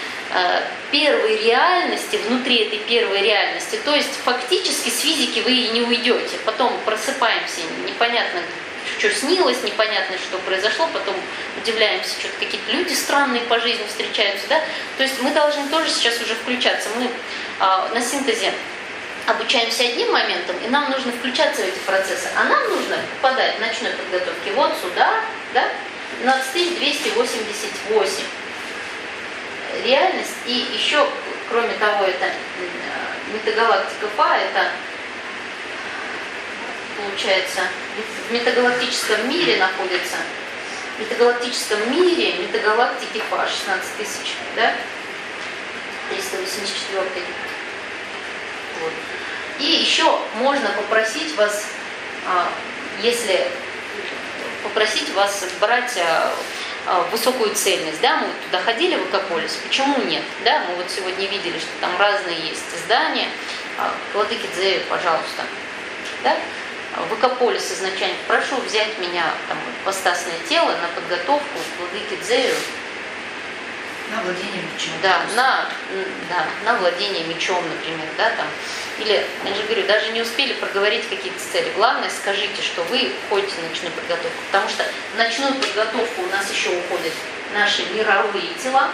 [SPEAKER 1] внутри этой первой реальности. То есть фактически с физики вы и не уйдете. Потом просыпаемся, непонятно, что снилось, непонятно, что произошло, потом удивляемся, что-то какие-то люди странные по жизни встречаются, да? То есть мы должны тоже сейчас уже включаться. Мы на синтезе обучаемся одним моментом, и нам нужно включаться в эти процессы. А нам нужно попадать в ночной подготовке вот сюда, да, 12288. Реальность. И еще, кроме того, это метагалактика Фа, это получается в метагалактическом мире находится, в метагалактическом мире метагалактики Фа 16 тысяч, да, 384. Вот. И еще можно попросить вас, брать высокую цельность, да, мы вот туда ходили в Экополис, почему нет, да, мы вот сегодня видели, что там разные есть издания, владыки Дзею, пожалуйста, да, в Экополис изначально прошу взять меня там в ипостасное тело на подготовку к владыке Дзею.
[SPEAKER 2] На владение мечом.
[SPEAKER 1] Да, на владение мечом, например, да, там. Или, я же говорю, даже не успели проговорить какие-то цели. Главное, скажите, что вы ходите в ночную подготовку. Потому что в ночную подготовку у нас еще уходят наши мировые тела.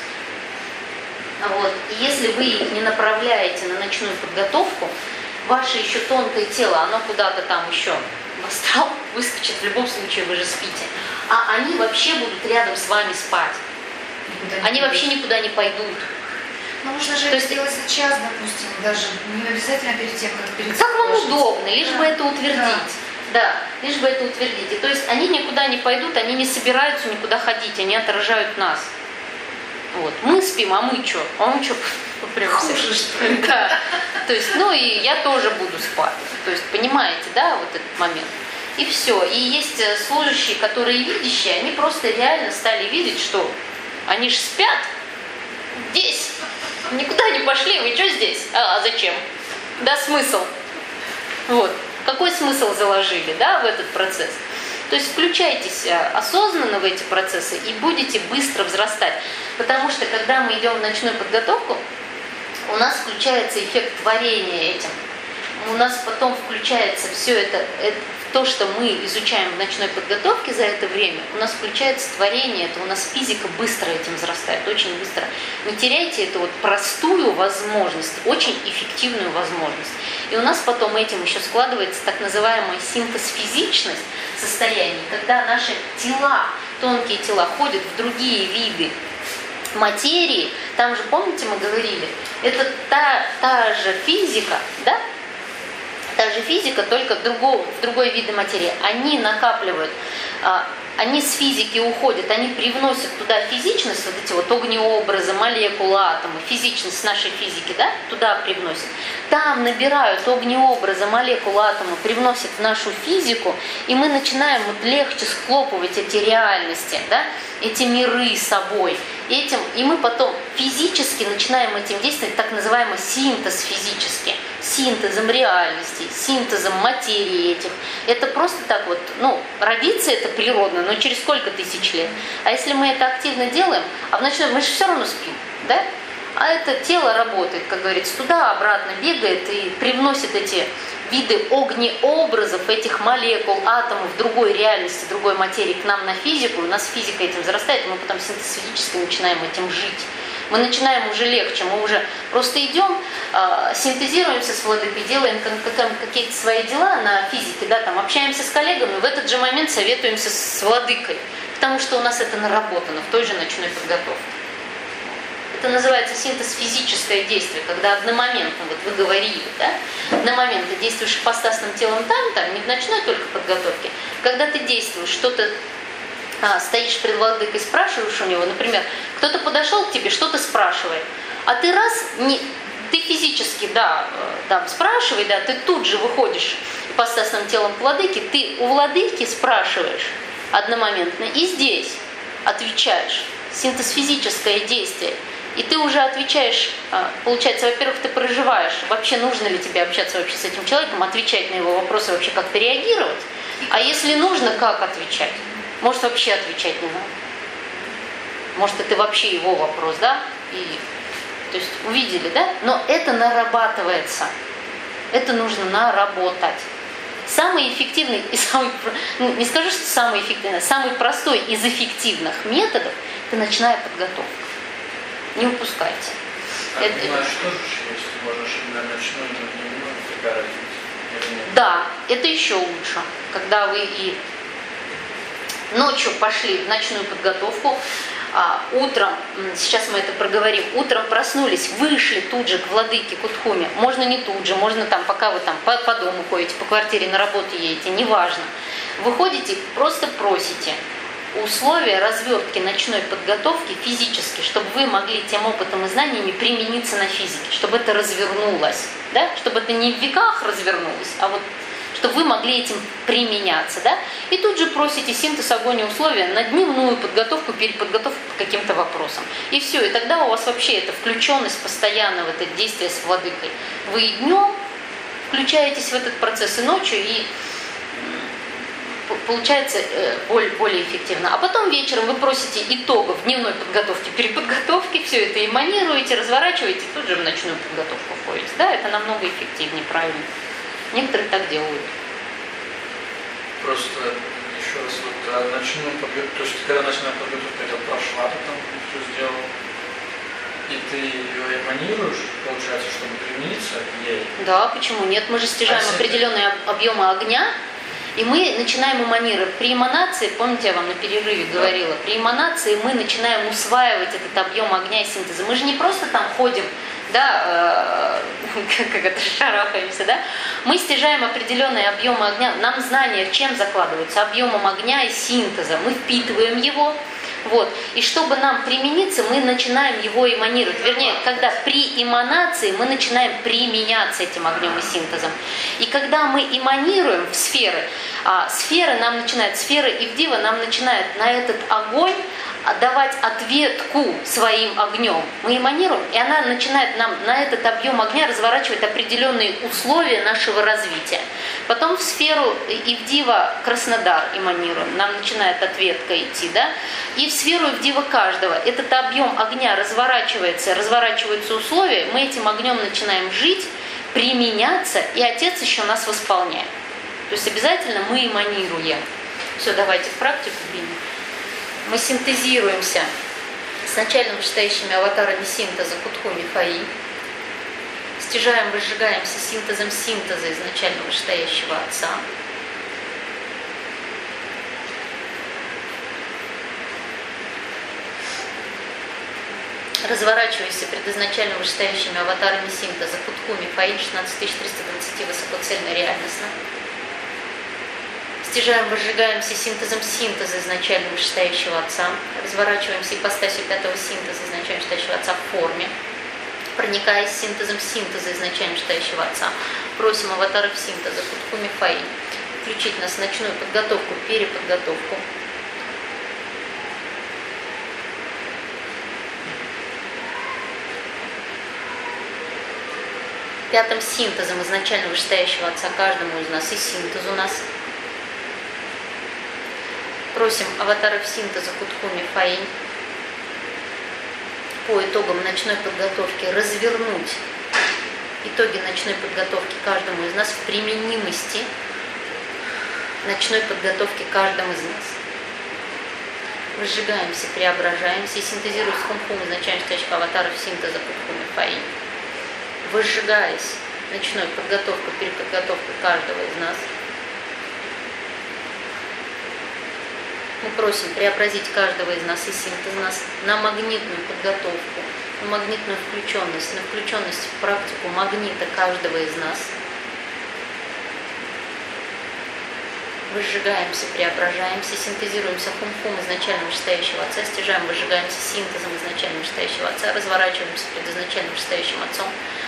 [SPEAKER 1] Вот. И если вы их не направляете на ночную подготовку, ваше еще тонкое тело, оно куда-то там еще в астрал выскочит, в любом случае вы же спите. А они вообще будут рядом с вами спать. Они вообще никуда не пойдут.
[SPEAKER 2] Ну, можно же это сделать сейчас, допустим, даже не обязательно перед тем, как перед...
[SPEAKER 1] Как вам удобно, лишь бы это утвердить. Да, лишь бы это утвердить. И то есть они никуда не пойдут, они не собираются никуда ходить, они отражают нас. Вот. Мы спим, а мы что? А мы что попремся?
[SPEAKER 2] Хуже, что ли?
[SPEAKER 1] Да. То есть, ну и я тоже буду спать. То есть, понимаете, да, вот этот момент. И все. И есть служащие, которые видящие, они просто реально стали видеть, что они же спят здесь. Никуда не пошли, вы что здесь? А зачем? Да, смысл. Вот. Какой смысл заложили, да, в этот процесс? То есть включайтесь осознанно в эти процессы и будете быстро взрастать. Потому что, когда мы идем в ночную подготовку, у нас включается эффект творения этим. У нас потом включается все это, то, что мы изучаем в ночной подготовке за это время, у нас включается творение, это у нас физика быстро этим взрастает, очень быстро. Не теряйте эту вот простую возможность, очень эффективную возможность. И у нас потом этим еще складывается так называемая синтез-физичность состояний, когда наши тела, тонкие тела, ходят в другие виды материи. Там же, помните, мы говорили, это та же физика, да? Та же физика, только в другой виде материи. Они накапливают, они с физики уходят, они привносят туда физичность, вот эти вот огнеобразы, молекулы, атомы, физичность нашей физики, да, туда привносят. Там набирают огнеобразы, молекулы, атомы, привносят в нашу физику, и мы начинаем вот легче схлопывать эти реальности, да, эти миры собой. И мы потом физически начинаем этим действовать, так называемый синтез физический, синтезом реальностей, синтезом материи этих. Это просто так вот, родиться это природно, но через сколько тысяч лет. А если мы это активно делаем, а в ночном мы же все равно спим, да? А это тело работает, как говорится, туда-обратно бегает и привносит эти виды огнеобразов, этих молекул, атомов другой реальности, другой материи к нам на физику, у нас физика этим зарастает, и мы потом синтезически начинаем этим жить. Мы начинаем уже легче, мы уже просто идем, синтезируемся с владыкой, делаем какие-то свои дела на физике, да, там общаемся с коллегами, в этот же момент советуемся с владыкой, потому что у нас это наработано в той же ночной подготовке. Это называется синтез физическое действие, когда одномоментно, вот вы говорили, да, одномоментно действуешь ипостасным телом там, не в ночной только подготовке. Когда ты действуешь, что-то стоишь перед владыкой, спрашиваешь у него, например, кто-то подошел к тебе, что-то спрашивает, а ты ты физически, да, там спрашивай, да, ты тут же выходишь ипостасным телом к владыке, ты у владыки спрашиваешь одномоментно и здесь отвечаешь. Синтез физическое действие. И ты уже отвечаешь, получается, во-первых, ты проживаешь, вообще нужно ли тебе общаться вообще с этим человеком, отвечать на его вопросы, вообще как-то реагировать. А если нужно, как отвечать? Может, вообще отвечать не надо. Может, это вообще его вопрос, да? То есть увидели, да? Но это нарабатывается. Это нужно наработать. Самый эффективный и не скажу, что самый эффективный, самый простой из эффективных методов – это ночная подготовка. Не упускайте.
[SPEAKER 3] Понимаешь, что же есть? Можешь на ночную, но дневную, какая разница?
[SPEAKER 1] Да, это еще лучше. Когда вы и ночью пошли в ночную подготовку, утром, сейчас мы это проговорим, утром проснулись, вышли тут же к владыке Кутхуме. Можно не тут же, можно там, пока вы там по дому ходите, по квартире на работу едете, неважно. Выходите, просто просите условия развертки ночной подготовки физически, чтобы вы могли тем опытом и знаниями примениться на физике, чтобы это развернулось, да? Чтобы это не в веках развернулось, а вот чтобы вы могли этим применяться, да? И тут же просите синтез огонь и условия на дневную подготовку, переподготовку к каким-то вопросам. И все, и тогда у вас вообще эта включенность постоянно в это действие с владыкой. Вы и днем включаетесь в этот процесс, и ночью, и получается более эффективно. А потом вечером вы просите итогов дневной подготовки, переподготовки, все это эманируете, разворачиваете, тут же в ночную подготовку входите. Да, это намного эффективнее, правильно. Некоторые так делают.
[SPEAKER 3] Просто еще раз, вот ночную подготовку, то есть когда ночная подготовка это прошла, ты там все сделал, и ты ее эманируешь, получается, чтобы примениться к ней?
[SPEAKER 1] Да, почему нет? Мы же стяжаем определенные объемы огня, и мы начинаем эманировать. При эманации, помните, я вам на перерыве говорила, при эманации мы начинаем усваивать этот объем огня и синтеза. Мы же не просто там ходим, да, как это, шарахаемся, да? Мы стяжаем определенные объемы огня. Нам знания чем закладываются? Объемом огня и синтеза. Мы впитываем его, Вот. И чтобы нам примениться, мы начинаем его эманировать. Вернее, когда при эманации мы начинаем применяться этим огнем и синтезом. И когда мы эманируем в сферы, сферы Ивдива нам начинают на этот огонь давать ответку своим огнем. Мы эманируем, и она начинает нам на этот объем огня разворачивать определенные условия нашего развития. Потом в сферу Ивдива Краснодар эманируем, нам начинает ответка идти, да? И в сферу Ивдива каждого этот объем огня разворачиваются условия, мы этим огнем начинаем жить, применяться, и Отец еще нас восполняет. То есть обязательно мы эманируем. Все, давайте в практику двинем. Мы синтезируемся с начально вышестоящими аватарами синтеза Кутху Мифаи. Стяжаем, выжигаемся синтезом синтеза изначально вышестоящего Отца. Разворачивайся пред изначально вышестоящими аватарами синтеза Кутху Мифаи 16320 высокоцельно реальностно. Стяжаем, выжигаемся синтезом синтеза изначально вышестоящего Отца. Разворачиваемся ипостасью пятого синтеза изначально вышестоящего Отца в форме. Проникаясь синтезом синтеза изначально вышестоящего Отца. Просим аватаров синтеза Кутху Мифаи включить нас в ночную подготовку, переподготовку. Пятым синтезом изначально вышестоящего Отца каждому из нас и синтез у нас. Просим аватаров синтеза Кутху Мифаи по итогам ночной подготовки развернуть итоги ночной подготовки каждому из нас в применимости ночной подготовки каждому из нас. Выжигаемся, преображаемся и синтезируя с Хум-Хум изначально стоящих аватаров синтеза Кутху Мифаи. Выжигаясь ночной подготовкой, переподготовкой каждого из нас. Мы просим преобразить каждого из нас и синтез нас на магнитную подготовку, на магнитную включенность, на включенность в практику магнита каждого из нас. Выжигаемся, преображаемся, синтезируемся Хум-Хум изначально вышестоящего Отца, стяжаем, выжигаемся синтезом изначально вышестоящего Отца, разворачиваемся перед изначально вышестоящим Отцом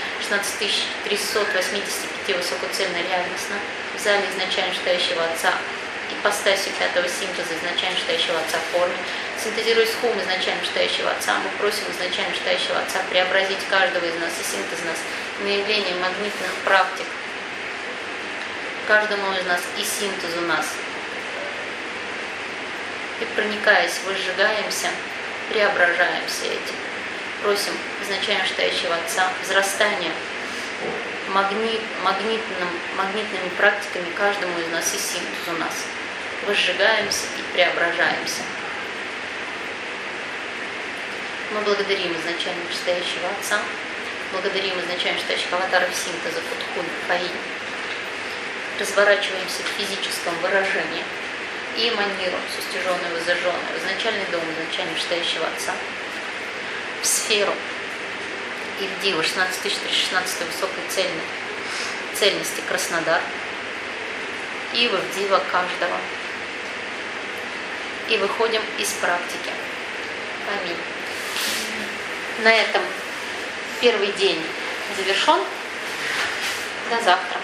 [SPEAKER 1] 16385 высокоцельно реальностно, в зале изначально вышестоящего Отца, ипостасью пятого синтеза изначально вышестоящего Отца в форме. Синтезируя с Хум изначально вышестоящего Отца, мы просим изначально вышестоящего Отца преобразить каждого из нас и синтез нас на явление магнитных практик каждому из нас и синтез у нас. И проникаясь, выжигаемся, преображаемся этим. Просим изначально вышестоящего Отца взрастания магнитными практиками каждому из нас и синтез у нас. Выжигаемся и преображаемся. Мы благодарим изначально вышестоящего Отца, благодарим изначально вышестоящих аватаров синтеза Кутху Мифаи, разворачиваемся в физическом выражении и эманируем все стяженное, воззажженное в изначальный дом изначально вышестоящего Отца, в сферу Ивдива 16316 высокой цельности Краснодар и в Ивдива каждого. И выходим из практики. Аминь. На этом первый день завершен. До завтра.